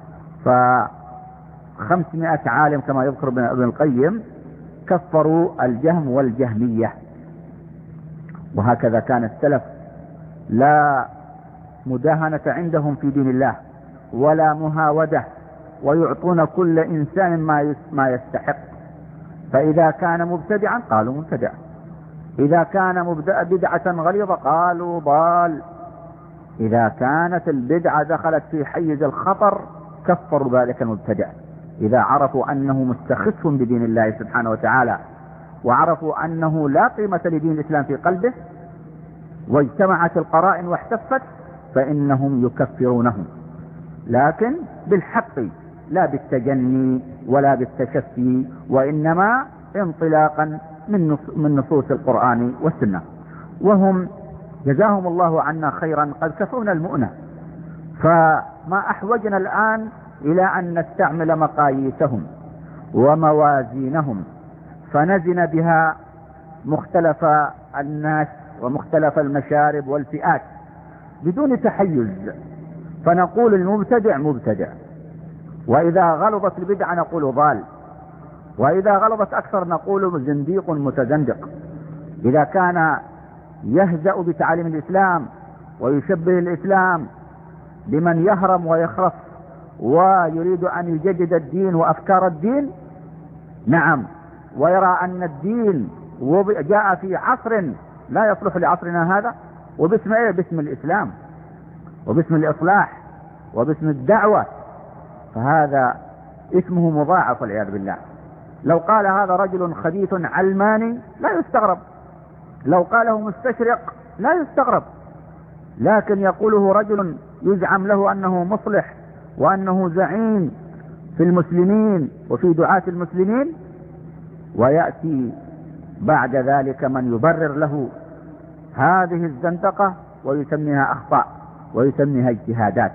فخمسمائة عالم كما يذكر ابن القيم كفروا الجهم والجهمية. وهكذا كان السلف، لا مداهنة عندهم في دين الله ولا مهاودة، ويعطون كل إنسان ما ما يستحق. فإذا كان مبتدعا قالوا مبتدع، إذا كان بدعة غليظة قالوا ضال، إذا كانت البدعة دخلت في حيز الخطر كفروا ذلك المبتدع. إذا عرفوا أنه مستخف بدين الله سبحانه وتعالى، وعرفوا أنه لا قيمة لدين الإسلام في قلبه، واجتمعت القرائن واحتفت، فإنهم يكفرونهم، لكن بالحق لا بالتجني ولا بالتشفي، وإنما انطلاقا من نصوص القرآن والسنة. وهم جزاهم الله عنا خيرا قد كفونا المؤنة، فما أحوجنا الآن إلى أن نستعمل مقاييسهم وموازينهم فنزن بها مختلف الناس ومختلف المشارب والفئات بدون تحيز، فنقول المبتدع مبتدع، وإذا غلظت البدعة نقول ضال، وإذا غلظت أكثر نقول زنديق متزندق. إذا كان يهزأ بتعاليم الإسلام ويشبه الإسلام بمن يهرم ويخرف ويريد أن يجدد الدين وأفكار الدين، نعم، ويرى أن الدين جاء في عصر لا يصلح لعصرنا هذا، وباسم ايه؟ باسم الإسلام وباسم الإصلاح وباسم الدعوة، فهذا اسمه مضاعف والعياذ بالله. لو قال هذا رجل خبيث علماني لا يستغرب، لو قاله مستشرق لا يستغرب، لكن يقوله رجل يزعم له أنه مصلح وأنه زعيم في المسلمين وفي دعاة المسلمين، ويأتي بعد ذلك من يبرر له هذه الزندقة ويسميها أخطاء ويسميها اجتهادات.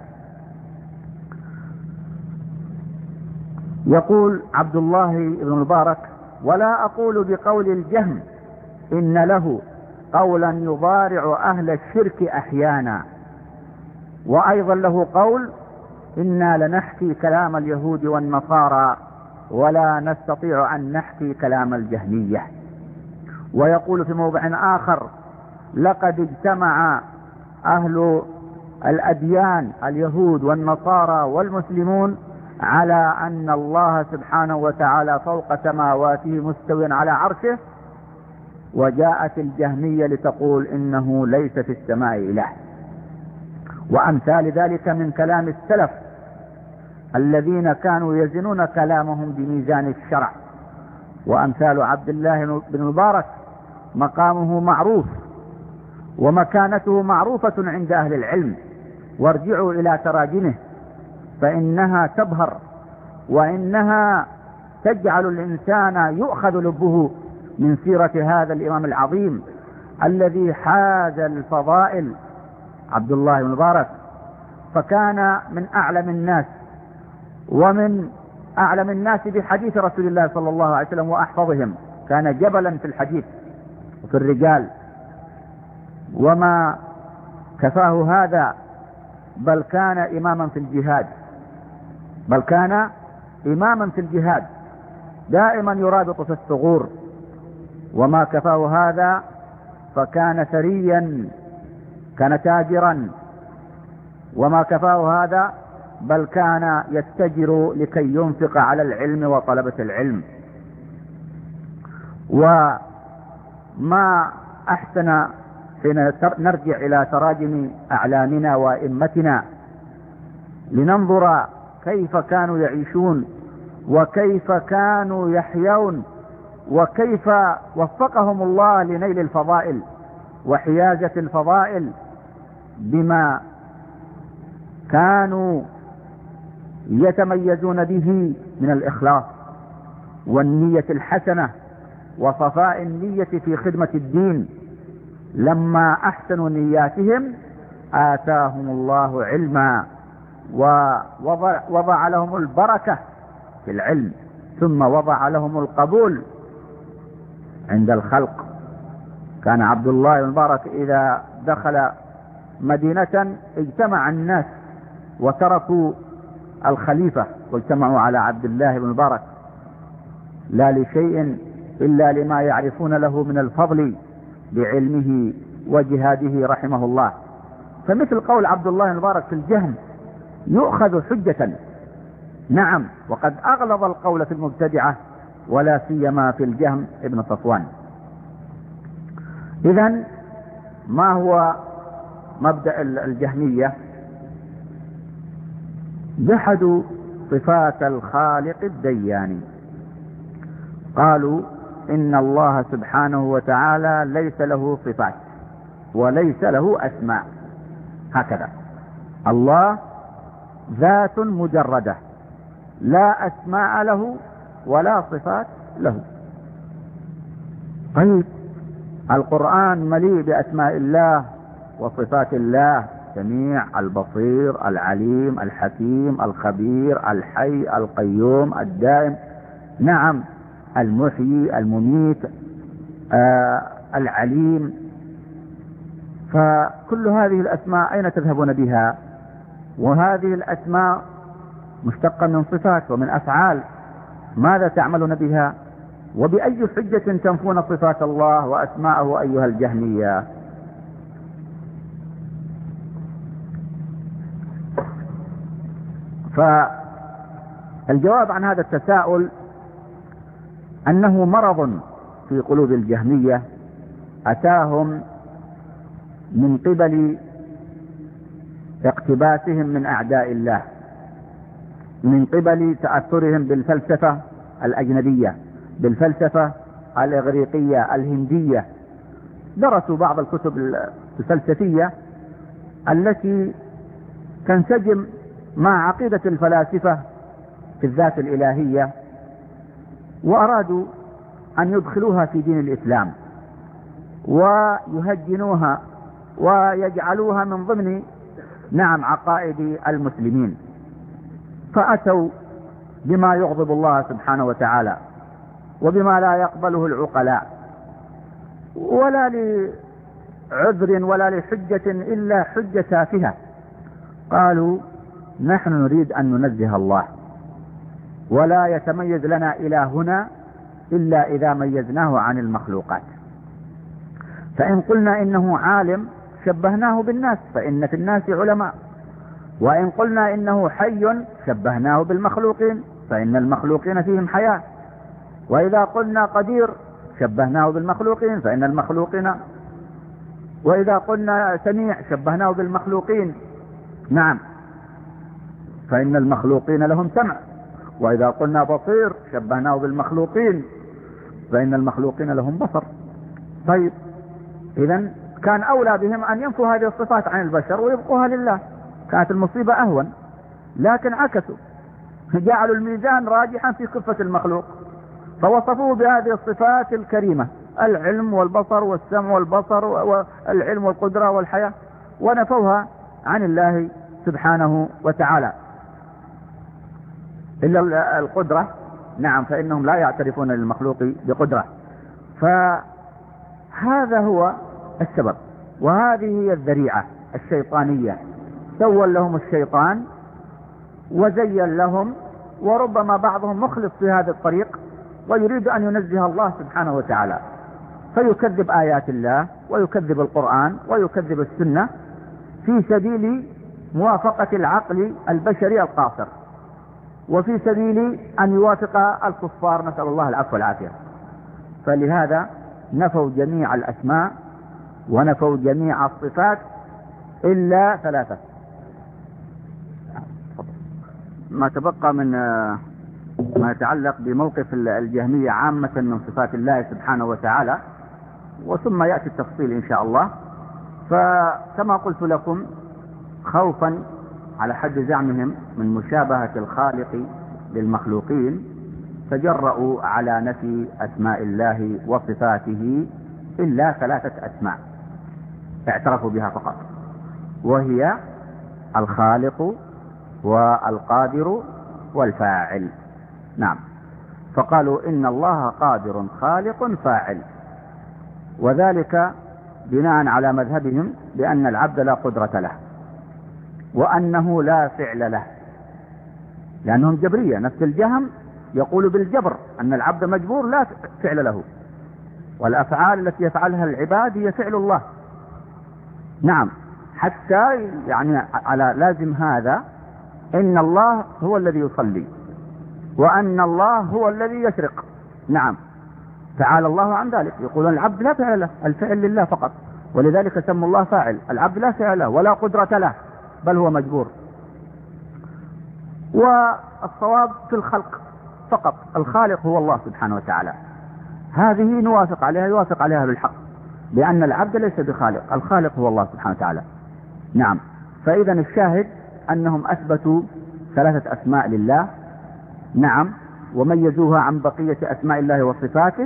يقول عبد الله بن المبارك: ولا أقول بقول الجهم إن له قولا يضارع أهل الشرك أحيانا، وأيضا له قول: إنا لنحكي كلام اليهود والنصارى ولا نستطيع أن نحكي كلام الجهمية. ويقول في موضع آخر: لقد اجتمع أهل الأديان اليهود والنصارى والمسلمون على أن الله سبحانه وتعالى فوق سماواته مستوٍ على عرشه، وجاءت الجهمية لتقول إنه ليس في السماء إله. وأمثال ذلك من كلام السلف الذين كانوا يزنون كلامهم بميزان الشرع. وأمثال عبد الله بن مبارك مقامه معروف ومكانته معروفة عند أهل العلم، وارجعوا إلى تراجمه فإنها تبهر، وإنها تجعل الإنسان يؤخذ لبه من سيرة هذا الإمام العظيم الذي حاز الفضائل. عبد الله بن مبارك فكان من أعلم الناس ومن أعلم الناس بحديث رسول الله صلى الله عليه وسلم وأحفظهم، كان جبلا في الحديث وفي الرجال. وما كفاه هذا، بل كان إماما في الجهاد بل كان إماما في الجهاد دائما يرابط في الثغور. وما كفاه هذا، فكان ثريا، كان تاجرا. وما كفاه هذا، بل كان يتجر لكي ينفق على العلم وطلبة العلم. وما أحسن حين نرجع إلى تراجم أعلامنا وإمتنا لننظر كيف كانوا يعيشون وكيف كانوا يحيون وكيف وفقهم الله لنيل الفضائل وحيازة الفضائل بما كانوا يتميزون به من الإخلاص والنية الحسنة وصفاء النية في خدمة الدين. لما أحسنوا نياتهم آتاهم الله علما ووضع لهم البركة في العلم، ثم وضع لهم القبول عند الخلق. كان عبد الله بن مبارك إذا دخل مدينة اجتمع الناس وتركوا الخليفة واجتمعوا على عبد الله بن مبارك، لا لشيء إلا لما يعرفون له من الفضل بعلمه وجهاده رحمه الله. فمثل قول عبد الله بن مبارك في الجهم يؤخذ حجة، نعم، وقد أغلظ القول في المبتدعة ولا سيما في الجهم ابن صفوان. إذن ما هو مبدأ الجهمية؟ جحدوا صفات الخالق الديان، قالوا إن الله سبحانه وتعالى ليس له صفات وليس له أسماء. هكذا الله ذات مجردة لا أسماء له ولا صفات له. طيب القرآن مليء بأسماء الله وصفات الله: السميع، البصير، العليم، الحكيم، الخبير، الحي، القيوم، الدائم، نعم، المحيي، المميت، آه العليم. فكل هذه الأسماء أين تذهبون بها؟ وهذه الأسماء مشتقة من صفات ومن أفعال، ماذا تعملون بها؟ وبأي حجة تنفون صفات الله وأسماءه أيها الجهمية؟ فالجواب عن هذا التساؤل أنه مرض في قلوب الجهمية أتاهم من قبل اقتباسهم من أعداء الله، من قبل تأثرهم بالفلسفة الأجنبية، بالفلسفة الإغريقية الهندية. درسوا بعض الكتب الفلسفية التي تنسجم مع عقيدة الفلاسفة في الذات الإلهية، وأرادوا أن يدخلوها في دين الإسلام ويهجنوها ويجعلوها من ضمن نعم عقائد المسلمين. فأتوا بما يغضب الله سبحانه وتعالى وبما لا يقبله العقلاء، ولا لعذر ولا لحجة إلا حجة تافهة، قالوا نحن نريد أن ننزه الله ولا يتميز لنا إلهنا إلا إذا ميزناه عن المخلوقات، فإن قلنا إنه عالم شبهناه بالناس فإن في الناس علماء، وإن قلنا إنه حي شبهناه بالمخلوقين فإن المخلوقين فيهم حياة، وإذا قلنا قدير شبهناه بالمخلوقين فإن المخلوقين، وإذا قلنا سميع شبهناه بالمخلوقين نعم فإن المخلوقين لهم سمع، وإذا قلنا بصير شبهناه بالمخلوقين فإن المخلوقين لهم بصر. طيب إذن كان أولى بهم أن ينفوا هذه الصفات عن البشر ويبقوها لله، كانت المصيبة أهون، لكن عكسوا جعلوا الميزان راجحا في كفة المخلوق فوصفوه بهذه الصفات الكريمة، العلم والبصر والسمع والبصر والعلم والقدرة والحياة، ونفوها عن الله سبحانه وتعالى إلا القدرة نعم فإنهم لا يعترفون للمخلوق بقدرة. فهذا هو السبب، وهذه هي الذريعة الشيطانية، سول لهم الشيطان وزين لهم، وربما بعضهم مخلص في هذا الطريق ويريد أن ينزه الله سبحانه وتعالى فيكذب آيات الله ويكذب القرآن ويكذب السنة في سبيل موافقة العقل البشري القاصر، وفي سبيل أن يوافق الكفار نسأل الله العفو والعافية. فلهذا نفوا جميع الأسماء ونفوا جميع الصفات إلا ثلاثة. ما تبقى من ما يتعلق بموقف الجهمية عامة من صفات الله سبحانه وتعالى، وثم يأتي التفصيل إن شاء الله. فكما قلت لكم خوفا على حد زعمهم من مشابهة الخالق للمخلوقين تجرؤوا على نفي أسماء الله وصفاته إلا ثلاثة أسماء اعترفوا بها فقط، وهي الخالق والقادر والفاعل. نعم، فقالوا إن الله قادر خالق فاعل، وذلك بناء على مذهبهم بأن العبد لا قدرة له وأنه لا فعل له، لأنهم جبرية. نفس الجهم يقول بالجبر أن العبد مجبور لا فعل له، والأفعال التي يفعلها العباد هي فعل الله. نعم، حتى يعني على لازم هذا إن الله هو الذي يصلي وأن الله هو الذي يسرق. نعم، تعالى الله عن ذلك، يقولون العبد لا فعل له، الفعل لله فقط، ولذلك سموا الله فاعل. العبد لا فعل له ولا قدرة له بل هو مجبور. والصواب في الخلق فقط، الخالق هو الله سبحانه وتعالى، هذه نوافق عليها يوافق عليها أهل الحق، لأن العبد ليس بخالق، الخالق هو الله سبحانه وتعالى. نعم، فإذا الشاهد أنهم أثبتوا ثلاثة أسماء لله، نعم، وميزوها عن بقية أسماء الله وصفاته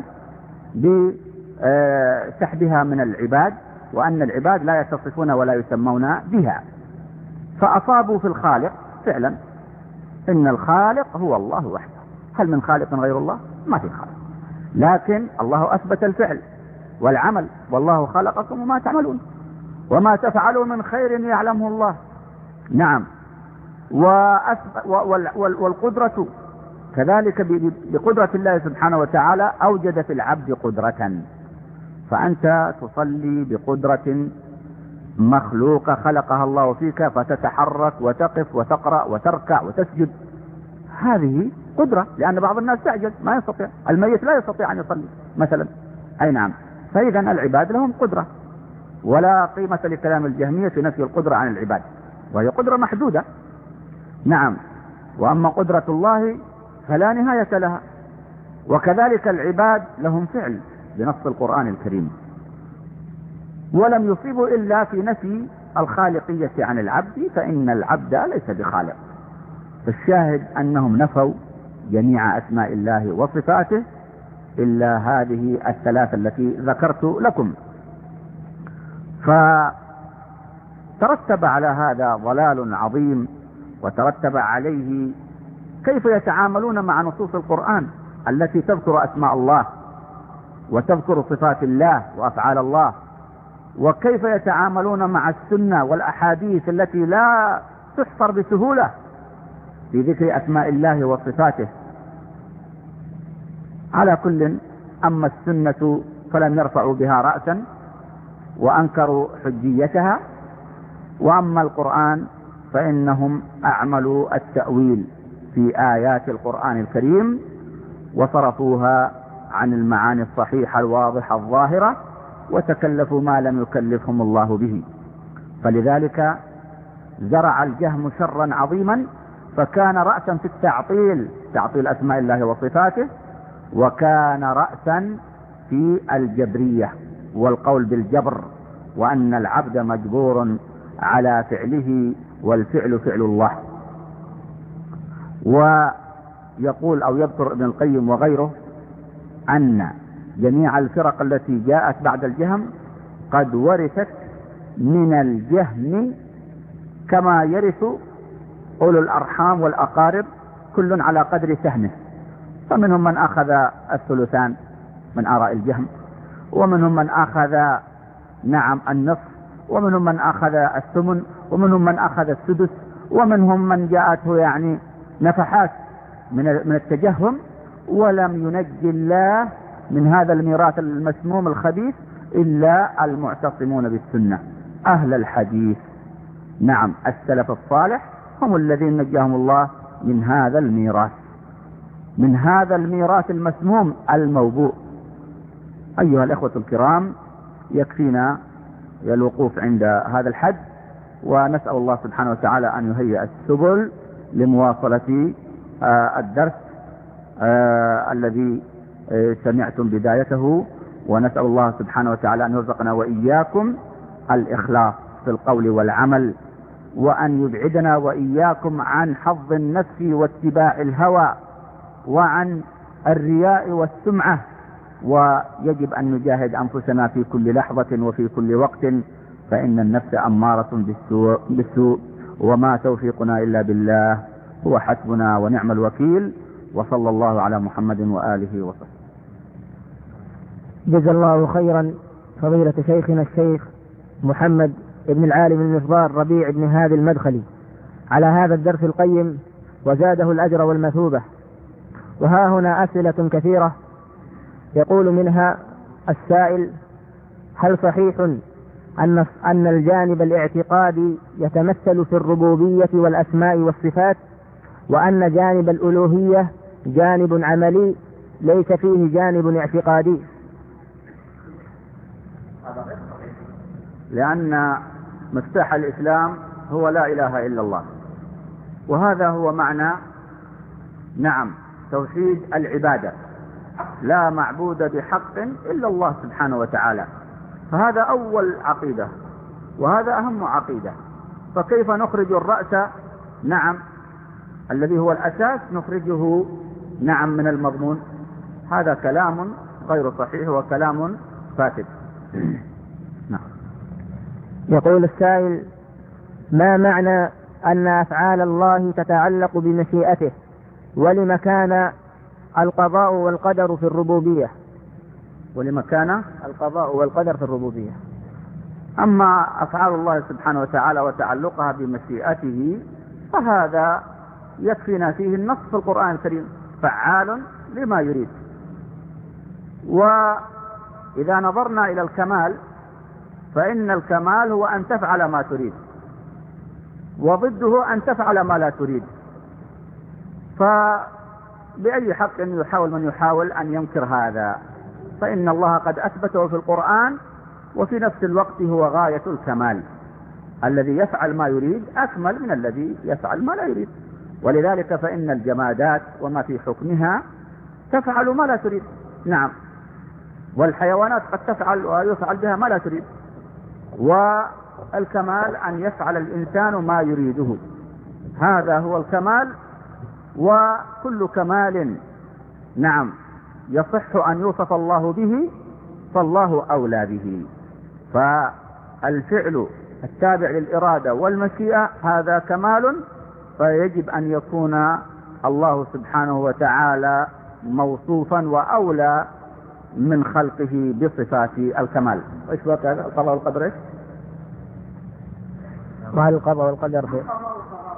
بسحبها من العباد، وأن العباد لا يتصفون ولا يسمون بها. فأصابوا في الخالق فعلا، إن الخالق هو الله وحده، هل من خالق غير الله؟ ما في خالق، لكن الله أثبت الفعل والعمل، والله خلقكم وما تعملون وما تفعلوا من خير يعلمه الله. نعم، والقدرة كذلك بقدرة الله سبحانه وتعالى أوجد في العبد قدرة، فأنت تصلي بقدرة مخلوقة خلقها الله فيك، فتتحرك وتقف وتقرأ وتركع وتسجد، هذه قدرة، لأن بعض الناس تعجز ما يستطيع، الميت لا يستطيع أن يصلي مثلا. أي نعم، فإذا العباد لهم قدرة، ولا قيمة لكلام الجهمية في نفي القدرة عن العباد، وهي قدرة محدودة. نعم، وأما قدرة الله فلا نهاية لها، وكذلك العباد لهم فعل بنص القرآن الكريم، ولم يصيبوا إلا في نفي الخالقية عن العبد، فإن العبد ليس بخالق. فالشاهد أنهم نفوا جميع أسماء الله وصفاته إلا هذه الثلاثة التي ذكرت لكم. فترتب على هذا ضلال عظيم، وترتب عليه كيف يتعاملون مع نصوص القرآن التي تذكر أسماء الله وتذكر صفات الله وأفعال الله، وكيف يتعاملون مع السنة والأحاديث التي لا تحصر بسهولة في ذكر أسماء الله وصفاته. على كل، أما السنة فلم يرفعوا بها رأسا وأنكروا حجيتها، وأما القرآن فإنهم أعملوا التأويل في آيات القرآن الكريم وصرفوها عن المعاني الصحيحة الواضحة الظاهرة، وتكلفوا ما لم يكلفهم الله به. فلذلك زرع الجهم شرا عظيما، فكان رأسا في التعطيل، تعطيل أسماء الله وصفاته، وكان رأسا في الجبرية والقول بالجبر، وأن العبد مجبور على فعله والفعل فعل الله. ويقول أو يذكر ابن القيم وغيره أن جميع الفرق التي جاءت بعد الجهم قد ورثت من الجهم كما يرث أولو الأرحام والأقارب كل على قدر سهمه. فمنهم من أخذ الثلثان من آراء الجهم، ومنهم من أخذ نعم النصف، ومنهم من أخذ الثمن، ومنهم من أخذ السدس، ومنهم من جاءته يعني نفحات من من التجهم. ولم ينجي الله من هذا الميراث المسموم الخبيث إلا المعتصمون بالسنة، أهل الحديث، نعم السلف الصالح، هم الذين نجاهم الله من هذا الميراث، من هذا الميراث المسموم الموبوء. أيها الأخوة الكرام، يكفينا الوقوف عند هذا الحد، ونسأل الله سبحانه وتعالى أن يهيئ السبل لمواصلة آه الدرس آه الذي آه سمعتم بدايته، ونسأل الله سبحانه وتعالى أن يرزقنا وإياكم الإخلاص في القول والعمل، وأن يبعدنا وإياكم عن حظ النفس واتباع الهوى وعن الرياء والسمعة. ويجب أن نجاهد أنفسنا في كل لحظة وفي كل وقت، فإن النفس أمارة بالسوء, بالسوء وما توفيقنا إلا بالله، هو حسبنا ونعم الوكيل. وصلى الله على محمد وآله وصحبه. جزا الله خيرا فضيلة شيخنا الشيخ محمد ابن العالم المفضال ربيع بن هادي المدخلي على هذا الدرس القيم، وزاده الأجر والمثوبة. وها هنا أسئلة كثيرة، يقول منها السائل: هل صحيح أن أن الجانب الاعتقادي يتمثل في الربوبية والأسماء والصفات، وأن جانب الألوهية جانب عملي ليس فيه جانب اعتقادي؟ لأن مفتاح الإسلام هو لا إله إلا الله، وهذا هو معنى نعم توحيد العبادة، لا معبود بحق إلا الله سبحانه وتعالى. فهذا أول عقيدة، وهذا أهم عقيدة. فكيف نخرج الرأس نعم الذي هو الأساس نخرجه نعم من المضمون؟ هذا كلام غير صحيح وكلام فاسد. نعم. يقول السائل: ما معنى أن أفعال الله تتعلق بمشيئته، ولما كان القضاء والقدر في الربوبية؟ ولما كان القضاء والقدر في الربوبية. أما أفعال الله سبحانه وتعالى وتعلقها بمشيئته فهذا يكفينا فيه النص في القرآن الكريم: فعال لما يريد. وإذا نظرنا إلى الكمال فإن الكمال هو أن تفعل ما تريد، وضده أن تفعل ما لا تريد. فبأي حق يحاول من يحاول أن ينكر هذا؟ فإن الله قد أثبته في القرآن، وفي نفس الوقت هو غاية الكمال. الذي يفعل ما يريد أكمل من الذي يفعل ما لا يريد. ولذلك فإن الجمادات وما في حكمها تفعل ما لا تريد، نعم، والحيوانات قد تفعل ويفعل بها ما لا تريد. والكمال أن يفعل الإنسان ما يريده، هذا هو الكمال. وكل كمال نعم يصح أن يوصف الله به فالله أولى به. فالفعل التابع للإرادة والمشيئة هذا كمال، فيجب أن يكون الله سبحانه وتعالى موصوفا وأولى من خلقه بصفات الكمال. ايش بقى القضاء والقدر؟ ايش؟ وهل القضاء والقدر في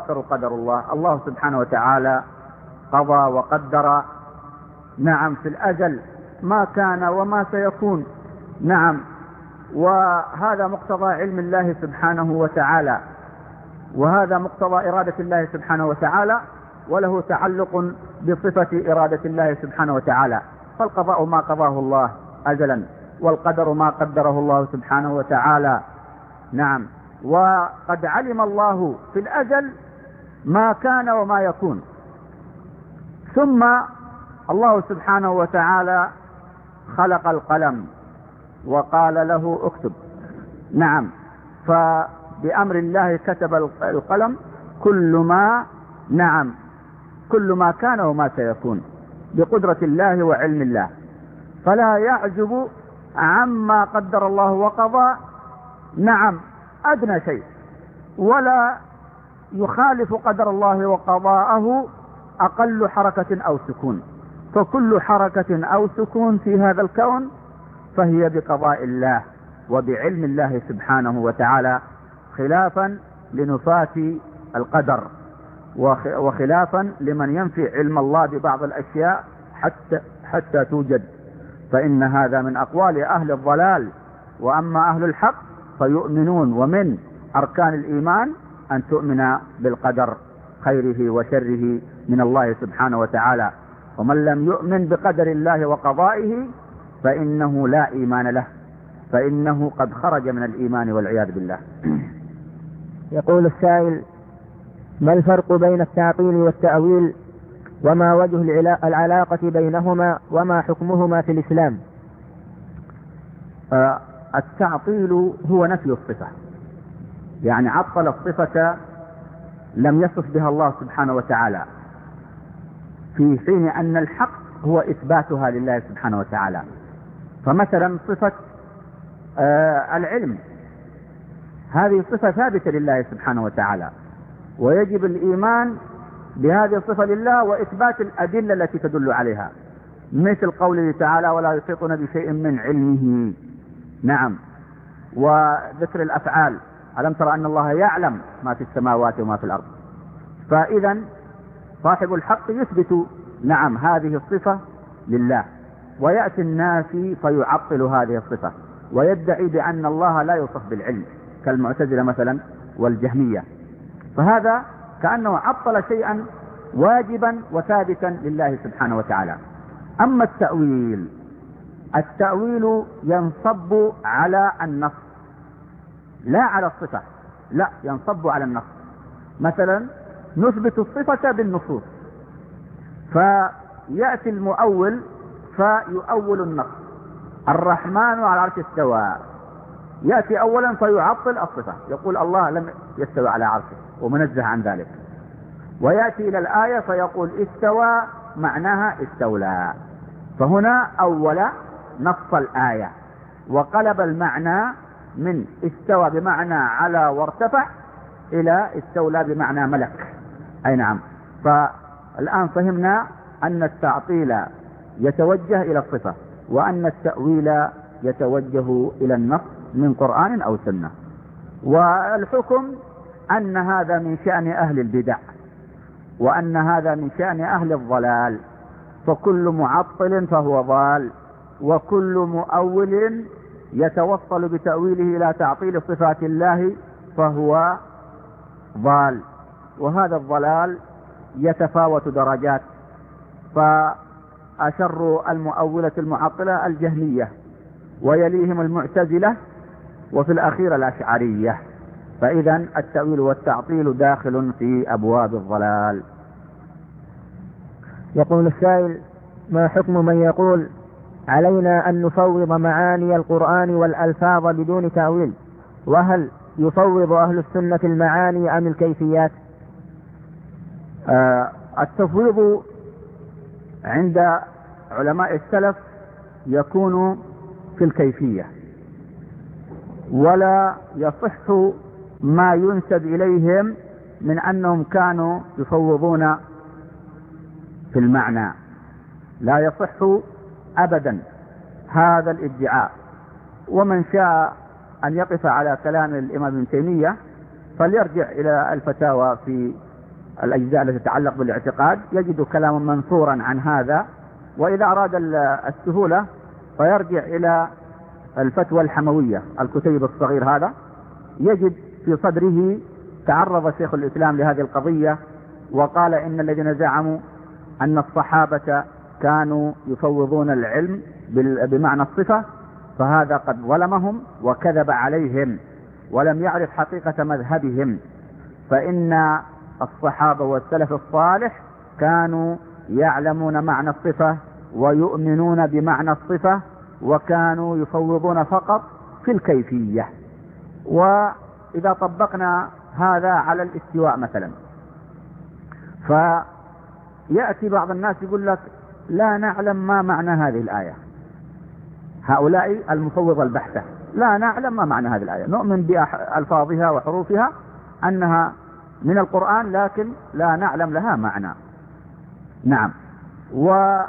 والأكثر قدر الله. الله سبحانه وتعالى قضى وقدر نعم في الأجل ما كان وما سيكون. نعم، وهذا مقتضى علم الله سبحانه وتعالى، وهذا مقتضى إرادة الله سبحانه وتعالى، وله تعلق بصفة إرادة الله سبحانه وتعالى. فالقضاء ما قضاه الله أجلا، والقدر ما قدره الله سبحانه وتعالى. نعم، وقد علم الله في الأجل ما كان وما يكون، ثم الله سبحانه وتعالى خلق القلم وقال له اكتب. نعم، فبأمر الله كتب القلم كل ما نعم كل ما كان وما سيكون بقدرة الله وعلم الله، فلا يعجب عما قدر الله وقضى نعم أدنى شيء، ولا يخالف قدر الله وقضاءه أقل حركة أو سكون. فكل حركة أو سكون في هذا الكون فهي بقضاء الله وبعلم الله سبحانه وتعالى، خلافا لنفاة القدر، وخلافا لمن ينفي علم الله ببعض الأشياء حتى, حتى توجد. فإن هذا من أقوال أهل الضلال. وأما أهل الحق فيؤمنون، ومن أركان الإيمان أن تؤمن بالقدر خيره وشره من الله سبحانه وتعالى. ومن لم يؤمن بقدر الله وقضائه فإنه لا إيمان له، فإنه قد خرج من الإيمان والعياذ بالله. يقول السائل: ما الفرق بين التعطيل والتأويل، وما وجه العلاقة بينهما، وما حكمهما في الإسلام؟ آه التعطيل هو نفي الصفة، يعني عطل الصفة لم يصف بها الله سبحانه وتعالى، في حين أن الحق هو إثباتها لله سبحانه وتعالى. فمثلا صفة آه العلم، هذه صفة ثابتة لله سبحانه وتعالى، ويجب الإيمان بهذه الصفة لله وإثبات الأدلة التي تدل عليها، مثل قوله تعالى: ولا يحيطون بشيء من علمه. نعم، وذكر الأفعال: ألم ترى أن الله يعلم ما في السماوات وما في الأرض. فإذا صاحب الحق يثبت نعم هذه الصفة لله، ويأتي الناس فيعطل هذه الصفة ويدعي بأن الله لا يوصف بالعلم، كالمعتزلة مثلا والجهمية. فهذا كأنه عطل شيئا واجبا وثابتا لله سبحانه وتعالى. أما التأويل، التأويل ينصب على النص لا على الصفة، لا ينصب على النص. مثلا نثبت الصفة بالنصوص، فيأتي المؤول فيؤول النص: الرحمن على العرش استوى، يأتي أولا فيعطل الصفة، يقول الله لم يستوى على عرشه ومنزه عن ذلك. ويأتي إلى الآية فيقول استوى معناها استولى، فهنا أول نص الآية وقلب المعنى من استوى بمعنى على وارتفع إلى استولى بمعنى ملك. أي نعم. فالآن فهمنا أن التعطيل يتوجه إلى الصفة، وأن التأويل يتوجه إلى النص من قرآن أو سنة. والحكم أن هذا من شأن أهل البدع، وأن هذا من شأن أهل الضلال، فكل معطل فهو ضال، وكل مؤول يتوصل بتأويله إلى تعطيل صفات الله فهو ضال. وهذا الضلال يتفاوت درجات، فأشر المؤولة المعطلة الجهمية، ويليهم المعتزلة، وفي الأخير الأشعرية. فإذا التأويل والتعطيل داخل في أبواب الضلال. يقول السائل: ما حكم من يقول علينا أن نفوض معاني القرآن والألفاظ بدون تأويل؟ وهل يفوض أهل السنة المعاني أم الكيفيات؟ آه التفويض عند علماء السلف يكون في الكيفية، ولا يصح ما ينسب إليهم من أنهم كانوا يفوضون في المعنى، لا يصح أبدا هذا الادعاء. ومن شاء أن يقف على كلام الإمام ابن تيمية فليرجع إلى الفتاوى في الأجزاء التي تتعلق بالاعتقاد يجد كلاما منثورا عن هذا. وإذا أراد السهولة فيرجع إلى الفتوى الحموية، الكتيب الصغير هذا، يجد في صدره تعرض شيخ الإسلام لهذه القضية وقال إن الذين زعموا أن الصحابة كانوا يفوضون العلم بمعنى الصفة فهذا قد ظلمهم وكذب عليهم ولم يعرف حقيقة مذهبهم، فإن الصحابة والسلف الصالح كانوا يعلمون معنى الصفة ويؤمنون بمعنى الصفة وكانوا يفوضون فقط في الكيفية. وإذا طبقنا هذا على الاستواء مثلا، فيأتي بعض الناس يقول لك لا نعلم ما معنى هذه الآية، هؤلاء المفوضة البحتة، لا نعلم ما معنى هذه الآية، نؤمن بألفاظها وحروفها أنها من القرآن لكن لا نعلم لها معنى. نعم. وأهل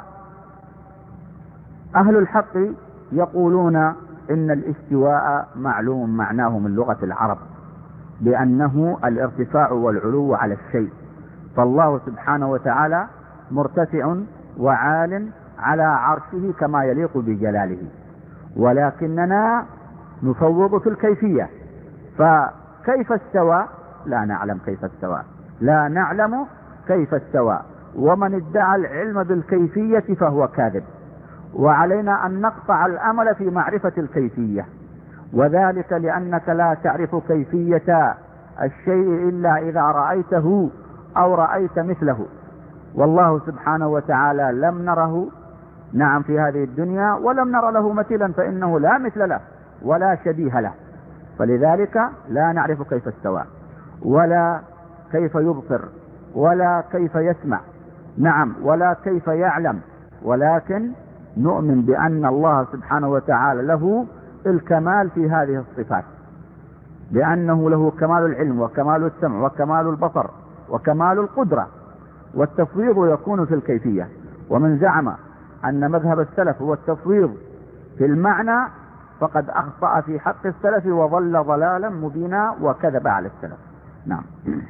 الحق يقولون إن الاستواء معلوم معناه من لغة العرب بأنه الارتفاع والعلو على الشيء، فالله سبحانه وتعالى مرتفع وعال على عرشه كما يليق بجلاله، ولكننا نفوض في الكيفية. فكيف استوى؟ لا نعلم كيف استوى، لا نعلم كيف استوى، ومن ادعى العلم بالكيفية فهو كاذب، وعلينا أن نقطع الأمل في معرفة الكيفية، وذلك لأنك لا تعرف كيفية الشيء إلا إذا رأيته أو رأيت مثله، والله سبحانه وتعالى لم نره نعم في هذه الدنيا ولم نر له مثلا، فإنه لا مثل له ولا شبيه له، فلذلك لا نعرف كيف استوى ولا كيف يبصر ولا كيف يسمع، نعم، ولا كيف يعلم، ولكن نؤمن بأن الله سبحانه وتعالى له الكمال في هذه الصفات، لأنه له كمال العلم وكمال السمع وكمال البصر وكمال القدرة، والتفويض يكون في الكيفية. ومن زعم أن مذهب السلف هو التفويض في المعنى فقد أخطأ في حق السلف وضل ضلالا مبينا وكذب على السلف. نعم.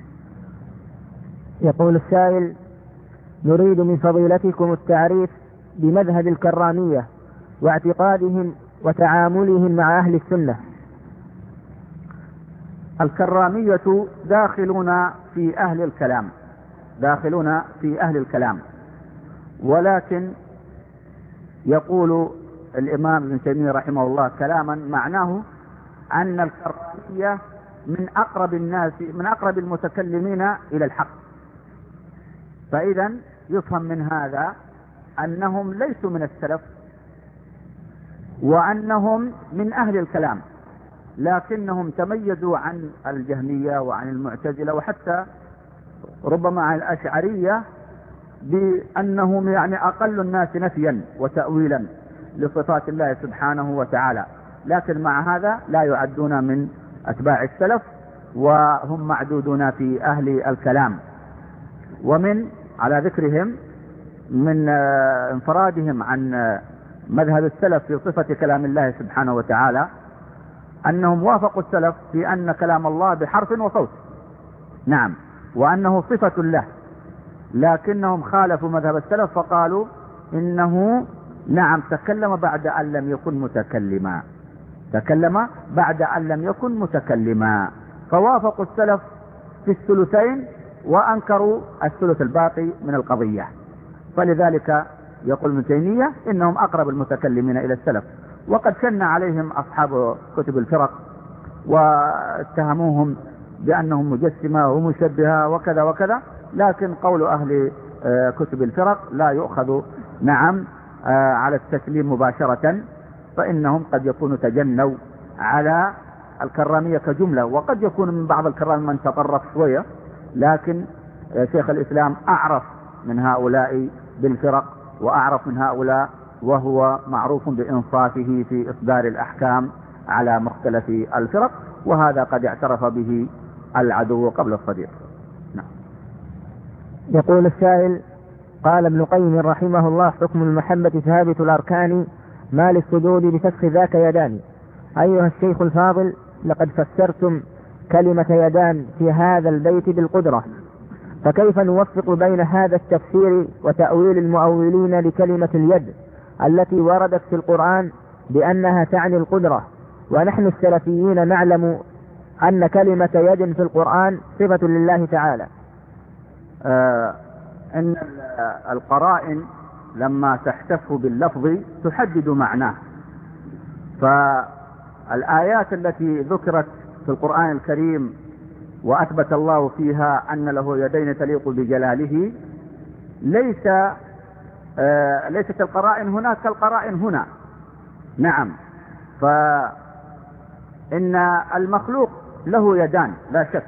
يقول السائل: نريد من فضيلتكم التعريف بمذهب الكرامية واعتقادهم وتعاملهم مع أهل السنة. الكرامية داخلون في أهل الكلام، داخلون في أهل الكلام، ولكن يقول الإمام ابن تيمية رحمه الله كلاما معناه أن الكرامية من أقرب الناس من أقرب المتكلمين إلى الحق، فإذا يفهم من هذا أنهم ليسوا من السلف وأنهم من أهل الكلام، لكنهم تميزوا عن الجهمية وعن المعتزلة وحتى ربما عن الأشعرية بأنهم يعني أقل الناس نفيا وتأويلا لصفات الله سبحانه وتعالى، لكن مع هذا لا يعدون من أتباع السلف وهم معدودون في أهل الكلام. ومن على ذكرهم من انفرادهم عن مذهب السلف في صفة كلام الله سبحانه وتعالى أنهم وافقوا السلف في أن كلام الله بحرف وصوت، نعم، وأنه صفة له، لكنهم خالفوا مذهب السلف فقالوا إنه نعم تكلم بعد أن لم يكن متكلما، تكلم بعد أن لم يكن متكلما، فوافقوا السلف في الثلثين وأنكروا الثلث الباقي من القضية. فلذلك يقول ابن تيمية إنهم أقرب المتكلمين إلى السلف، وقد شن عليهم أصحاب كتب الفرق واتهموهم بأنهم مجسمة ومشبهة وكذا وكذا، لكن قول أهل كتب الفرق لا يؤخذ نعم على التسليم مباشرة، فإنهم قد يكونوا تجنوا على الكرامية كجملة، وقد يكون من بعض الكرام من تطرف شوية، لكن شيخ الإسلام أعرف من هؤلاء بالفرق وأعرف من هؤلاء، وهو معروف بإنصافه في إصدار الأحكام على مختلف الفرق، وهذا قد اعترف به العدو قبل الصديق. نعم. يقول السائل: قال ابن القيم رحمه الله: حكم المحبة ثابت الأركان ما للسجود بفسخ ذاك يدان. أيها الشيخ الفاضل، لقد فسرتم كلمة يدان في هذا البيت بالقدرة، فكيف نوفق بين هذا التفسير وتأويل المؤولين لكلمة اليد التي وردت في القرآن بأنها تعني القدرة، ونحن السلفيين نعلم أن كلمة يد في القرآن صفة لله تعالى؟ آه إن القرائن لما تحتف باللفظ تحدد معناه، فالآيات التي ذكرت في القرآن الكريم وأثبت الله فيها أن له يدين تليق بجلاله ليس آه ليست القرائن هناك كالقرائن هنا. نعم، فإن المخلوق له يدان لا شك،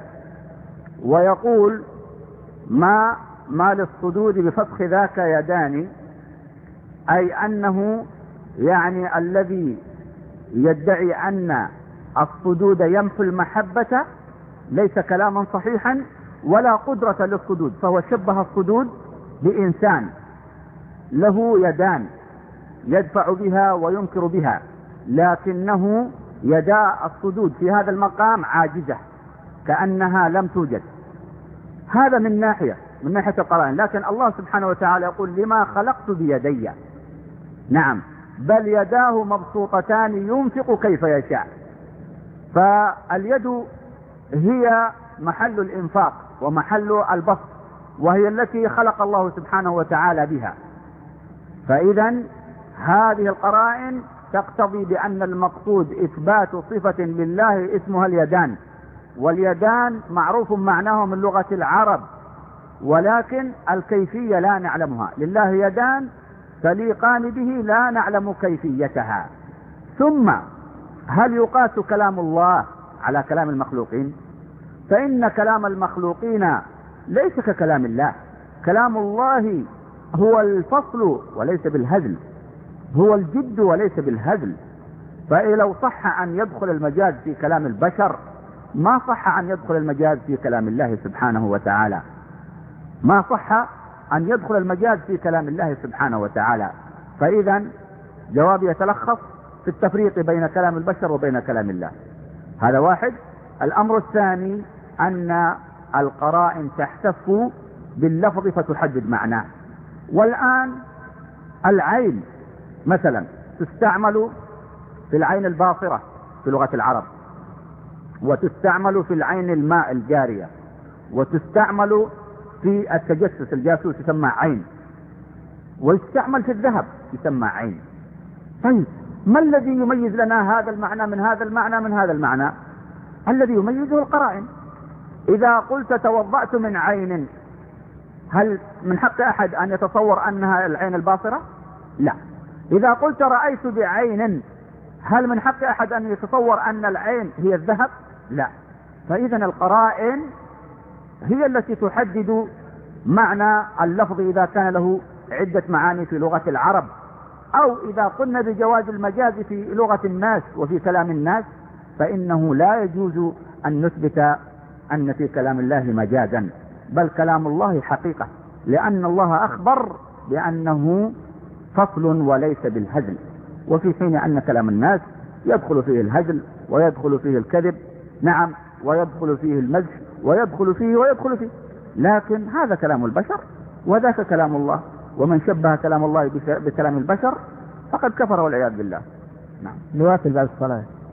ويقول ما ما للصدود بفسخ ذاك يدان، أي أنه يعني الذي يدعي أن الصدود يمحو المحبة ليس كلاما صحيحا ولا قدرة للصدود، فهو شبه الصدود بإنسان له يدان يدفع بها وينكر بها، لكنه يدا الصدود في هذا المقام عاجزة كأنها لم توجد. هذا من ناحية من ناحية القرائن، لكن الله سبحانه وتعالى يقول لما خلقت بيدي. نعم، بل يداه مبسوطتان ينفق كيف يشاء. فاليد هي محل الإنفاق ومحل البسط، وهي التي خلق الله سبحانه وتعالى بها. فإذا هذه القرائن تقتضي بأن المقصود إثبات صفة لله اسمها اليدان، واليدان معروف معناه من لغة العرب، ولكن الكيفية لا نعلمها. لله يدان تليقان به لا نعلم كيفيتها. ثم هل يقاس كلام الله على كلام المخلوقين؟ فإن كلام المخلوقين ليس ككلام الله. كلام الله هو الفصل وليس بالهزل، هو الجد وليس بالهزل. فلو صح أن يدخل المجاز في كلام البشر ما صح أن يدخل المجاز في كلام الله سبحانه وتعالى، ما صح أن يدخل المجاز في كلام الله سبحانه وتعالى. فإذا جوابي يتلخص في التفريق بين كلام البشر وبين كلام الله. هذا واحد. الأمر الثاني أن القرائن تحتف باللفظ فتحدد معناه. والآن العين مثلا تستعمل في العين الباصرة في لغة العرب، وتستعمل في العين الماء الجارية، وتستعمل في التجسس الجاسوس يسمى عين، ويستعمل في الذهب يسمى عين. طيب ما الذي يميز لنا هذا المعنى من هذا المعنى من هذا المعنى؟ الذي يميزه القرائن. إذا قلت توضأت من عين، هل من حق أحد أن يتصور أنها العين الباصرة؟ لا. إذا قلت رأيت بعين، هل من حق أحد أن يتصور أن العين هي الذهب؟ لا. فإذا القرائن هي التي تحدد معنى اللفظ إذا كان له عدة معاني في لغة العرب، أو إذا قلنا بجواز المجاز في لغة الناس وفي كلام الناس، فإنه لا يجوز أن نثبت أن في كلام الله مجازا، بل كلام الله حقيقة، لأن الله أخبر بأنه فصل وليس بالهزل، وفي حين أن كلام الناس يدخل فيه الهزل ويدخل فيه الكذب، نعم، ويدخل فيه المزح ويدخل فيه ويدخل فيه، لكن هذا كلام البشر وذاك كلام الله، ومن شبه كلام الله بكلام البشر فقد كفر والعياذ بالله. نعم. نواصل بعد الصلاة.